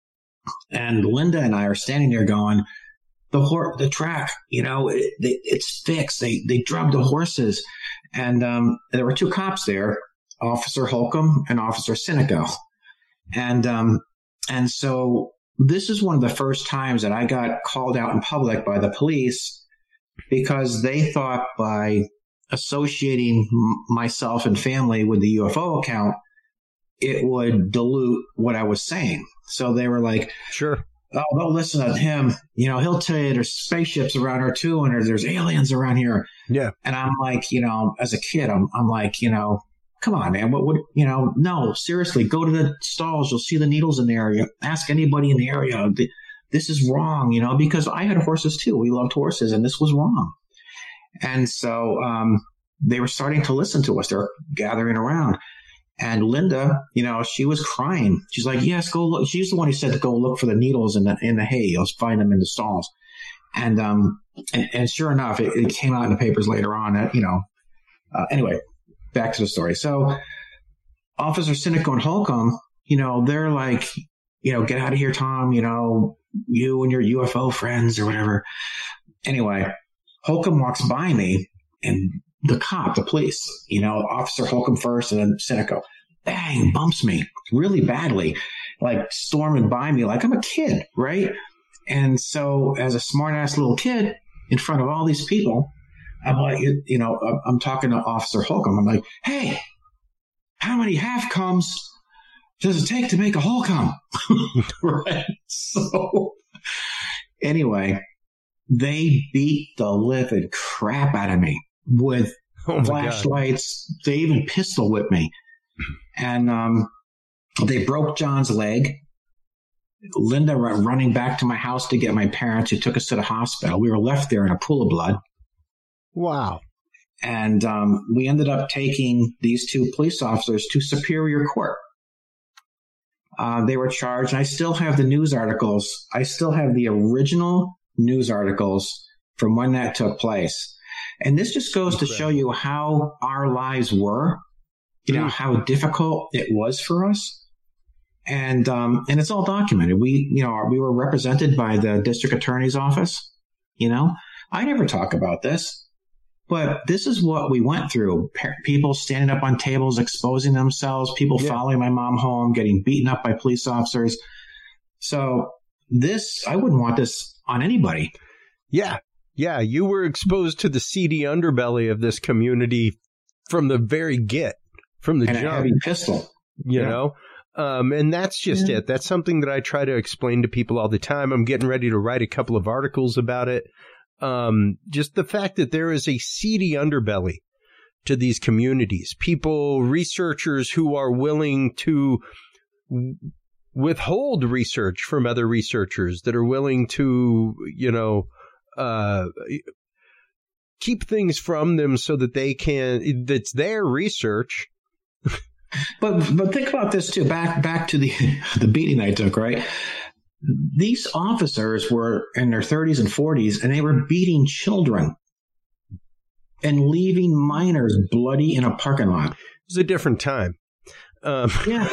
And Linda and I are standing there going, the horse, the track, you know, it, it, it's fixed. They they drugged the horses, and um, there were two cops there, Officer Holcomb and Officer Sinico, and um, and so this is one of the first times that I got called out in public by the police because they thought by associating myself and family with the U F O account, it would dilute what I was saying. So they were like, sure. Oh, don't listen to him. You know, he'll tell you there's spaceships around here too, and there's, there's aliens around here. Yeah. And I'm like, you know, as a kid, I'm, I'm like, you know, come on, man. What would, you know, no, seriously, go to the stalls. You'll see the needles in the area. Ask anybody in the area. This is wrong, you know, because I had horses too. We loved horses, and this was wrong. And so um, they were starting to listen to us. They're gathering around. And Linda, you know, she was crying. She's like, yes, go look. She's the one who said to go look for the needles in the in the hay. You'll find them in the stalls. And um, and, and sure enough, it, it came out in the papers later on that, you know, uh, anyway, back to the story. So Officer Sinico and Holcomb, you know, they're like, you know, get out of here, Tom, you know, you and your U F O friends or whatever. Anyway, Holcomb walks by me, and the cop, the police, you know, Officer Holcomb first and then Sinico, bang, bumps me really badly, like storming by me like I'm a kid, right? And so as a smart-ass little kid in front of all these people, I'm like, you know, I'm talking to Officer Holcomb. I'm like, hey, how many half comes does it take to make a Holcomb? Right? So anyway, they beat the living crap out of me with oh flashlights. God. They even pistol whipped me. And um, they broke John's leg. Linda ran running back to my house to get my parents, who took us to the hospital. We were left there in a pool of blood. Wow. And um, we ended up taking these two police officers to Superior Court. Uh, they were charged. And I still have the news articles. I still have the original news articles from when that took place. And this just goes to show you how our lives were, you know, how difficult it was for us. And, um, and it's all documented. We, you know, we were represented by the district attorney's office. You know, I never talk about this, but this is what we went through. People standing up on tables, exposing themselves, people yeah. following my mom home, getting beaten up by police officers. So this, I wouldn't want this on anybody. Yeah. Yeah, you were exposed to the seedy underbelly of this community from the very get, from the and jump. A heavy pistol, you yeah. know, um, and that's just yeah. it. That's something that I try to explain to people all the time. I'm getting ready to write a couple of articles about it. Um, just the fact that there is a seedy underbelly to these communities. People, researchers who are willing to withhold research from other researchers, that are willing to, you know. Uh, keep things from them so that they can, that's their research. But but think about this too. Back back to the the beating I took, right? These officers were in their thirties and forties, and they were beating children and leaving minors bloody in a parking lot. It was a different time. Um, yeah.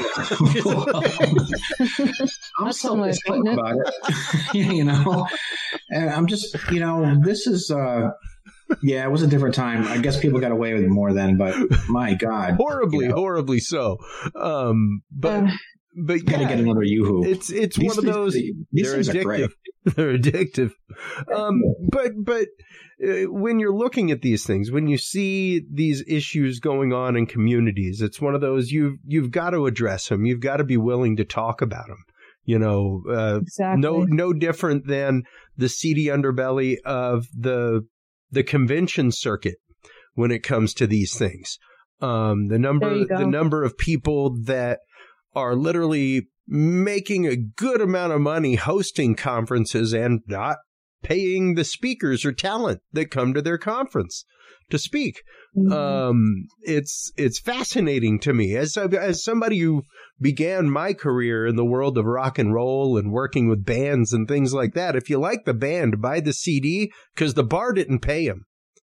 I'm still putting about it. You know, and I'm just, you know, this is, uh, yeah, it was a different time. I guess people got away with it more then, but my God. Horribly, you know. horribly so. Um, but. Uh. But yeah, gotta get another Yoo-hoo. It's it's these, one of those. These, these they're addictive. They're addictive. Um, but but uh, when you're looking at these things, when you see these issues going on in communities, it's one of those you you've got to address them. You've got to be willing to talk about them. You know, uh, exactly. no no different than the seedy underbelly of the the convention circuit when it comes to these things. Um, the number the number of people that are literally making a good amount of money hosting conferences and not paying the speakers or talent that come to their conference to speak. Mm-hmm. Um, it's it's fascinating to me as as somebody who began my career in the world of rock and roll and working with bands and things like that. If you like the band, buy the C D because the bar didn't pay them.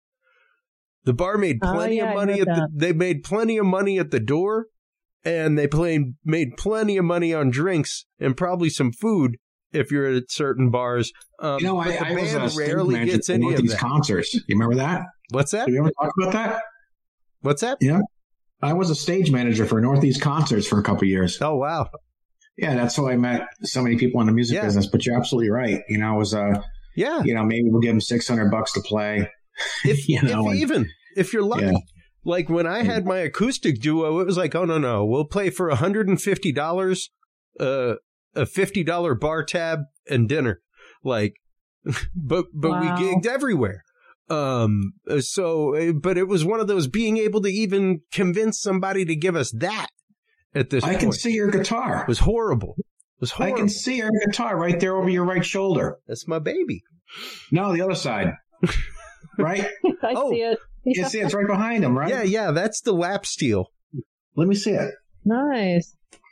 The bar made plenty oh, yeah, of money at the, they made plenty of money at the door. And they played, made plenty of money on drinks and probably some food if you're at certain bars. Um, you know, I, the I band was a rarely gets any of that. Concerts. You remember that? What's that? Have you ever talked about that? What's that? Yeah, I was a stage manager for Northeast Concerts for a couple of years. Oh wow! Yeah, that's how I met so many people in the music yeah. business. But you're absolutely right. You know, it was a uh, yeah. You know, maybe we'll give them six hundred bucks to play. If, you know, if and, even if you're lucky. Yeah. Like when I had my acoustic duo, it was like, oh, no, no, we'll play for one hundred fifty dollars, uh, a fifty dollars bar tab and dinner. Like, but but wow. we gigged everywhere. Um, so, but it was one of those being able to even convince somebody to give us that at this I point. can see your guitar. It was horrible. It was horrible. I can see your guitar right there over your right shoulder. That's my baby. No, the other side. Right? I oh. see it. You see, it's right behind him, right? Yeah, yeah, that's the lap steel. Let me see it. Nice.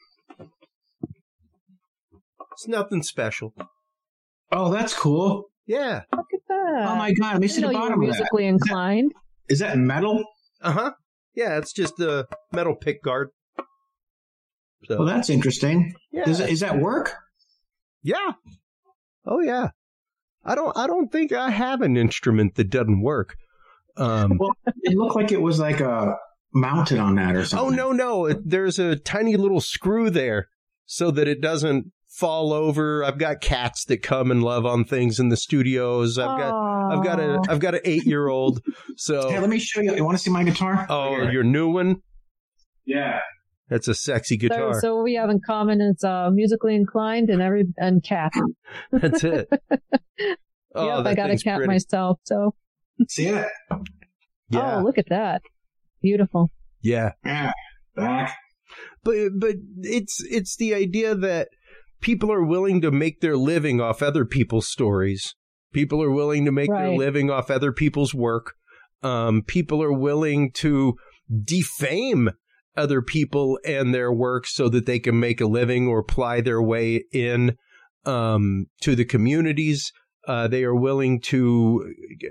It's nothing special. Oh, that's cool. Yeah. Look at that. Oh my God, let me see the bottom of that. Musically inclined. Is that, is that metal? Uh-huh. Yeah, it's just a metal pick guard. So. Well, that's interesting. Yeah. Does, is that work? Yeah. Oh, yeah. I don't I don't think I have an instrument that doesn't work. Um, well, it looked like it was like a mounted on that or something. Oh, no, no. It, there's a tiny little screw there so that it doesn't fall over. I've got cats that come and love on things in the studios. I've got Aww. I've got a I've got an eight-year-old. So hey, let me show you. You want to see my guitar? Oh, right your new one? Yeah. That's a sexy guitar. So, so what we have in common is uh, musically inclined and every and cat. That's it. Oh, yep, I got a cat pretty. myself, so. See it? Yeah. Oh, look at that. Beautiful. Yeah. Yeah. Back. But but it's it's the idea that people are willing to make their living off other people's stories. People are willing to make right. their living off other people's work. Um, people are willing to defame other people and their work so that they can make a living or ply their way in um, to the communities. Uh, they are willing to get,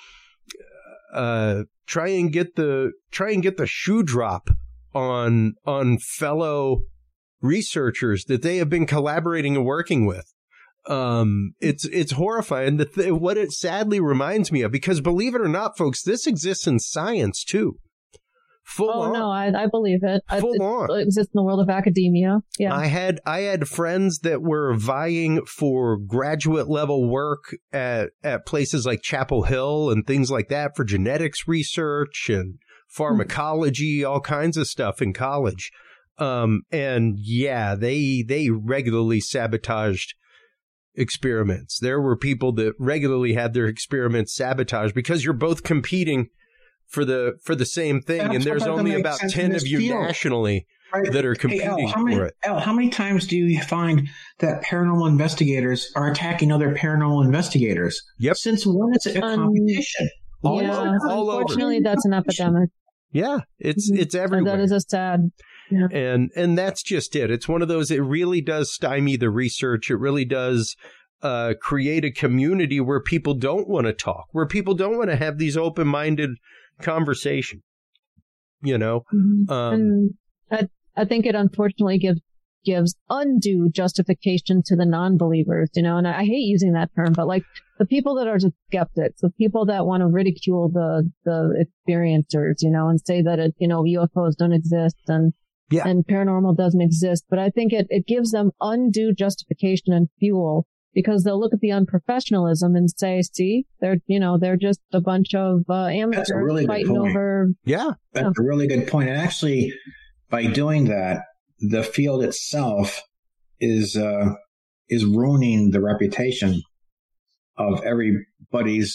uh, try and get the try and get the shoe drop on on fellow researchers that they have been collaborating and working with. Um, it's it's horrifying. The th- what it sadly reminds me of, because believe it or not, folks, this exists in science too. Full oh on. no, I, I believe it. Full I, on. It exists in the world of academia. Yeah, I had I had friends that were vying for graduate level work at at places like Chapel Hill and things like that for genetics research and pharmacology, all kinds of stuff in college. Um, and yeah, they they regularly sabotaged experiments. There were people that regularly had their experiments sabotaged because you're both competing for the for the same thing, That's and there's only about ten of you field. nationally right. that are competing hey, Al, many, for it. Al, how many times do you find that paranormal investigators are attacking other paranormal investigators? Yep. Since when is it a competition? Um, All yeah, over. all over. unfortunately, that's an epidemic. Yeah, it's Mhm. it's everywhere. That is a sad. Yeah. And and that's just it. It's one of those, it really does stymie the research. It really does uh, create a community where people don't want to talk, where people don't want to have these open-minded conversations. You know? Mm-hmm. Um, and I, I think it unfortunately gives gives undue justification to the non-believers, you know, and I, I hate using that term, but like the people that are just skeptics, the people that want to ridicule the, the experiencers, you know, and say that, it, you know, U F Os don't exist and, Yeah. and paranormal doesn't exist. But I think it, it gives them undue justification and fuel because they'll look at the unprofessionalism and say, see, they're, you know, they're just a bunch of uh, amateurs really good fighting point. over. yeah. That's Yeah. a really good point. And actually, by doing that, the field itself is uh, is ruining the reputation of everybody's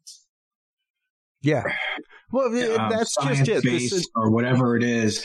Yeah. Well, uh, that's just it. This science-based is, or whatever it is,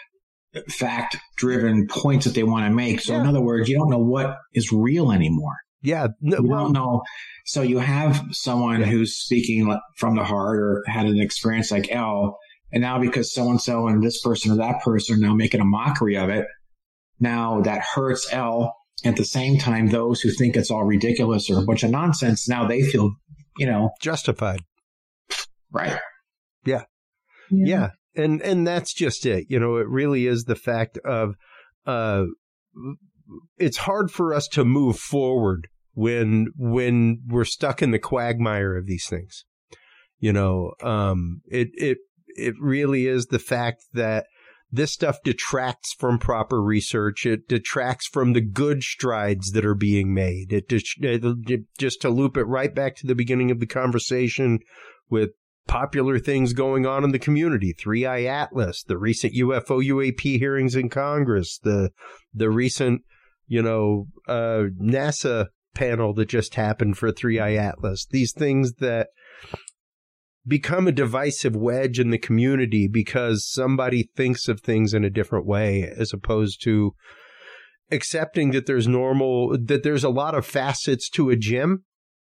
fact-driven points that they want to make. So, in Yeah. other words, you don't know what is real anymore. yeah. No, You well, don't know. So you have someone Yeah. who's speaking from the heart or had an experience like Elle, and now because so-and-so and this person or that person are now making a mockery of it, now that hurts Elle. At the same time, those who think it's all ridiculous or a bunch of nonsense, now they feel, you know, justified. right. Yeah. Yeah. And and that's just it. You know, it really is the fact of uh it's hard for us to move forward when when we're stuck in the quagmire of these things. You know, um it it it really is the fact that this stuff detracts from proper research. It detracts from the good strides that are being made. It, it just to loop it right back to the beginning of the conversation with popular things going on in the community. Three-Eye Atlas, the recent U F O U A P hearings in Congress, the the recent, you know, uh, NASA panel that just happened for Three-Eye Atlas. These things that become a divisive wedge in the community because somebody thinks of things in a different way as opposed to accepting that there's normal, that there's a lot of facets to a gem.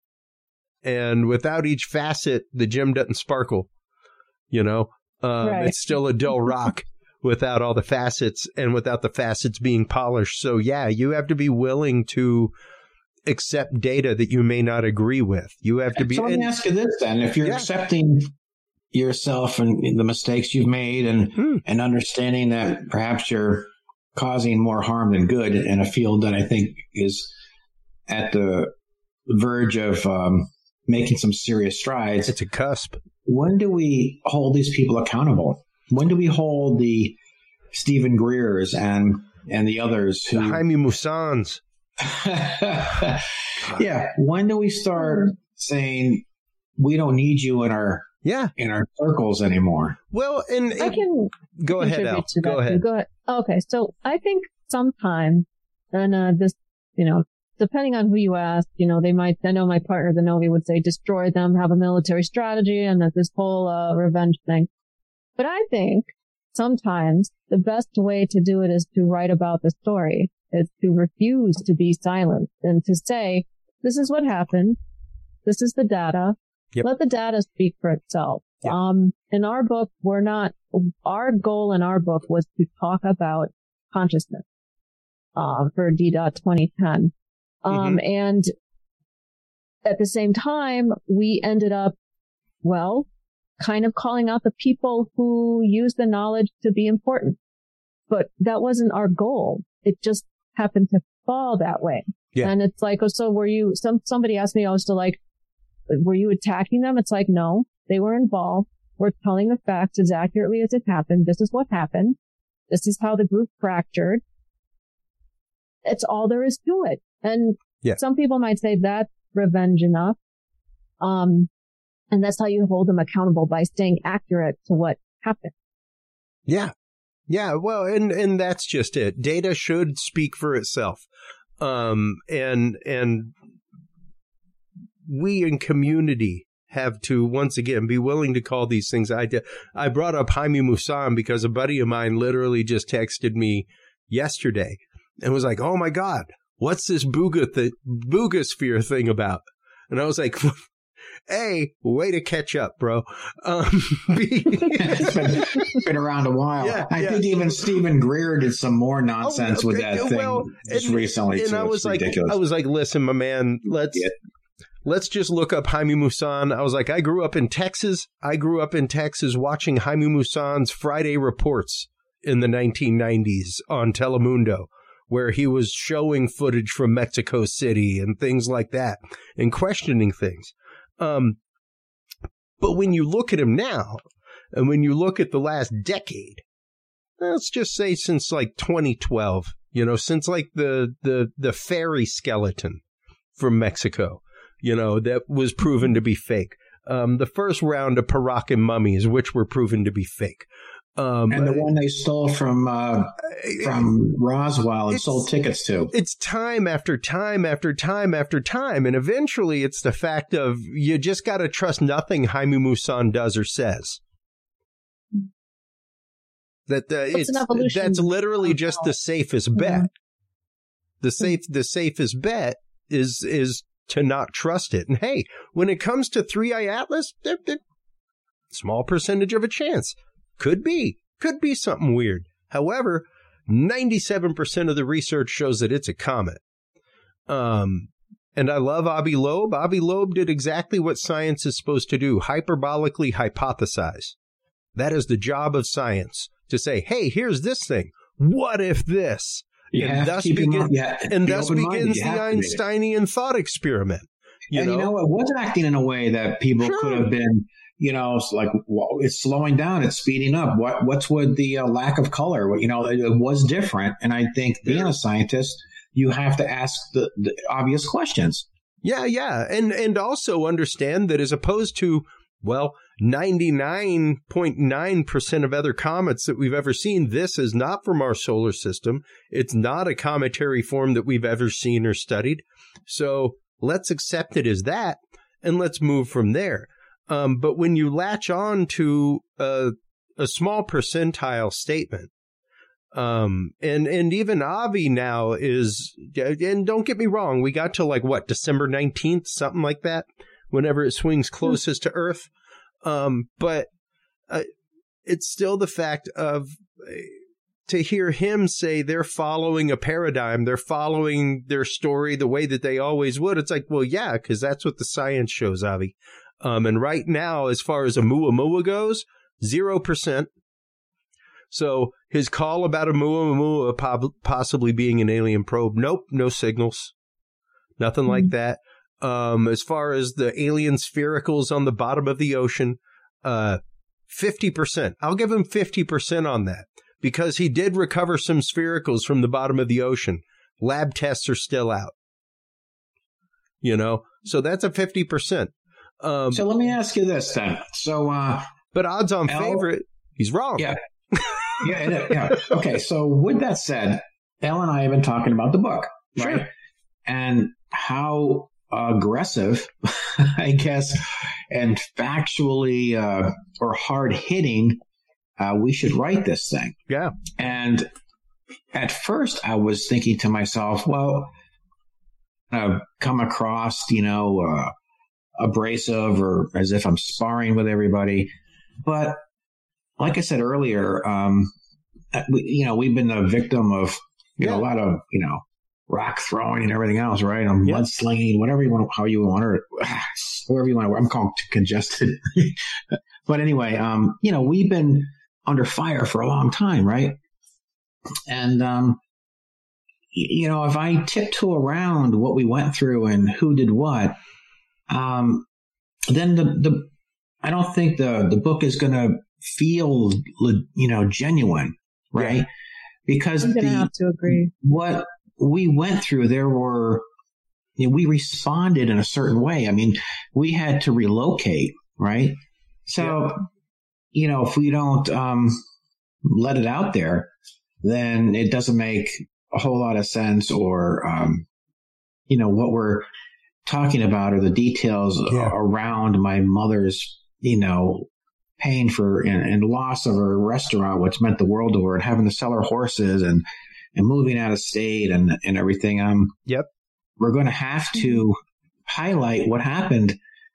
And without each facet, the gem doesn't sparkle, you know, um, Right. It's still a dull rock without all the facets and without the facets being polished. So yeah, you have to be willing to accept data that you may not agree with. You have to be. So let me and, ask you this then. If you're Yeah. accepting yourself and the mistakes you've made and, Hmm. and understanding that perhaps you're causing more harm than good in a field that I think is at the verge of um, making some serious strides, it's a cusp. when do we hold these people accountable? When do we hold the Stephen Greers and and the others who... The Jaime Moussans. yeah. When do we start saying we don't need you in our Yeah. in our circles anymore? Well, and I can go ahead, contribute Al. to that Go too. ahead. Go ahead. Okay, so I think sometime, and uh, this, you know, depending on who you ask, you know, they might. I know my partner, the Novi, would say destroy them, have a military strategy, and that this whole uh, revenge thing. But I think sometimes the best way to do it is to write about the story. Is to refuse to be silent and to say, this is what happened. This is the data. Yep. Let the data speak for itself. Yep. Um, in our book, we're not, our goal in our book was to talk about consciousness, uh, for D DOT twenty ten. Um, Mm-hmm. and at the same time, we ended up, well, kind of calling out the people who use the knowledge to be important. But that wasn't our goal. It just happened to fall that way. Yeah. And it's like, oh, so were you, some, somebody asked me also like, were you attacking them? It's like, no, they were involved. We're telling the facts as accurately as it happened. This is what happened. This is how the group fractured. It's all there is to it. And yeah. Some people might say that's revenge enough. Um, and that's how you hold them accountable, by staying accurate to what happened. Yeah. Yeah. Well, and, and that's just it. Data should speak for itself. Um, and, and we in community have to, once again, be willing to call these things. I, I brought up Jaime Moussan because a buddy of mine literally just texted me yesterday and was like, oh my God, what's this Booga th- Boogosphere thing about? And I was like, A, way to catch up, bro. Um, B, it's been, been around a while. Yeah, I yeah. think even Stephen Greer did some more nonsense oh, with okay, that thing well, just and, recently. And too. I was it's like, ridiculous. I was like, listen, my man, let's Yeah. let's just look up Jaime Maussan. I was like, I grew up in Texas. I grew up in Texas watching Jaime Maussan's Friday Reports in the nineteen nineties on Telemundo, where he was showing footage from Mexico City and things like that and questioning things. Um, but when you look at him now, and when you look at the last decade, let's just say since like twenty twelve, you know, since like the, the, the fairy skeleton from Mexico, you know, that was proven to be fake. Um, the first round of Paracan mummies, which were proven to be fake. Um, and the one they stole from uh, from Roswell and sold tickets to. It's time after time after time after time. And eventually it's the fact of you just got to trust nothing Jaime Maussan does or says. That uh, it's, it's that's literally just the safest bet. Yeah. The safe the safest bet is is to not trust it. And hey, when it comes to Three Eye Atlas, they're, they're small percentage of a chance. Could be. Could be something weird. However, ninety-seven percent of the research shows that it's a comet. Um, and I love Avi Loeb. Avi Loeb did exactly what science is supposed to do, hyperbolically hypothesize. That is the job of science, to say, hey, here's this thing. What if this? You and thus, begin, yeah, and be thus begins the Einsteinian thought experiment. You and know? you know, it was acting in a way that people sure. could have been... You know, it's like, well, it's slowing down, it's speeding up. What What's with the uh, lack of color? You know, it, it was different. And I think being a scientist, you have to ask the, the obvious questions. Yeah, yeah. And, and also understand that as opposed to, well, ninety-nine point nine percent of other comets that we've ever seen, this is not from our solar system. It's not a cometary form that we've ever seen or studied. So let's accept it as that, and let's move from there. Um, but when you latch on to a, a small percentile statement, um, and, and even Avi now is, and don't get me wrong, we got to like what, December nineteenth, something like that, whenever it swings closest to Earth. Um, but uh, it's still the fact of uh, to hear him say they're following a paradigm, they're following their story the way that they always would. It's like, well, yeah, because that's what the science shows, Avi. Um, and right now, as far as Oumuamua goes, zero percent. So his call about Oumuamua po- possibly being an alien probe, nope, no signals. Nothing mm-hmm. like that. Um, as far as the alien sphericals on the bottom of the ocean, uh, fifty percent. I'll give him fifty percent on that because he did recover some sphericals from the bottom of the ocean. Lab tests are still out. You know, so that's a fifty percent. Um, so let me ask you this then. So, uh, but odds on L- favorite, he's wrong. Yeah. yeah, yeah. Okay. So with that said, Elle and I have been talking about the book, right? Sure. And how aggressive, I guess, and factually uh, or hard hitting uh, we should write this thing. Yeah. And at first I was thinking to myself, well, I've come across, you know, uh, abrasive or as if I'm sparring with everybody. But like I said earlier, um, we, you know, we've been the victim of, you yeah. know, a lot of, you know, rock throwing and everything else, right? I'm yeah. mudslinging, whatever you want, how you want, or whoever you want. I'm calling congested. But anyway, um, you know, we've been under fire for a long time, right? And, um, you know, if I tiptoe around what we went through and who did what, um, then the, the, I don't think the, the book is going to feel, you know, genuine, right? Yeah. Because I'm going to have to agree. What we went through, there were, you know, we responded in a certain way. I mean, we had to relocate, right? So, yeah. you know, if we don't um, let it out there, then it doesn't make a whole lot of sense, or, um, you know, what we're talking about are the details yeah. around my mother's, you know, paying for and, and loss of her restaurant, which meant the world to her, and having to sell her horses and, and moving out of state and, and everything. Um, yep. We're going to have to highlight what happened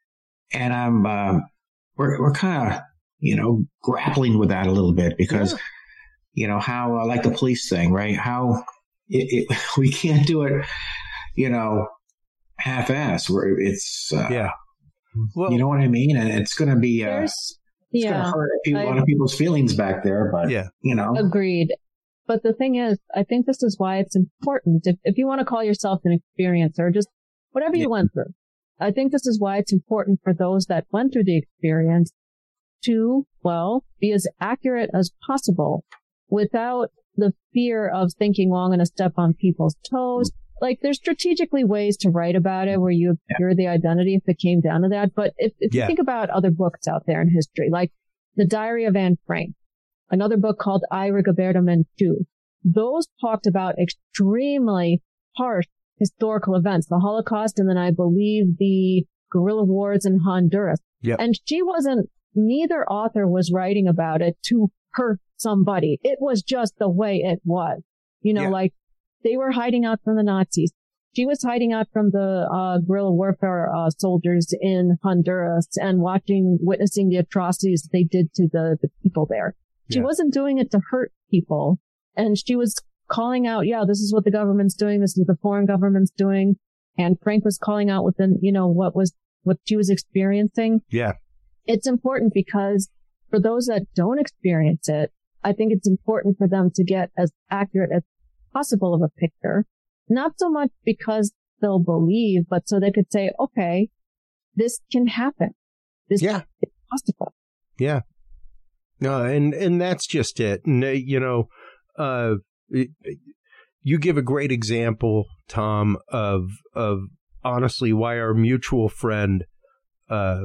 and I'm uh, we're we're kind of you know grappling with that a little bit because yeah. you know how uh, like the police thing, right? How it, it, we can't do it, you know, half-ass. Where it's uh, yeah, well, you know what I mean, and it's going to be uh, it's yeah, going to hurt a, few, I, a lot of people's feelings back there. But yeah, you know, agreed. But the thing is, I think this is why it's important. If if you want to call yourself an experiencer, just whatever you yeah. went through, I think this is why it's important for those that went through the experience to, well, be as accurate as possible without the fear of thinking, well, I'm going to step on people's toes. Like, there's strategically ways to write about it where you obscure yeah. the identity if it came down to that. But if, if yeah. you think about other books out there in history, like The Diary of Anne Frank, another book called I, Rigoberta Menchú, those talked about extremely harsh historical events, the Holocaust, and then I believe the guerrilla wars in Honduras. Yep. And she wasn't, neither author was writing about it to hurt somebody. It was just the way it was. You know, yeah. like they were hiding out from the Nazis. She was hiding out from the uh, guerrilla warfare uh, soldiers in Honduras and watching, witnessing the atrocities they did to the, the people there. She yeah. wasn't doing it to hurt people. And she was calling out, yeah, this is what the government's doing. This is what the foreign government's doing. And Frank was calling out within, you know, what was, what she was experiencing. Yeah. It's important because for those that don't experience it, I think it's important for them to get as accurate as possible of a picture. Not so much because they'll believe, but so they could say, okay, this can happen. This yeah. is possible. Yeah. No, and, and that's just it. And, uh, you know, uh, it, you give a great example, Tom, of, of honestly why our mutual friend, uh,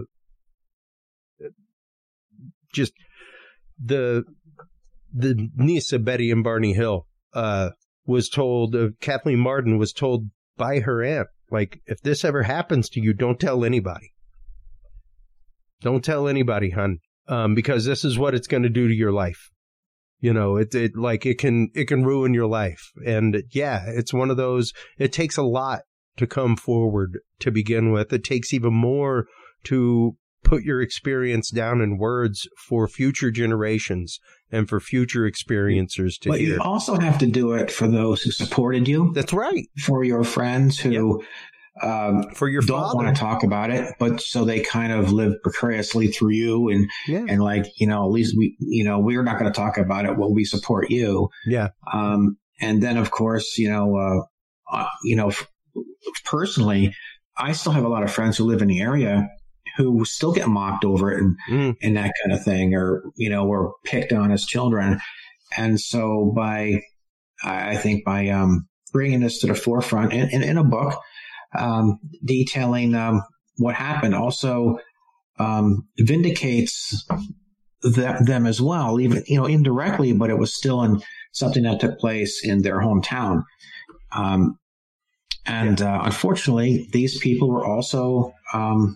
just the, the niece of Betty and Barney Hill, uh, was told, uh, Kathleen Marden was told by her aunt, like, if this ever happens to you, don't tell anybody. Don't tell anybody, hon, um, because this is what it's going to do to your life. You know, it, it like it can it can ruin your life. And yeah, it's one of those, it takes a lot to come forward to begin with. It takes even more to put your experience down in words for future generations and for future experiencers to but hear. You also have to do it for those who supported you. That's right. For your friends who yep. um, for your don't father. want to talk about it, but so they kind of live precariously through you and yeah. and like, you know, at least we, you know, we're not going to talk about it. Well, we support you. Yeah. Um, and then of course, you know, uh, uh, you know, f- personally, I still have a lot of friends who live in the area who still get mocked over it and, mm. and that kind of thing, or, you know, were picked on as children. And so by, I think by um, bringing this to the forefront in, in, in a book, um, detailing um, what happened also um, vindicates th- them as well, even, you know, indirectly, but it was still in something that took place in their hometown. Um, and yeah. uh, unfortunately, these people were also um,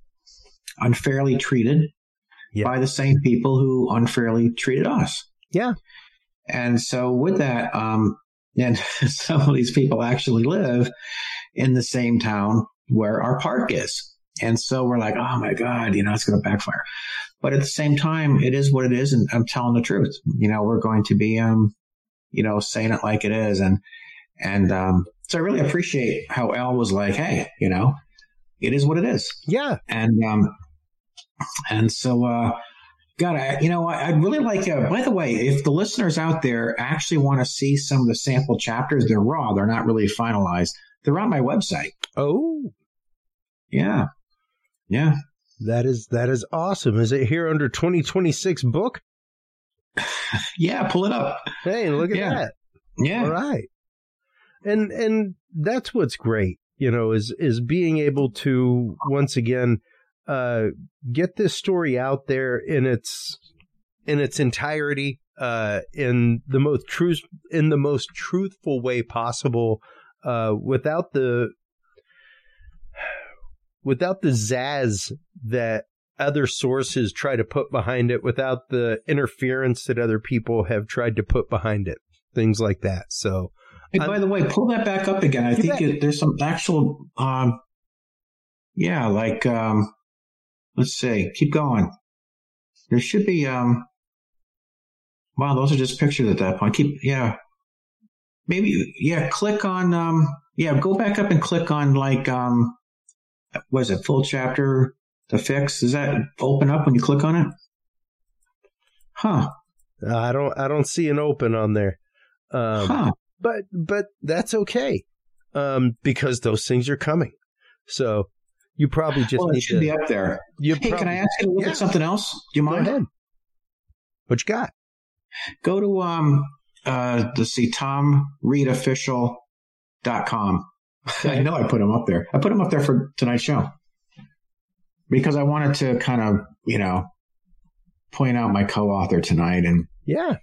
unfairly treated yeah. by the same people who unfairly treated us. Yeah. And so with that, um, and some of these people actually live in the same town where our park is. And so we're like, oh my God, you know, it's going to backfire. But at the same time, it is what it is. And I'm telling the truth. You know, we're going to be, um, you know, saying it like it is. And, and, um, so I really appreciate how Al was like, hey, you know, it is what it is. Yeah. And, um, and so, uh, God, I, you know, I'd really like, uh, by the way, if the listeners out there actually want to see some of the sample chapters, they're raw. They're not really finalized. They're on my website. Oh, yeah. Yeah. That is, that is awesome. Is it here under twenty twenty-six book? Yeah. Pull it up. Hey, look at yeah. that. Yeah. All right. And, and that's what's great, you know, is, is being able to once again, uh, get this story out there in its, in its entirety, uh, in the most truth, in the most truthful way possible, uh, without the, without the zazz that other sources try to put behind it, without the interference that other people have tried to put behind it, things like that. So, hey, by the way, pull that back up again. I think it, there's some actual, um, yeah, like, um, let's see. Keep going. There should be, um, wow, those are just pictures at that point. Keep, yeah. Maybe, yeah, click on, um, yeah, go back up and click on like, um, what is it, full chapter, the fix? Does that open up when you click on it? Huh. Uh, I don't, I don't see an open on there. Um, huh. But, but that's okay. Um, because those things are coming. So you probably just well, it need should to be up there. Hey, probably, can I ask you to look yeah. at something else? Do you mind? Go ahead. What you got? Go to, um, uh, let's see, tom reed official dot com. I know I put them up there. I put them up there for tonight's show because I wanted to kind of, you know, point out my co-author tonight. And yeah,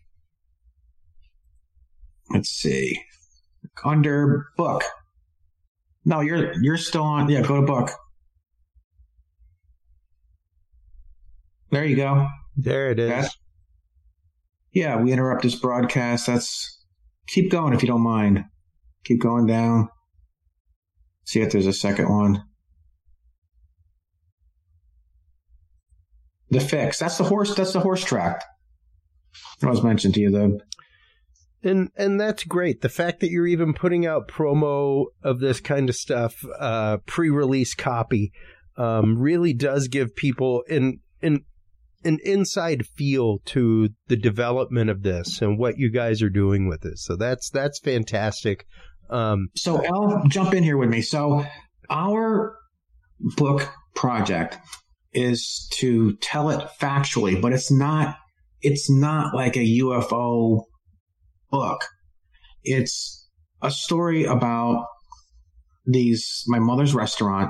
let's see, under book. No, you're you're still on. Yeah, go to book. There you go. There it is. That's, yeah, we interrupt this broadcast. That's keep going if you don't mind. Keep going down. See if there's a second one. The fix. That's the horse. That's the horse track. I was mentioned to you though. And and that's great. The fact that you're even putting out promo of this kind of stuff, uh, pre-release copy, um, really does give people an an an inside feel to the development of this and what you guys are doing with it. So that's that's fantastic. Um, so Al, jump in here with me. So our book project is to tell it factually, but it's not. It's not like a U F O book. It's a story about these my mother's restaurant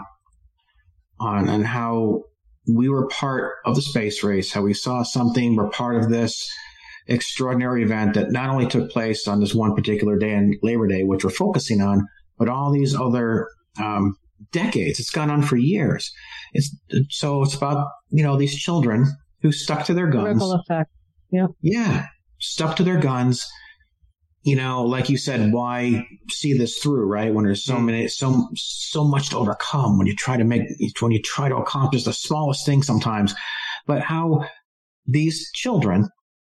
on and how we were part of the space race, how we saw something, we're part of this extraordinary event that not only took place on this one particular day in Labor Day, which we're focusing on, but all these other um, decades. It's gone on for years. It's so it's about, you know, these children who stuck to their guns. Ripple effect. Yeah. Yeah. Stuck to their guns. You know, like you said, why see this through, right? When there's so many, so, so much to overcome when you try to make, when you try to accomplish the smallest thing sometimes, but how these children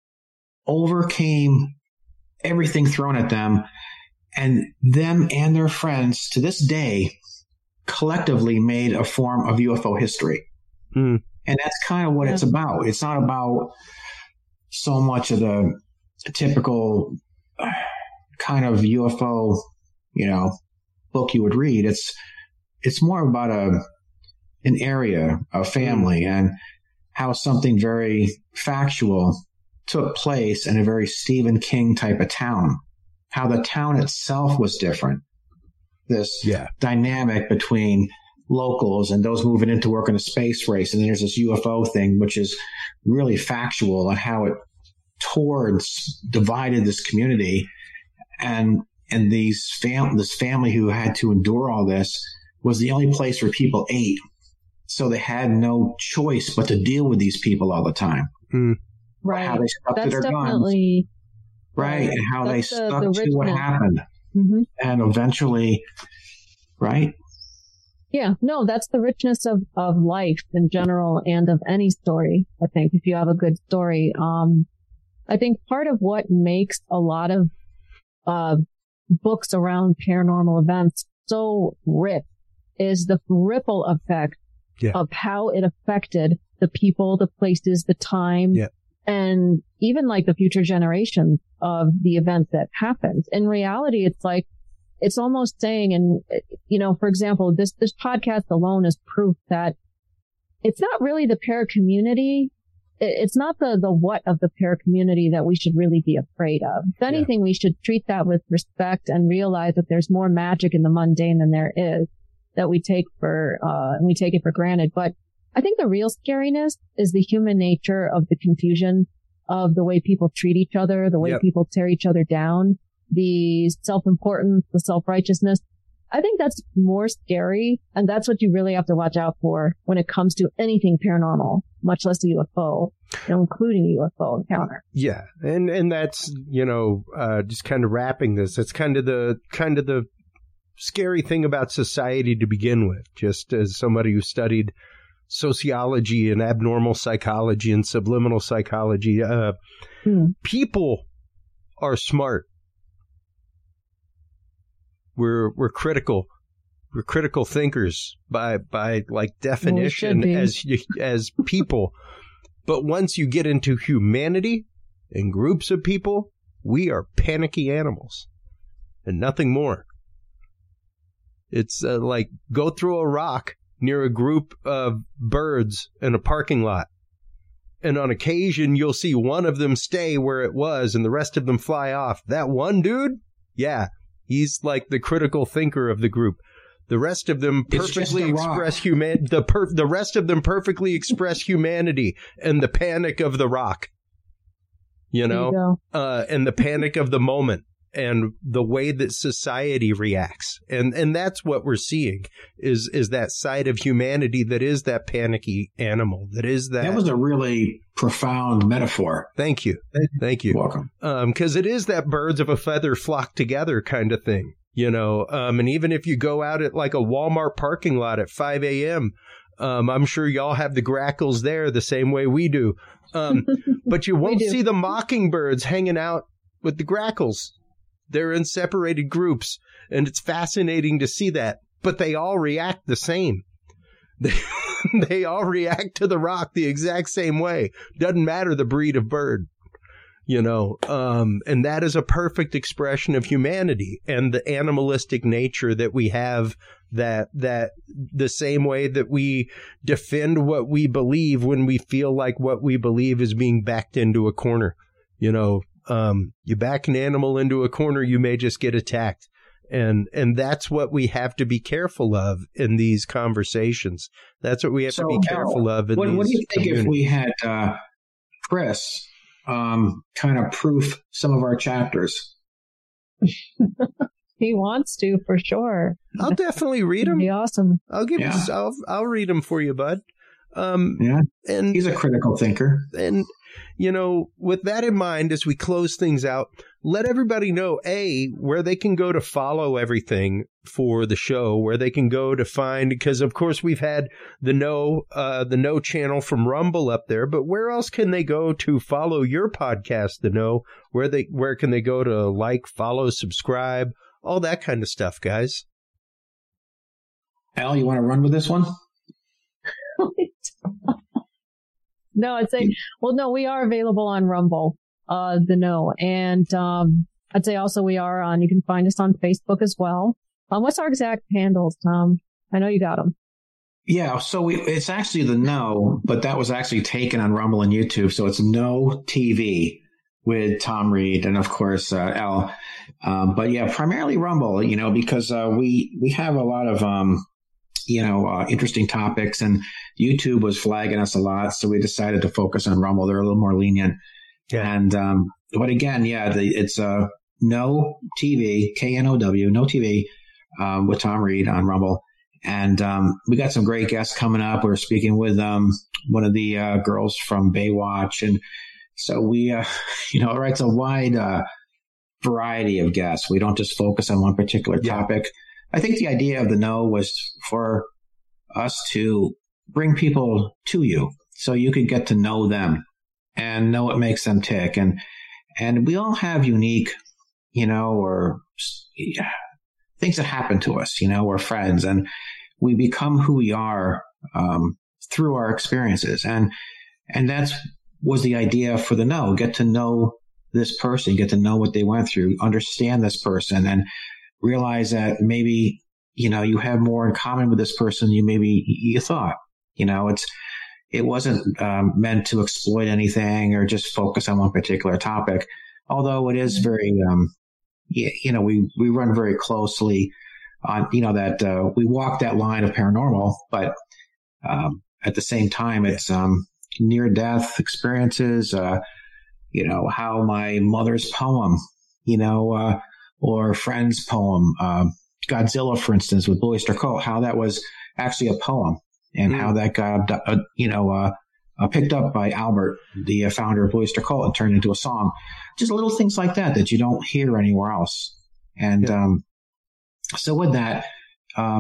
overcame everything thrown at them, and them and their friends to this day collectively made a form of U F O history. Mm. And that's kind of what yeah. it's about. It's not about so much of the typical kind of U F O, you know, book you would read. It's it's more about a an area, a family, mm. and how something very factual took place in a very Stephen King type of town. How the town itself was different. This yeah. dynamic between locals and those moving into work in a space race, and then there's this U F O thing, which is really factual, and how it towards divided this community, and and these fam this family who had to endure all this was the only place where people ate, so they had no choice but to deal with these people all the time. Mm. Right, how they stuck that's to their definitely guns, right, right. and how that's they the, stuck the to what happened, mm-hmm. and eventually, right. Yeah, no, that's the richness of, of life in general and of any story. I think if you have a good story, um, I think part of what makes a lot of, uh, books around paranormal events so rich is the ripple effect yeah. of how it affected the people, the places, the time, yeah. and even like the future generations of the event that happened. In reality, it's like, it's almost saying, and, you know, for example, this, this podcast alone is proof that it's not really the para community. It's not the, the what of the para community that we should really be afraid of. If anything, yeah. we should treat that with respect and realize that there's more magic in the mundane than there is that we take for, uh, and we take it for granted. But I think the real scariness is the human nature of the confusion of the way people treat each other, the way yep. people tear each other down. The self-importance, the self-righteousness. I think that's more scary. And that's what you really have to watch out for when it comes to anything paranormal, much less a U F O, you know, including a U F O encounter. Yeah. And, and that's, you know, uh, just kind of wrapping this. It's kind of the, kind of the scary thing about society to begin with. Just as somebody who studied sociology and abnormal psychology and subliminal psychology. Uh, hmm. People are smart. We're we're critical. We're critical thinkers by by like definition well, as as people. But once you get into humanity and groups of people, we are panicky animals and nothing more. It's uh, like go throw a rock near a group of birds in a parking lot. And on occasion, you'll see one of them stay where it was and the rest of them fly off. That one dude, yeah, he's like the critical thinker of the group. The rest of them perfectly express human. The per- the rest of them perfectly express humanity and the panic of the rock. You know, you uh, and the panic of the moment and the way that society reacts, and and that's what we're seeing is is that side of humanity that is that panicky animal. That is that. That was a really profound metaphor. Thank you, thank you. You're welcome. Um, because it is that birds of a feather flock together kind of thing. You know, um, and even if you go out at like a Walmart parking lot at five a.m., um, I'm sure y'all have the grackles there the same way we do. Um, but you won't see the mockingbirds hanging out with the grackles. They're in separated groups, and it's fascinating to see that. But they all react the same. They, they all react to the rock the exact same way. Doesn't matter the breed of bird. You know, um, and that is a perfect expression of humanity and the animalistic nature that we have, that that the same way that we defend what we believe when we feel like what we believe is being backed into a corner. You know, um, you back an animal into a corner, you may just get attacked. And and that's what we have to be careful of in these conversations. That's what we have so, to be careful of. In what, these what do you think if we had uh, Chris um, kind of proof some of our chapters? He wants to, for sure. I'll definitely read them. That'd be awesome. I'll give. Yeah. You, I'll I'll read them for you, bud. Um, yeah, and he's a critical thinker. And you know, with that in mind, as we close things out, let everybody know a where they can go to follow everything for the show, where they can go to find, because of course we've had the no uh, the no channel from Rumble up there, but where else can they go to follow your podcast? The No, where they where can they go to like, follow, subscribe? All that kind of stuff, guys. Al, you want to run with this one? No, I'd say, well, no, we are available on Rumble, uh, the No. And um, I'd say also we are on, you can find us on Facebook as well. Um, what's our exact handles, Tom? I know you got them. Yeah, so we, it's actually the No, but that was actually taken on Rumble and YouTube. So it's No T V with Tom Reed and, of course, uh, Al. Um, but yeah, primarily Rumble, you know, because uh, we we have a lot of, um, you know, uh, interesting topics, and YouTube was flagging us a lot. So we decided to focus on Rumble. They're a little more lenient. Yeah. And, um, but again, yeah, the, it's uh, No T V, K N O W, No T V um, with Tom Reed on Rumble. And um, we got some great guests coming up. We're speaking with um, one of the uh, girls from Baywatch. And so we, uh, you know, it's a wide uh, variety of guests. We don't just focus on one particular topic. Yeah. I think the idea of the No was for us to bring people to you so you could get to know them and know what makes them tick. And, and we all have unique, you know, or yeah, things that happen to us, you know, we're friends, and we become who we are um, through our experiences. And, and that's was the idea for the No, get to know this person, get to know what they went through, understand this person, and realize that maybe, you know, you have more in common with this person than you maybe you thought. You know, it's, it wasn't um, meant to exploit anything or just focus on one particular topic, although it is very, um, you, you know, we, we run very closely on, you know, that uh, we walk that line of paranormal, but um, at the same time, it's um, near-death experiences, uh, you know, how my mother's poem, you know, uh, or friend's poem, um, Godzilla, for instance, with Blue Oyster Cult, how that was actually a poem, and mm. how that got, uh, you know, uh, uh, picked up by Albert, the uh, founder of Blue Oyster Cult, and turned into a song. Just little things like that that you don't hear anywhere else. And yeah. um, so with that, um,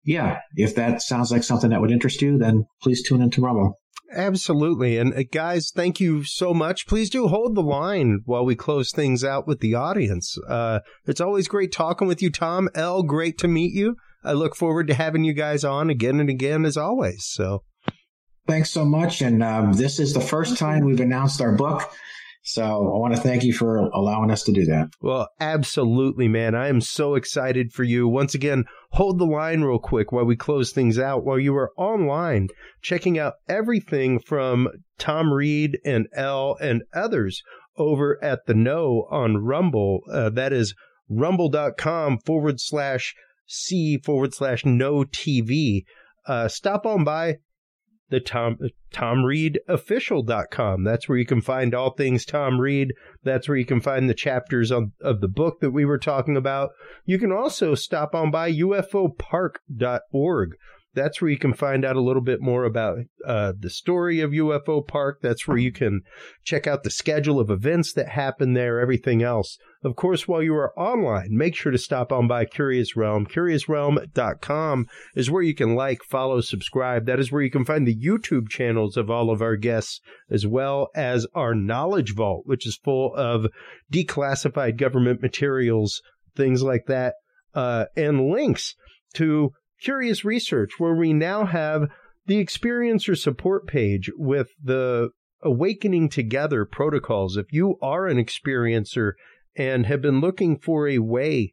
yeah, if that sounds like something that would interest you, then please tune into Rumble. Absolutely. And uh, guys, thank you so much. Please do hold the line while we close things out with the audience. Uh, it's always great talking with you, Tom. Elle, great to meet you. I look forward to having you guys on again and again, as always. So, thanks so much. And um, this is the first time we've announced our book. So I want to thank you for allowing us to do that. Well, absolutely, man. I am so excited for you. Once again, hold the line real quick while we close things out. While you are online, checking out everything from Tom Reed and Elle and others over at The Know on Rumble. Uh, that is rumble.com forward slash C forward slash no TV. Uh, stop on by the Tom, Tom Reed Official dot com. That's where you can find all things Tom Reed. That's where you can find the chapters of, of the book that we were talking about. You can also stop on by U F O park dot org. That's where you can find out a little bit more about uh, the story of U F O Park. That's where you can check out the schedule of events that happen there, everything else. Of course, while you are online, make sure to stop on by Curious Realm. Curious Realm dot com is where you can like, follow, subscribe. That is where you can find the YouTube channels of all of our guests, as well as our Knowledge Vault, which is full of declassified government materials, things like that, uh, and links to Curious Research, where we now have the experiencer support page with the Awakening Together protocols. If you are an experiencer and have been looking for a way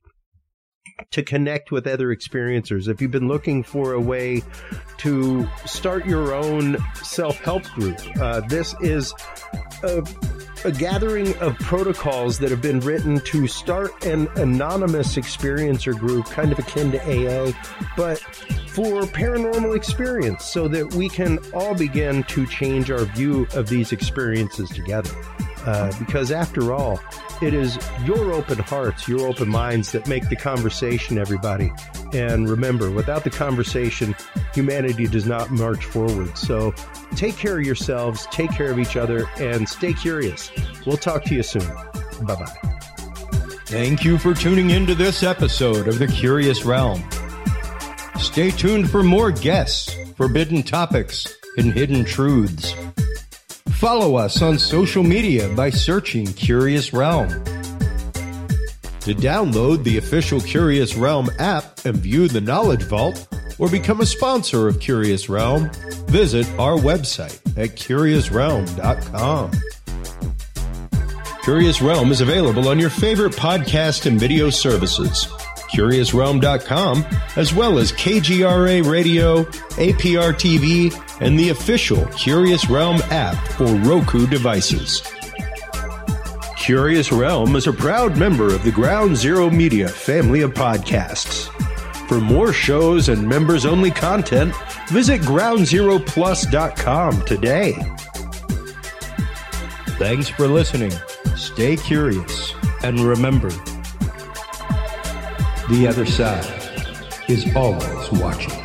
to connect with other experiencers, if you've been looking for a way to start your own self-help group, uh, this is a a gathering of protocols that have been written to start an anonymous experiencer group, kind of akin to A A, but for paranormal experience, so that we can all begin to change our view of these experiences together. Uh, because after all, it is your open hearts, your open minds that make the conversation, everybody. And remember, without the conversation, humanity does not march forward. So take care of yourselves, take care of each other, and stay curious. We'll talk to you soon. Bye-bye. Thank you for tuning into this episode of The Curious Realm. Stay tuned for more guests, forbidden topics, and hidden truths. Follow us on social media by searching Curious Realm. To download the official Curious Realm app and view the Knowledge Vault, or become a sponsor of Curious Realm, visit our website at curious realm dot com. Curious Realm is available on your favorite podcast and video services, curious realm dot com, as well as K G R A Radio, A P R T V, and the official Curious Realm app for Roku devices. Curious Realm is a proud member of the Ground Zero Media family of podcasts. For more shows and members-only content, visit ground zero plus dot com today. Thanks for listening. Stay curious, and remember, the other side is always watching.